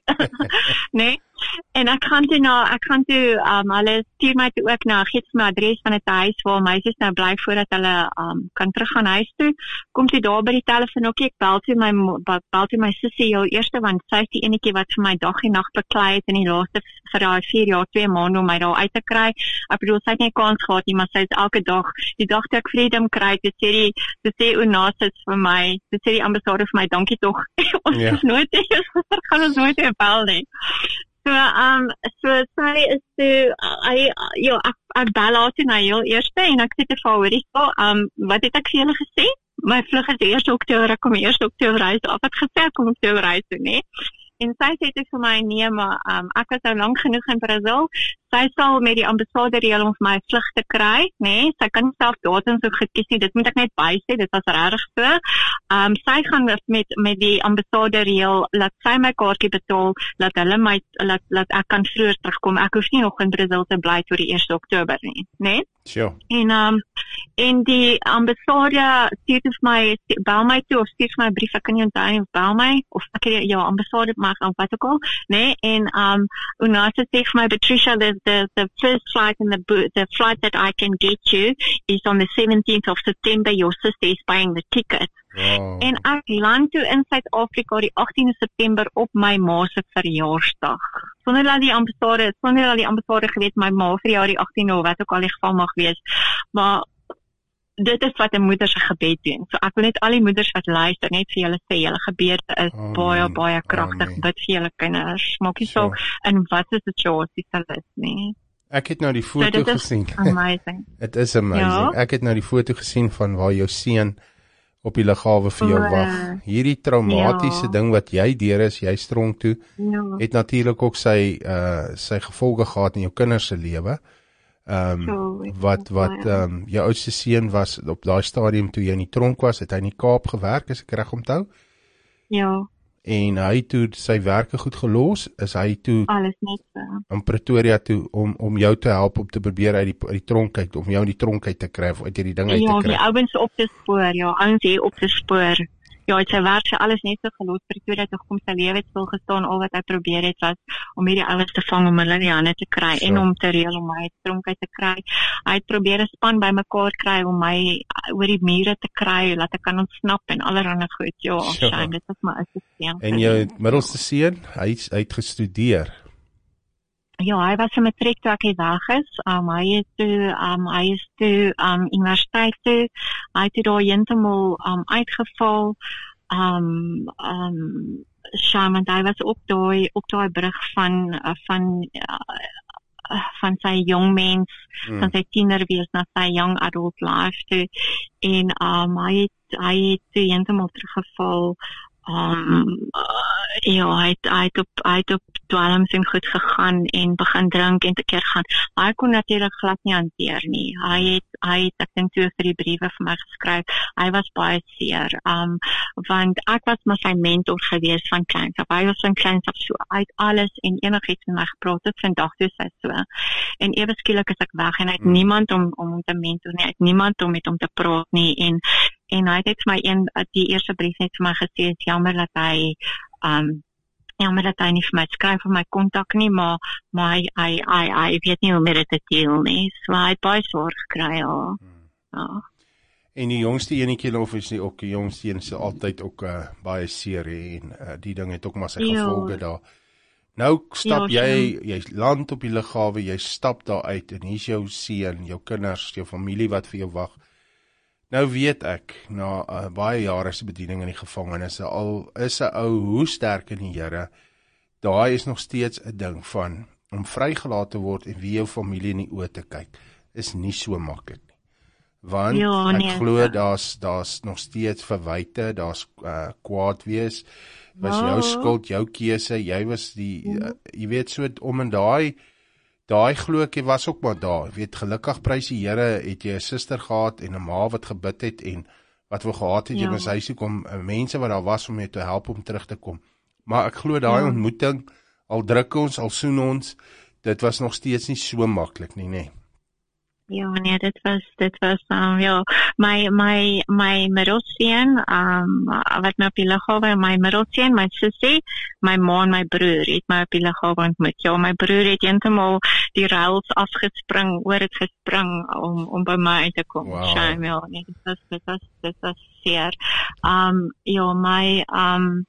Nee? En ek gaan toe na, ek gaan toe, um, hulle stuur my toe ook na, gee my adres van het huis waar meisies nou bly voordat hulle um, kan terug gaan huis toe. Kom toe daar by die telefoon, ok, ek bel toe my, bel toe my sussie heel eerste, want sy is die enetjie wat vir my dag en nacht beklei het in die laaste vir die vier jaar, twee maanden om my daar uit te kry. Ek bedoel, sy het nie kans gehad nie, maar sy is elke dag, die dag toe ek freedom kry, toe sê die, toe sê Onasis vir my, toe sê die ambassade vir my, dankie toch, ons yeah. is nooit, ons gaan ons nooit weer bel nie. So, um, so sy is toe, uh, ja, ek, ek bel haar toe na heel eerste, en ek sê te vir hoorie, so, um, wat het ek vir julle gesê? My vlug is die eerste Oktober, ek kom die eerste Oktober reis, of ek gesê, ek kom Oktober reis toe, nee. En sy sê toe vir my, nee, maar um, ek was nou lang genoeg in Brazil, sy sal met die ambassade reël om vir my vlug te kry, nee, sy kan self datums so goed kies nie, dit moet ek net bysê, dit was regtig so. Um, sy gaan met, met die ambassade reël, laat sy my kaartjie betaal, laat hulle my, laat, laat ek kan vroeër terugkom, ek hoef nie nog in Brazil te bly tot die eerste Oktober nie, nee. Sure. En, um, en die ambassade stuur vir my, bel my toe, of stuur vir my brief, ek kan nie onthou nie, of bel my, of ek het jou ambassade mag, of wat ook al, nee, en, um, Unasa sê vir my, Patricia, the, the, the first flight and the, the flight that I can get you is on the seventeenth of September, your sister is buying the ticket. Wow. En ek land toe in Suid-Afrika die agtiende September op my ma se verjaarsdag. Sonder dat die ambassade, sonder dat die ambassade geweet my ma verjaar die agtiende of wat ook al die geval mag wees. Maar dit is wat 'n moeder se gebed doen. So ek wil net al die moeders wat luister net vir julle sê, julle gebede is Amen. baie baie kragtig. Amen. Bid vir julle kinders. Maak nie so in watter situasie hulle is nie. Ek het nou die foto so, dit gesien. Is amazing. It is amazing. Ja? Ek het nou die foto gesien van waar jou seun op die lughawe vir jou oh, wag. Hierdie traumatiese ja. ding wat jy deur is, jy strong toe, ja. het natuurlik ook sy uh sy gevolge gehad in jou kinders se lewe. Ehm um, wat wat ehm um, jou oudste seun was op daai stadium toe jy in die tronk was, het hy in die Kaap gewerk, as ek reg onthou? Ja. En hy toe sy werke goed gelos, is hy toe alles net so. in Pretoria toe om om jou te help om te probeer uit die uit die tronk uit, om jou in die tronk uit te kry of uit hierdie ding uit ja, te kry. Ja, die ouens op te spoor, ja, ouens hier op te spoor. Ja, het sy werk sy alles net so gelos, Pretoria toe kom sy lewe het stil gestaan, al wat hy probeer het was om hierdie ouens te vang, om hulle in die hande te kry so. En om te reël om my uit tronk uit te kry. Hy het probeer 'n span bymekaar kry om my oor die mure te kry, laat ek kan ontsnap en allerlei goed. Ja, so. Shame, dit was my assistent. En jou middelste seun, hy hy het gestudeer. Ja, hy was in matriek toe ek weg is. Um, hy is toe, um, hy is toe um, universiteit toe. Hy het toe daar heeltemal um, uitgeval. Um, um, Shame, want hy was ook daai op daai brug van uh, van uh, van sy jong mens, hmm. van sy tiener wees na sy young adult life toe. En um, hy het hy het toe heeltemal teruggeval. Um, uh, ja, hy het, hy het op, hy het op dwelms en goed gegaan en begin drink en te keer gaan. Hy kon natuurlijk glad nie hanteer nie. Hy het, hy het, ek dink toe vir die briewe vir my geskryf, hy was baie seer, um, want ek was maar sy mentor gewees van kleins af. Hy was van kleins af so, hy het alles en enigiets met my gepraat het, vandag toe sy so. En ewe skielik is ek weg en hy het hmm. niemand om, om te mentor nie, hy het niemand om met hom te praat nie en En hy het vir my een, die eerste brief net vir my gesê, het jammer dat hy, um, jammer dat hy nie vir my skryf vir my kontak nie, maar, maar hy, hy, hy, hy weet nie hoe met dit te deel nie, so hy het baie zorg gekry, ja. ja. En die jongste enetjie, of is nie ook, die jongste een is altyd ook uh, baie seer, en uh, die ding het ook maar sy gevolge daar. Nou stap ja, jy, jy land op die lughawe, jy stap daar uit, en hier is jou seun, jou kinders, jou familie wat vir jou wag. Nou weet ek, na uh, baie jare se bediening in die gevangenis, al is 'n ou hoe sterk in die Here, daai is nog steeds 'n ding van, om vrygelaat te word en wie jou familie in die oë te kyk, is nie so maklik nie. Want jo, nee, ek glo, daar's daar's nog steeds verwyte, daar's uh, kwaad wees, was wow. jou skuld, jou keuse, jy was die, uh, jy weet so, om in daai, Daai glo ek was ook maar daar, jy weet, gelukkig prys die Here, het jy 'n suster gehad en 'n ma wat gebid het en wat we gehad het, ja. jy was huis toe kom, mense wat daar was om jou te help om terug te kom. Maar ek glo daai ja. ontmoeting, al druk ons, al soen ons, dit was nog steeds nie so maklik nie, nee. Ja, nee, dit was, dit was, um, ja, my, my, my middelseun, um, wat my op die lughawe, my middelseun, my sussie, my ma en my broer het my op die lughawe ontmoet. Ja, my broer het eentemal die rails afgespring, oor het gespring, om, om by my uit te kom. Wow. Shame, ja, nee, dit was, dit was, dit was seer. Um, ja, my, um,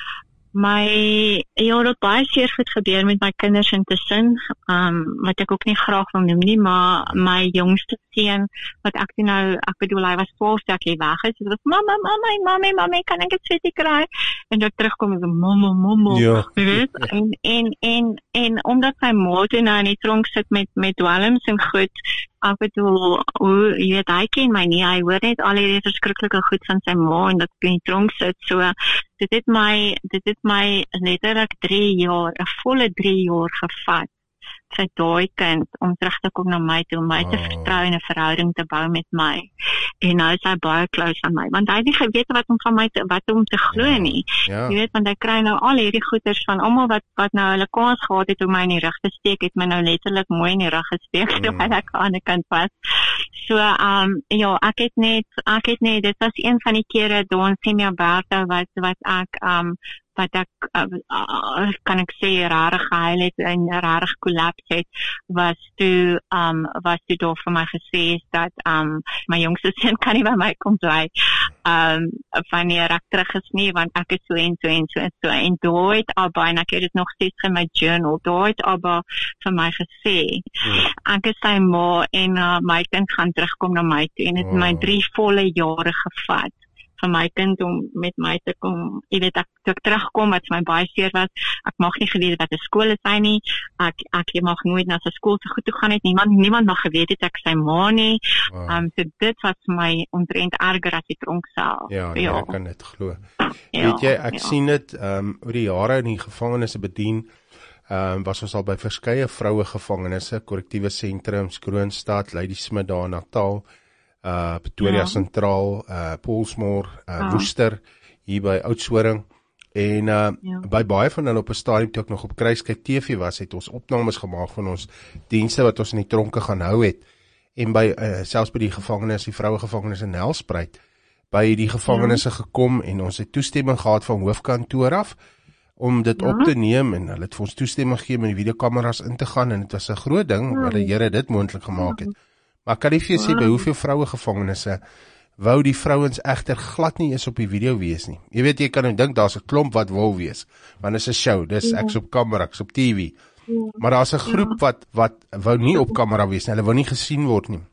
My, ja, dat baie seer goed gebeur met my kinders intussen, um, wat ek ook nie graag wil noem nie, maar my jongste seun, wat ek toe nou, ek bedoel, hy was twaalf toe ek hier weg is, so was, mama, mama, mama, mama, kan ek het sweetie kry? En dat ek terugkom, en so, mama, mama, ja. weet, en, en, en, en, omdat sy ma toe nou in die tronk sit met, met dwelms en goed, ek bedoel, hoe, jy weet, hy ken my nie, hy hoor net al die verskriklike goed van sy ma, en dat ek in die tronk sit, so, dit het my, dit het my letterlik drie jaar, 'n volle drie jaar gevat, vir daai kind, om terug te kom na my toe, om my oh. te vertrou en 'n verhouding te bou met my, en nou is hy baie close aan my, want hy het nie geweet wat om van my te, wat om te glo ja. nie, ja. jy weet, want hy kry nou al hierdie goeders van, almal wat, wat nou hulle kans gehad het om my in die rug te steek, het my nou letterlik mooi in die rug gesteek, mm. terwyl ek aan die kant was, so, um, ja, ek het net, ek het net, dit was een van die kere, Don Senior Bertha, wat, wat ek, um, wat ek, uh, uh, kan ek sê, rarig gehuil het en rarig kollaps het, was toe, um, was toe daar vir my gesê is dat, um, my jongste seun kan nie by my kom bly, um, wanneer ek terug is nie, want ek is so en so en so en so, en daar het Abba, en ek het dit nog steeds in my journal, daar het Abba vir my gesê, hmm. ek is sy ma, en uh, my kind gaan terugkom na my toe, en het wow. my drie volle jare gevat, vir my kind om met my te kom, jy weet, ek, toe ek terugkom, wat vir my baie seer was, ek mag nie geweet wat 'n skool is hy nie, ek, ek mag nooit na sy skool so goed toe gaan het, niemand, niemand mag geweet het ek sy ma nie, wow. um, so dit was vir my omtrent erger as die tronksel. Ja, nee, ja, ek kan dit glo. Ja, weet jy, ek ja. sien dit, um, oor die jare in die gevangenisse bedien, um, was ons al by verskeie vroue gevangenisse, korrektiewe sentrums, Kroonstad, Ladysmith daar in Natal, Uh, Pretoria ja. Sentraal, uh, Pollsmoor, uh, ja. Woester, hier by Oudtshoorn, en uh, ja. by baie van hulle op 'n stadium toe ek nog op Kruiskyk T V was, het ons opnames gemaak van ons dienste wat ons in die tronke gaan hou het, en by, uh, selfs by die gevangenis, die vroue gevangenis in Nelspruit, by die gevangenisse ja. gekom, en ons het toestemming gehad van hoofkantoor af, om dit ja. op te neem, en hulle het vir ons toestemming gegee om in die videokameras in te gaan, en het was 'n groot ding, ja. wat die Here dit moontlik gemaak het. Maar kan nie vir jou sê, by hoeveel vroue gevangenisse, wou die vrouens egter glad nie eens op die video wees nie. Jy weet, jy kan nou dink, daar's 'n klomp wat wil wees, want dit is 'n show, dis ja. ek's op kamera, ek's op T V, ja. maar daar's 'n groep ja. wat, wat wou nie op kamera wees nie, hulle wou nie gesien word nie.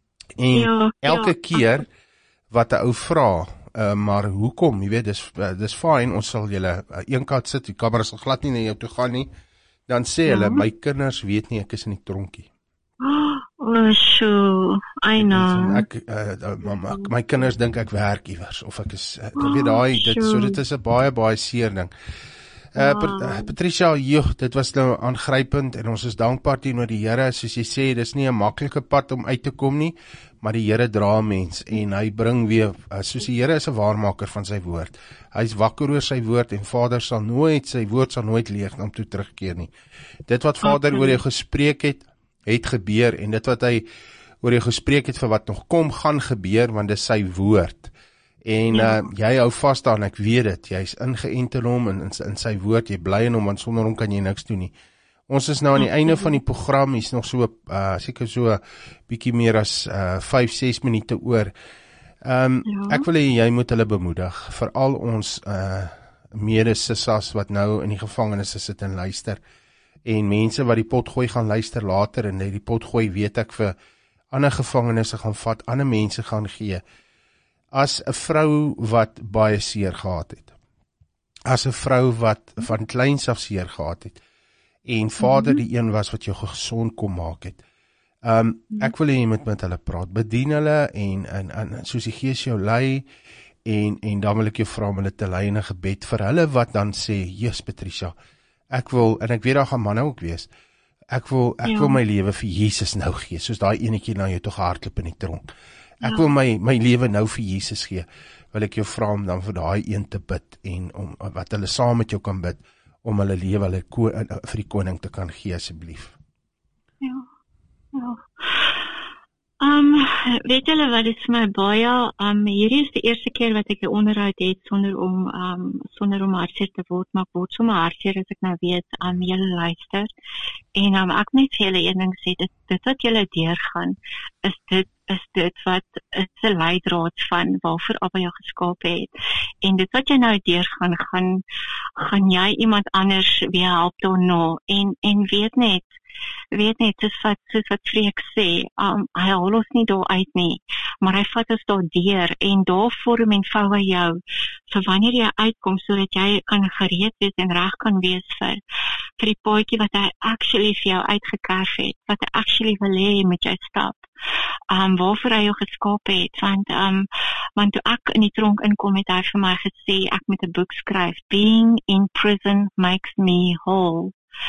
En ja. elke ja. keer, wat 'n ou vra, uh, maar hoekom, jy weet, dis, uh, dis fine, ons sal julle uh, een kant sit, die kamera sal glad nie na jou toe gaan nie, dan sê ja. hulle, my kinders weet nie, ek is in die tronkie. Oh, so, I know. Ek, uh, my, my kinders dink ek werk iewers, of ek is, uh, oh, weet daai, dit, so dit is 'n baie, baie seer ding. Uh, wow. Pat, Patricia, joh, dit was nou aangrypend, en ons is dankbaar teenoor die Here, soos jy sê, dis nie 'n maklike pad om uit te kom nie, maar die Here dra mens, en hy bring weer, uh, soos die Here is 'n waarmaker van sy woord, hy is wakker oor sy woord, en Vader sal nooit, sy woord sal nooit leeg om toe terugkeer nie. Dit wat Vader okay. oor jou gespreek het, het gebeur, en dit wat hy oor jou gespreek het vir wat nog kom, gaan gebeur, want dit is sy woord. En ja. uh, jy hou vast aan, ek weet dit, jy is ingeënt in hom, in, in, in sy woord, jy bly in hom, want sonder hom kan jy niks doen nie. Ons is nou aan die ja. einde van die program, hier is nog so, uh, seker so, bietjie meer as uh, vyf, ses minute oor. Um, ja. Ek wil hê jy moet hulle bemoedig, veral ons uh, mede-sissas wat nou in die gevangenisse sit en luister, en mense wat die potgooi gaan luister later, en die potgooi weet ek vir ander gevangenisse gaan vat, ander mense gaan gee, as 'n vrou wat baie seer gehad het, as 'n vrou wat van kleins af seer gehad het, en Vader die een was wat jou gesond kom maak het, um, ek wil hê jy moet met hulle praat, bedien hulle, en, en, en soos die Gees jou lei, en, en dan wil ek jou vra om hulle te lei in 'n gebed, vir hulle wat dan sê, Jesus Patricia, ek wil, en ek weet daar gaan manne ook wees, ek wil, ek ja. wil my lewe vir Jesus nou gee, soos daai enetjie na jou toe gehardloop in die tronk. Ek ja. wil my, my lewe nou vir Jesus gee, wil ek jou vra om dan vir daai een te bid, en om, wat hulle saam met jou kan bid, om hulle lewe hulle ko, vir die koning te kan gee, asseblief. Ja, ja. Um, weet julle wat, dit is vir my baie, um, hierdie is die eerste keer wat ek 'n onderhoud het sonder om, um, sonder om hartseer te word, maar ek word sommer hartseer as ek nou weet, um, julle luister, en um, ek net vir julle een ding sê, dit, dit wat julle deurgaan, is dit, is dit wat, is 'n leidraad van waarvoor Abba jou geskaap het, en dit wat jy nou deurgaan, gaan, gaan jy iemand anders weer help daarna, en, en weet net, weet net, soos wat, soos wat Freek sê, um, hy haal ons nie daar uit nie, maar hy vat ons daar deur, en daar vorm en vou hy jou, so wanneer jy uitkom, so dat jy kan gereed wees en reg kan wees vir, vir die paadjie wat hy actually vir jou uitgekerf het, wat hy actually wil hê met jy stap, um, waarvoor hy jou geskaap het, want, um, want toe ek in die tronk inkom, het hy vir my gesê, ek moet 'n boek skryf, Being in Prison Makes Me Whole,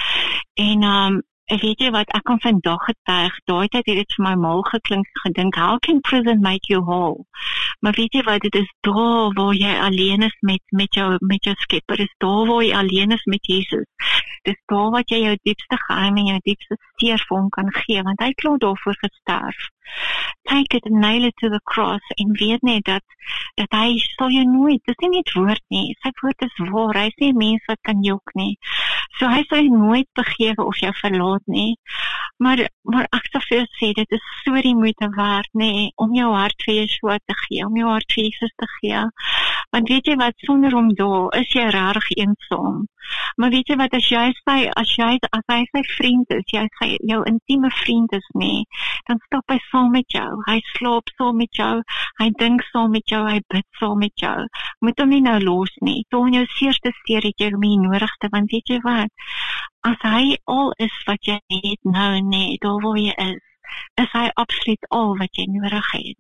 en, um, weet jy wat, ek kan vandag getuig, daai tyd het dit vir my mal geklink, gedink, how can prison make you whole? Maar weet jy wat, dit is daar waar jy alleen is met, met jou, met jou skepper, is daar waar jy alleen is met Jesus, dis daar wat jy jou diepste geheim en jou diepste seer vir hom kan gee, want hy het klaar daarvoor gesterf. Take it and nail it to the cross, en weet net dat, dat hy sal jou nooit, dis nie net woord nie, sy woord is waar, hy is nie 'n mens wat kan jok nie, so hy sal jou nooit begewe of jou verlaat nie, maar, maar ek sal vir jou sê, dit is so die moeite werd, nee, om jou hart vir Yeshua te gee, om jou hart vir Jesus te gee, want weet jy wat, sonder hom daar, is jy regtig eensaam, maar weet jy wat, as jy sy, as jy, as hy sy vriend is, jy sy, jou intieme vriend is nie, dan stap hy saam met jou, hy slaap saam met jou, hy dink saam met jou, hy bid saam met jou, moet hom nie nou los nie, toe in jou seerste seer het jy hom nie nodigste, want weet jy wat, as hy al is wat jy het nou, nee, daar waar jy is, is hy absoluut al wat jy nodig het.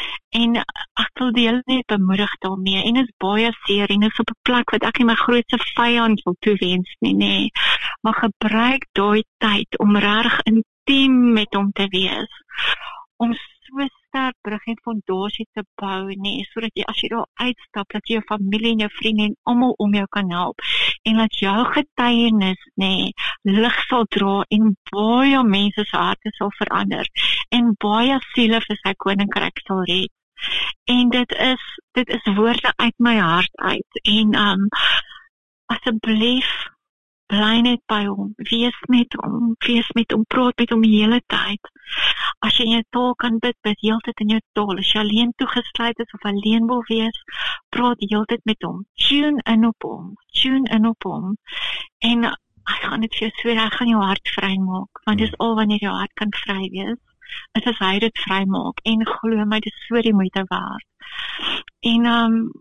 En ek wil die hele net bemoedig daarmee, en is baie seer, en is op 'n plek wat ek nie my grootste vyand wil toewens nie, nee, maar gebruik daai tyd om regtig intiem met hom te wees, om so sterk brug en fondasie te bou, nee, sodat jy, as jy daar uitstap, dat jy jou familie en jou vriende en almal om jou kan help, en dat jou getuienis, nee, lig sal dra, en baie mense se harte sal verander, en baie siele vir sy koninkryk sal red. En dit is, dit is woorde uit my hart uit, en um, asseblief, bly net by hom, wees met hom, wees met hom, praat met hom die hele tyd. As jy in jou taal kan bid, bid heeltyd in jou taal. As jy alleen toegesluit is of alleen wil wees, praat heeltyd met hom. Tune in op hom, tune in op hom. En ek gaan dit vir jou sê, ek gaan jou hart vry maak, want dis al wanneer jou hart kan vry wees, is as hy dit vry maak, en glo my, dis so die moeite werd. En, um,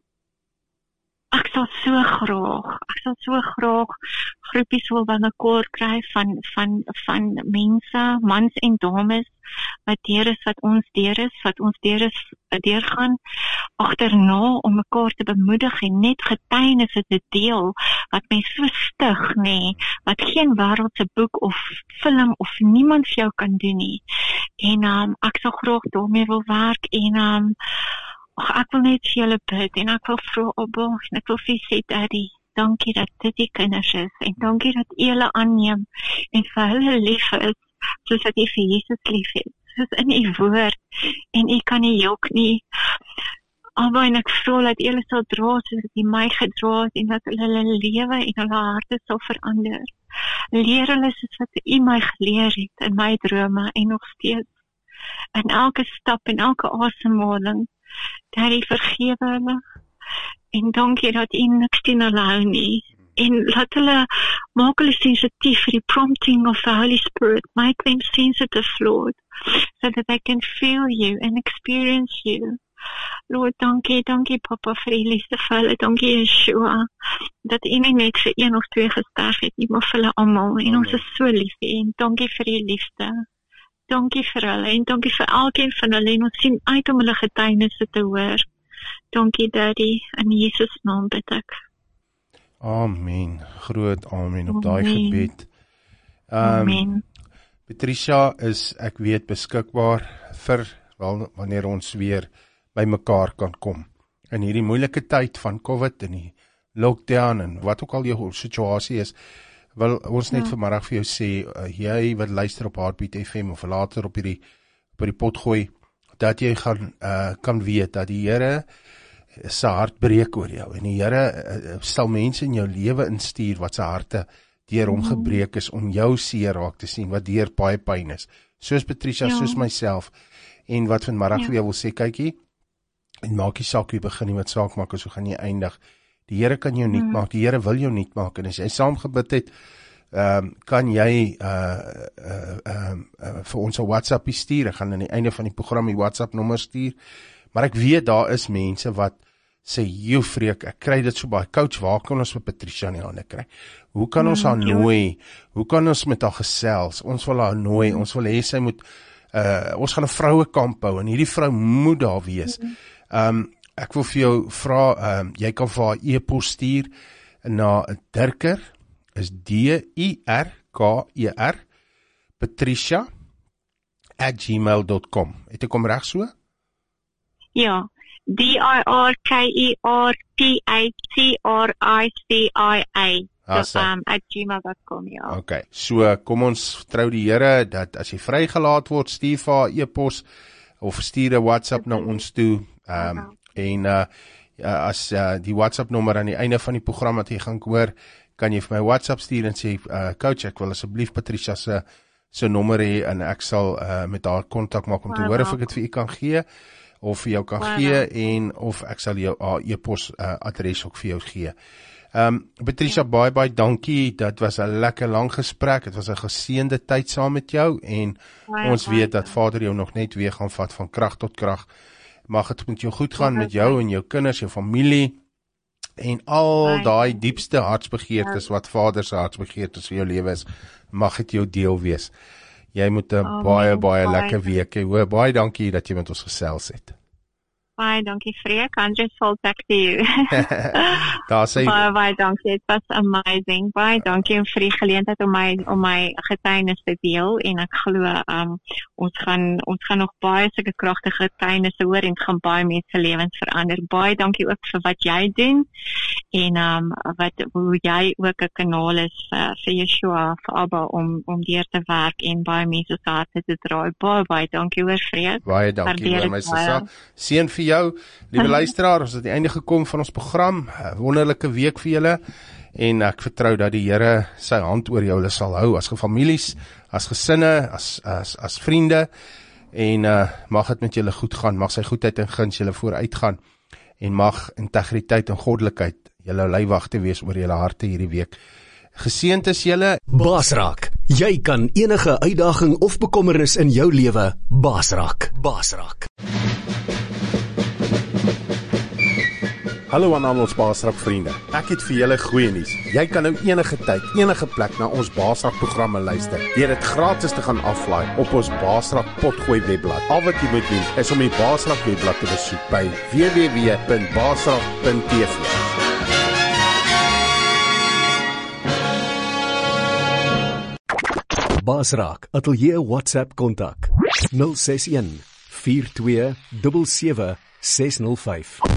ek sal so graag, ek sal so graag groepies wil bymekaar kry van, van, van mense, mans en dames, wat deur is, wat ons deur is, wat ons deur is, deurgaan, agterna om mekaar te bemoedig en net getuienisse te deel, wat my so stig, nee, wat geen wêreldse boek of film of niemand vir jou kan doen nie. En um, ek sal graag daarmee wil werk, en um, ach, ek wil net vir julle bid, en ek wil vra, Abba, en ek wil vir julle sê, Daddy, dankie dat dit die kinders is, en dankie dat jy hulle aanneem, en vir hulle lief is, soos dat jy vir Jesus lief het, soos in die woord, en jy kan nie jok nie, Abba, en ek vra dat jy hulle sal dra, soos dat jy my gedra het, en dat hulle hulle lewe en hulle harte sal verander, leer hulle soos wat jy my geleer het, in my drome, en nog steeds, in elke stap, en elke asemhaling, Daddy, vergewe hulle, en dankie dat jy niks teen hulle hou nie, en laat hulle, maak hulle sensitief vir die prompting of the Holy Spirit, make them sensitive, Lord, so that they can feel you and experience you. Lord, dankie, dankie Papa vir die liefde vir hulle, dankie Yeshua, dat jy nie net vir een of twee gesterf het nie, maar vir hulle almal, en ons is so lief, en dankie vir die liefde. Dankie vir hulle, en dankie vir elkeen van hulle, en ons sien uit om hulle getuienisse te hoor. Dankie Daddy, in Jesus naam bid ek. Amen, groot amen op daai gebed. Um, Amen. Patricia is, ek weet, beskikbaar vir, wel, wanneer ons weer by mekaar kan kom. In hierdie moeilike tyd van COVID, en die lockdown, en wat ook al jou situasie is, wil ons net ja. vanmiddag vir jou sê, uh, jy wat luister op Heartbeat F M, of later op hierdie, op hierdie pot gooi, dat jy gaan uh, kan weet dat die Here sy hart breek oor jou en die Here uh, sal mense in jou lewe instuur wat sy harte deur hom gebreek is om jou seer raak te sien wat deur baie pyn is. Soos Patricia, ja. soos myself en wat vanmiddag ja. vir jou wil sê, kykie, en maak jy saak hoe begin jy met saak maak, so gaan jy eindig. Die Here kan jou nuut maak, die Here wil jou nuut maak, en as jy saam gebid het, um, kan jy uh, uh, uh, uh, vir ons 'n WhatsApp stuur, ek gaan aan die einde van die program die WhatsApp nommer stuur, maar ek weet daar is mense wat sê, joe vreek, ek kry dit so baie, coach, waar kan ons vir Patricia in die hande kry? Hoe kan ons haar nooi? Hoe kan ons met haar gesels? Ons wil haar nooi, ons wil hê sy moet, uh, ons gaan 'n vrouekamp hou, en hierdie vrou moet daar wees. Um, ek wil vir jou vra, um, jy kan vir haar e-pos stuur na Dirker, is D I R K E R, Patricia, at gmail dot com. Het ek hom reg so? Ja, D I R K E R P A T R I C I A. So, um, at gmail dot com, ja. Ok, so kom ons vertrou die Here, dat as jy vrygelaat word, stuur vir haar e-pos, of stuur 'n WhatsApp na ons toe, um, okay. en uh, as uh, die WhatsApp nommer aan die einde van die program wat jy gaan hoor, kan jy vir my WhatsApp stuur en sê, uh, coach, ek wil asseblief Patricia se se nommer hê, en ek sal uh, met haar kontak maak om wow, te hoor of ek dit vir u kan gee, of vir jou kan wow. gee, en of ek sal jou haar e-pos uh, adres ook vir jou gee. Um, Patricia, ja. baie, baie dankie, dit was 'n lekker lang gesprek, het was 'n geseënde tyd saam met jou, en baie, ons weet baie. dat Vader jou nog net weer gaan vat van krag tot krag. Mag het met jou goed gaan, ja, met jou en jou kinders, jou familie, en al daai diepste hartsbegeertes wat Vader se hartsbegeertes vir jou lewe is, mag het jou deel wees. Jy moet 'n oh, baie, baie, baie lekker week hê. Hoor, baie dankie dat jy met ons gesels het. Baie dankie, Freek. Andres, fall back to you. Daar sê baie, baie dankie. It was amazing. Baie dankie om vir die geleentheid om my om my getuienis te deel, en ek glo um, ons gaan ons gaan nog baie sulke kragtige getuienisse hoor, en gaan baie mense lewens verander. Baie dankie ook vir wat jy doen, en um, wat hoe jy ook 'n kanaal is vir, vir Yeshua, vir Abba, om om deur te werk en baie mense se harte te draai. Baie, baie dankie hoor, Freek. Baie dankie hoor, my sussie. Seën vir jou, liewe luisteraar, ons het aan die einde gekom van ons program, wonderlike week vir julle, en ek vertrou dat die Here sy hand oor julle sal hou, as gefamilies, as gesinne, as, as, as vriende, en uh, mag het met julle goed gaan, mag sy goedheid en guns julle vooruit gaan, en mag integriteit en goddelikheid julle leiwagte wees oor julle harte hierdie week. Geseënd is julle. Basraak, jy kan enige uitdaging of bekommernis in jou lewe basraak. Basraak. Hallo aan al ons Basraak vriende. Ek het vir julle goeie nuus. Jy kan nou enige tyd, enige plek na ons Basraak programme luister, deur dit gratis te gaan aflaai op ons Basraak potgooi webblad. Al wat jy moet doen is om die Basraak webblad te besoek by w w w punt basraak punt t v. Basraak, atelier WhatsApp kontak nul ses een vier twee sewe sewe ses nul vyf.